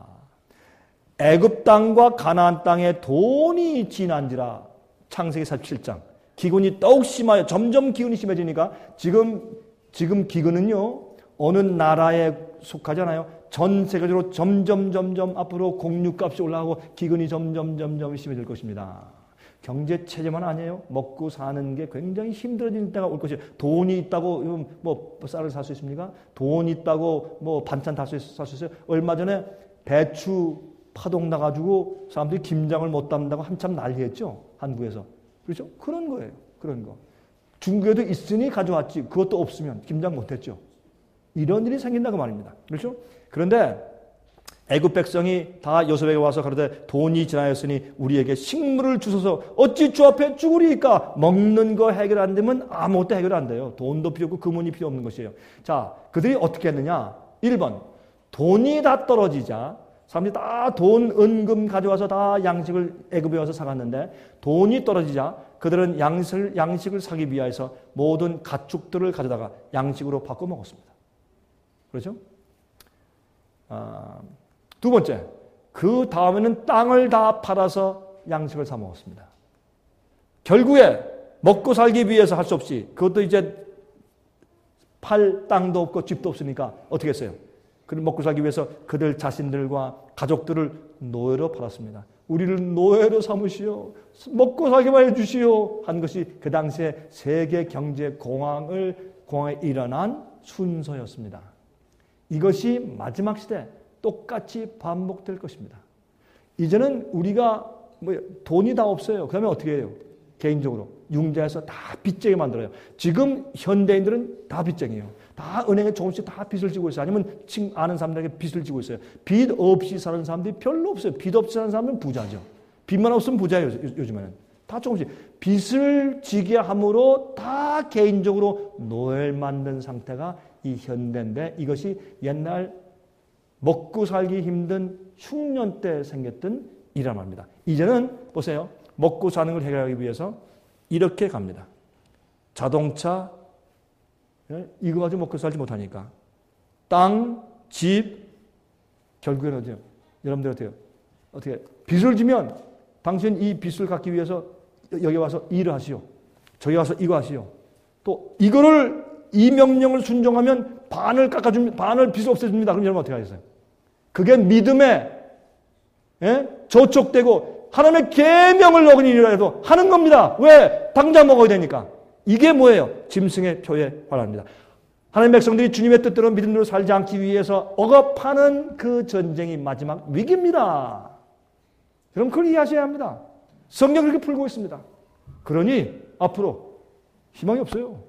애굽 땅과 가나안 땅에 돈이 진한지라. 창세기 사십칠 장. 기근이 더욱 심하여 점점 기근이 심해지니까 지금 지금 기근은요 어느 나라에 속하지 않아요. 전 세계적으로 점점 점점 앞으로 공유값이 올라가고 기근이 점점 점점 심해질 것입니다. 경제 체제만 아니에요. 먹고 사는 게 굉장히 힘들어질 때가 올 것이에요. 돈이 있다고 뭐 쌀을 살 수 있습니까? 돈이 있다고 뭐 반찬 다 살 수 있어요? 얼마 전에 배추 파동 나가지고 사람들이 김장을 못 담는다고 한참 난리했죠. 한국에서. 그렇죠? 그런 거예요. 그런 거. 중국에도 있으니 가져왔지. 그것도 없으면 김장 못했죠. 이런 일이 생긴다고 말입니다. 그렇죠? 그런데 애굽 백성이 다 요셉에게 와서 가로되 돈이 지나였으니 우리에게 식물을 주소서 어찌 주 앞에 죽으리까? 먹는 거 해결 안 되면 아무것도 해결 안 돼요. 돈도 필요 없고 금은이 필요 없는 것이에요. 자, 그들이 어떻게 했느냐? 일 번 돈이 다 떨어지자 사람들이 다 돈, 은금 가져와서 다 양식을 애굽에 와서 사갔는데 돈이 떨어지자 그들은 양식을, 양식을 사기 위해서 모든 가축들을 가져다가 양식으로 바꿔 먹었습니다. 그렇죠? 아, 두 번째, 그 다음에는 땅을 다 팔아서 양식을 사 먹었습니다. 결국에 먹고 살기 위해서 할 수 없이 그것도 이제 팔 땅도 없고 집도 없으니까 어떻게 했어요? 그를 먹고 살기 위해서 그들 자신들과 가족들을 노예로 팔았습니다. 우리를 노예로 삼으시오. 먹고 살기만 해주시오. 한 것이 그 당시에 세계 경제 공황을, 공황에 일어난 순서였습니다. 이것이 마지막 시대 똑같이 반복될 것입니다. 이제는 우리가 뭐 돈이 다 없어요. 그러면 어떻게 해요? 개인적으로 융자해서 다 빚쟁이 만들어요. 지금 현대인들은 다 빚쟁이에요. 다 은행에 조금씩 다 빚을 지고 있어요. 아니면 아는 사람들에게 빚을 지고 있어요. 빚 없이 사는 사람들이 별로 없어요. 빚 없이 사는 사람은 부자죠. 빚만 없으면 부자예요. 요즘에는. 다 조금씩. 빚을 지게 함으로 다 개인적으로 노예를 만든 상태가 이 현대인데 이것이 옛날 먹고 살기 힘든 흉년 때 생겼던 일이란 말입니다. 이제는 보세요. 먹고 사는 걸 해결하기 위해서 이렇게 갑니다. 자동차, 이거 가지고 먹고 살지 못하니까. 땅, 집, 결국에는 어때요? 여러분들 어때요? 어떻게, 빚을 지면 당신 이 빚을 갚기 위해서 여기 와서 일을 하시오. 저기 와서 이거 하시오. 또 이거를, 이 명령을 순종하면 반을 깎아줍니다. 반을 빚을 없애줍니다. 그럼 여러분 어떻게 하겠어요? 그게 믿음에, 예? 저촉되고, 하나님의 계명을 어긴 일이라 해도 하는 겁니다. 왜? 당장 먹어야 되니까. 이게 뭐예요? 짐승의 표에 관합니다. 하나님의 백성들이 주님의 뜻대로 믿음으로 살지 않기 위해서 억압하는 그 전쟁이 마지막 위기입니다. 그럼 그걸 이해하셔야 합니다. 성경 그렇게 풀고 있습니다. 그러니 앞으로 희망이 없어요.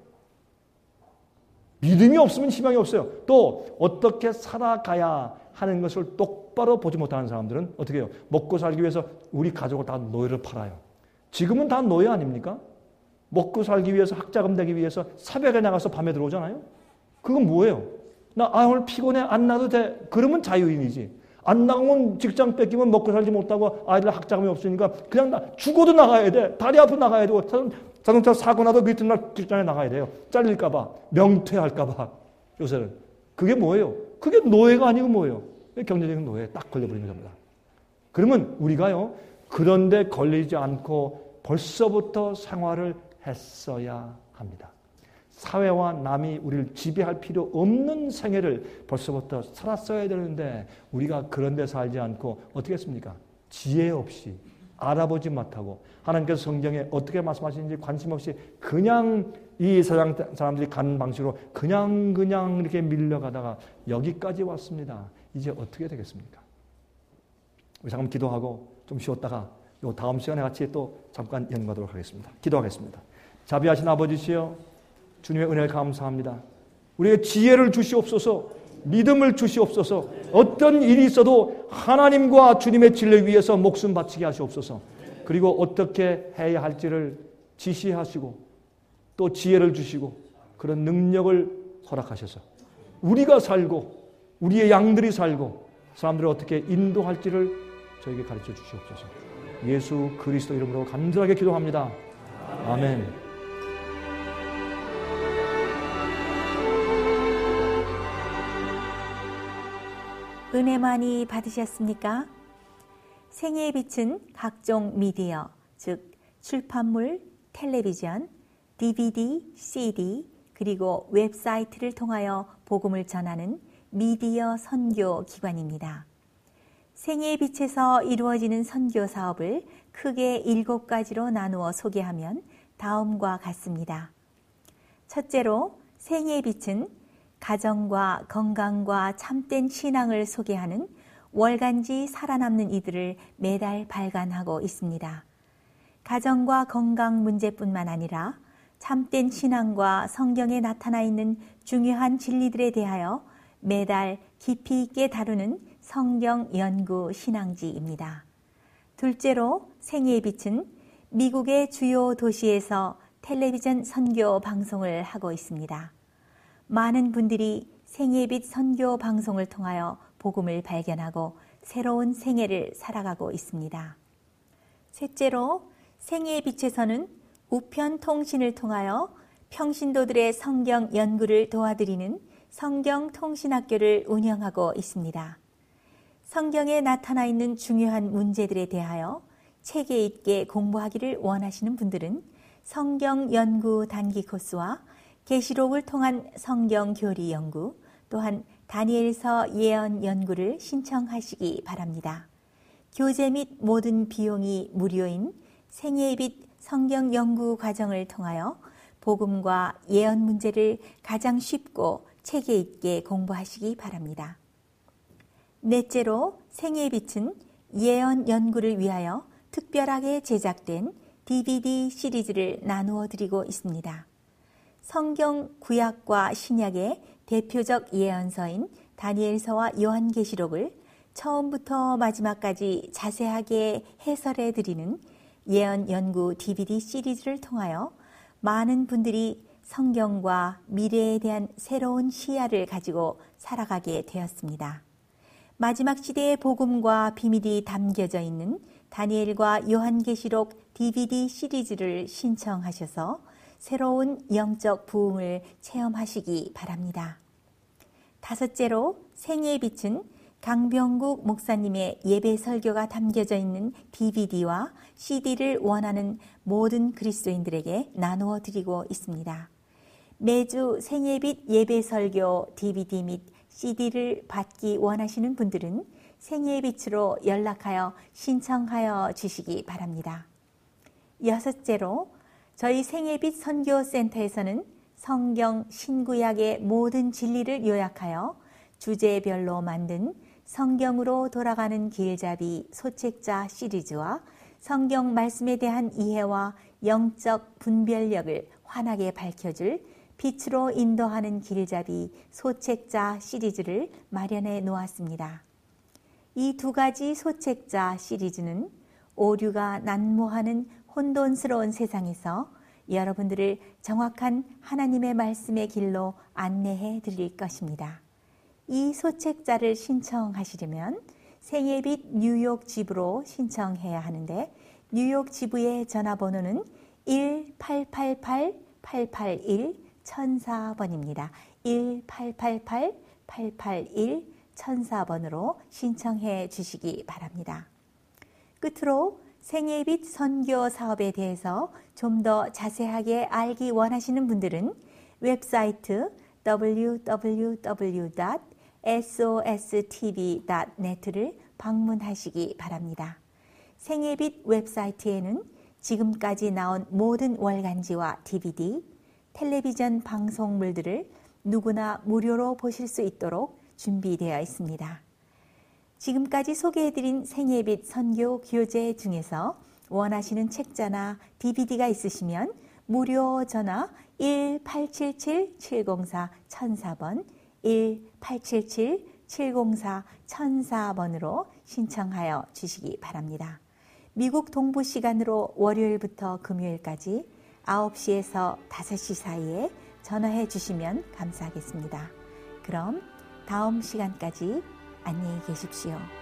믿음이 없으면 희망이 없어요. 또 어떻게 살아가야 하는 것을 똑바로 보지 못하는 사람들은 어떻게 해요? 먹고 살기 위해서 우리 가족을 다 노예를 팔아요. 지금은 다 노예 아닙니까? 먹고 살기 위해서 학자금 되기 위해서 새벽에 나가서 밤에 들어오잖아요. 그건 뭐예요? 나 아, 오늘 피곤해 안 나도 돼. 그러면 자유인이지. 안 나가면 직장 뺏기면 먹고 살지 못하고 아이들 학자금이 없으니까 그냥 나, 죽어도 나가야 돼. 다리 아프고 나가야 되고 자동차 사고 나도 그 이튿날 직장에 나가야 돼요. 잘릴까 봐. 명퇴할까 봐. 요새는. 그게 뭐예요? 그게 노예가 아니고 뭐예요? 경제적인 노예에 딱 걸려버리는 겁니다. 그러면 우리가요. 그런데 걸리지 않고 벌써부터 생활을 했어야 합니다. 사회와 남이 우리를 지배할 필요 없는 생애를 벌써부터 살았어야 되는데 우리가 그런 데 살지 않고 어떻게 했습니까? 지혜 없이 알아보지 못하고 하나님께서 성경에 어떻게 말씀하시는지 관심 없이 그냥 이 세상 사람들이 가는 방식으로 그냥 그냥 이렇게 밀려가다가 여기까지 왔습니다. 이제 어떻게 되겠습니까? 우리 잠깐 기도하고 좀 쉬었다가 요 다음 시간에 같이 또 잠깐 연구하도록 하겠습니다. 기도하겠습니다. 자비하신 아버지시여 주님의 은혜를 감사합니다. 우리에게 지혜를 주시옵소서, 믿음을 주시옵소서, 어떤 일이 있어도 하나님과 주님의 진리 위해서 목숨 바치게 하시옵소서, 그리고 어떻게 해야 할지를 지시하시고 또 지혜를 주시고 그런 능력을 허락하셔서 우리가 살고 우리의 양들이 살고 사람들을 어떻게 인도할지를 저에게 가르쳐 주시옵소서. 예수 그리스도 이름으로 간절하게 기도합니다. 아멘. 은혜 많이 받으셨습니까? 생애의 빛은 각종 미디어, 즉 출판물, 텔레비전, 디비디, 씨디, 그리고 웹사이트를 통하여 복음을 전하는 미디어 선교 기관입니다. 생애의 빛에서 이루어지는 선교 사업을 크게 일곱 가지로 나누어 소개하면 다음과 같습니다. 첫째로 생애의 빛은 가정과 건강과 참된 신앙을 소개하는 월간지 살아남는 이들을 매달 발간하고 있습니다. 가정과 건강 문제뿐만 아니라 참된 신앙과 성경에 나타나 있는 중요한 진리들에 대하여 매달 깊이 있게 다루는 성경 연구 신앙지입니다. 둘째로 생애의 빛은 미국의 주요 도시에서 텔레비전 선교 방송을 하고 있습니다. 많은 분들이 생애의 빛 선교 방송을 통하여 복음을 발견하고 새로운 생애를 살아가고 있습니다. 셋째로 생애의 빛에서는 우편 통신을 통하여 평신도들의 성경 연구를 도와드리는 성경 통신학교를 운영하고 있습니다. 성경에 나타나 있는 중요한 문제들에 대하여 체계 있게 공부하기를 원하시는 분들은 성경 연구 단기 코스와 계시록을 통한 성경 교리 연구, 또한 다니엘서 예언 연구를 신청하시기 바랍니다. 교재 및 모든 비용이 무료인 생애의 빛 성경 연구 과정을 통하여 복음과 예언 문제를 가장 쉽고 체계 있게 공부하시기 바랍니다. 넷째로 생애의 빛은 예언 연구를 위하여 특별하게 제작된 디비디 시리즈를 나누어 드리고 있습니다. 성경 구약과 신약의 대표적 예언서인 다니엘서와 요한계시록을 처음부터 마지막까지 자세하게 해설해 드리는 예언 연구 디비디 시리즈를 통하여 많은 분들이 성경과 미래에 대한 새로운 시야를 가지고 살아가게 되었습니다. 마지막 시대의 복음과 비밀이 담겨져 있는 다니엘과 요한계시록 디비디 시리즈를 신청하셔서 새로운 영적 부흥을 체험하시기 바랍니다. 다섯째로 생애의 빛은 강병국 목사님의 예배 설교가 담겨져 있는 디비디와 씨디를 원하는 모든 그리스도인들에게 나누어 드리고 있습니다. 매주 생애의 빛 예배 설교 디비디 및 씨디를 받기 원하시는 분들은 생애의 빛으로 연락하여 신청하여 주시기 바랍니다. 여섯째로 저희 생애빛 선교센터에서는 성경 신구약의 모든 진리를 요약하여 주제별로 만든 성경으로 돌아가는 길잡이 소책자 시리즈와 성경 말씀에 대한 이해와 영적 분별력을 환하게 밝혀줄 빛으로 인도하는 길잡이 소책자 시리즈를 마련해 놓았습니다. 이 두 가지 소책자 시리즈는 오류가 난무하는 혼돈스러운 세상에서 여러분들을 정확한 하나님의 말씀의 길로 안내해 드릴 것입니다. 이 소책자를 신청하시려면 생애빛 뉴욕 지부로 신청해야 하는데 뉴욕 지부의 전화번호는 일 팔팔팔 팔팔일 천사 번입니다. 일 팔팔팔 팔팔일 천사 번으로 신청해 주시기 바랍니다. 끝으로 생애빛 선교 사업에 대해서 좀 더 자세하게 알기 원하시는 분들은 웹사이트 더블유 더블유 더블유 닷 에스오에스티비 닷 넷을 방문하시기 바랍니다. 생애빛 웹사이트에는 지금까지 나온 모든 월간지와 디비디, 텔레비전 방송물들을 누구나 무료로 보실 수 있도록 준비되어 있습니다. 지금까지 소개해드린 생애빛 선교 교재 중에서 원하시는 책자나 디비디가 있으시면 무료 전화 일 팔칠칠 칠공사 천사 번 일 팔칠칠 칠공사 천사 번으로 신청하여 주시기 바랍니다. 미국 동부 시간으로 월요일부터 금요일까지 아홉 시에서 다섯 시 사이에 전화해 주시면 감사하겠습니다. 그럼 다음 시간까지 안녕히 계십시오.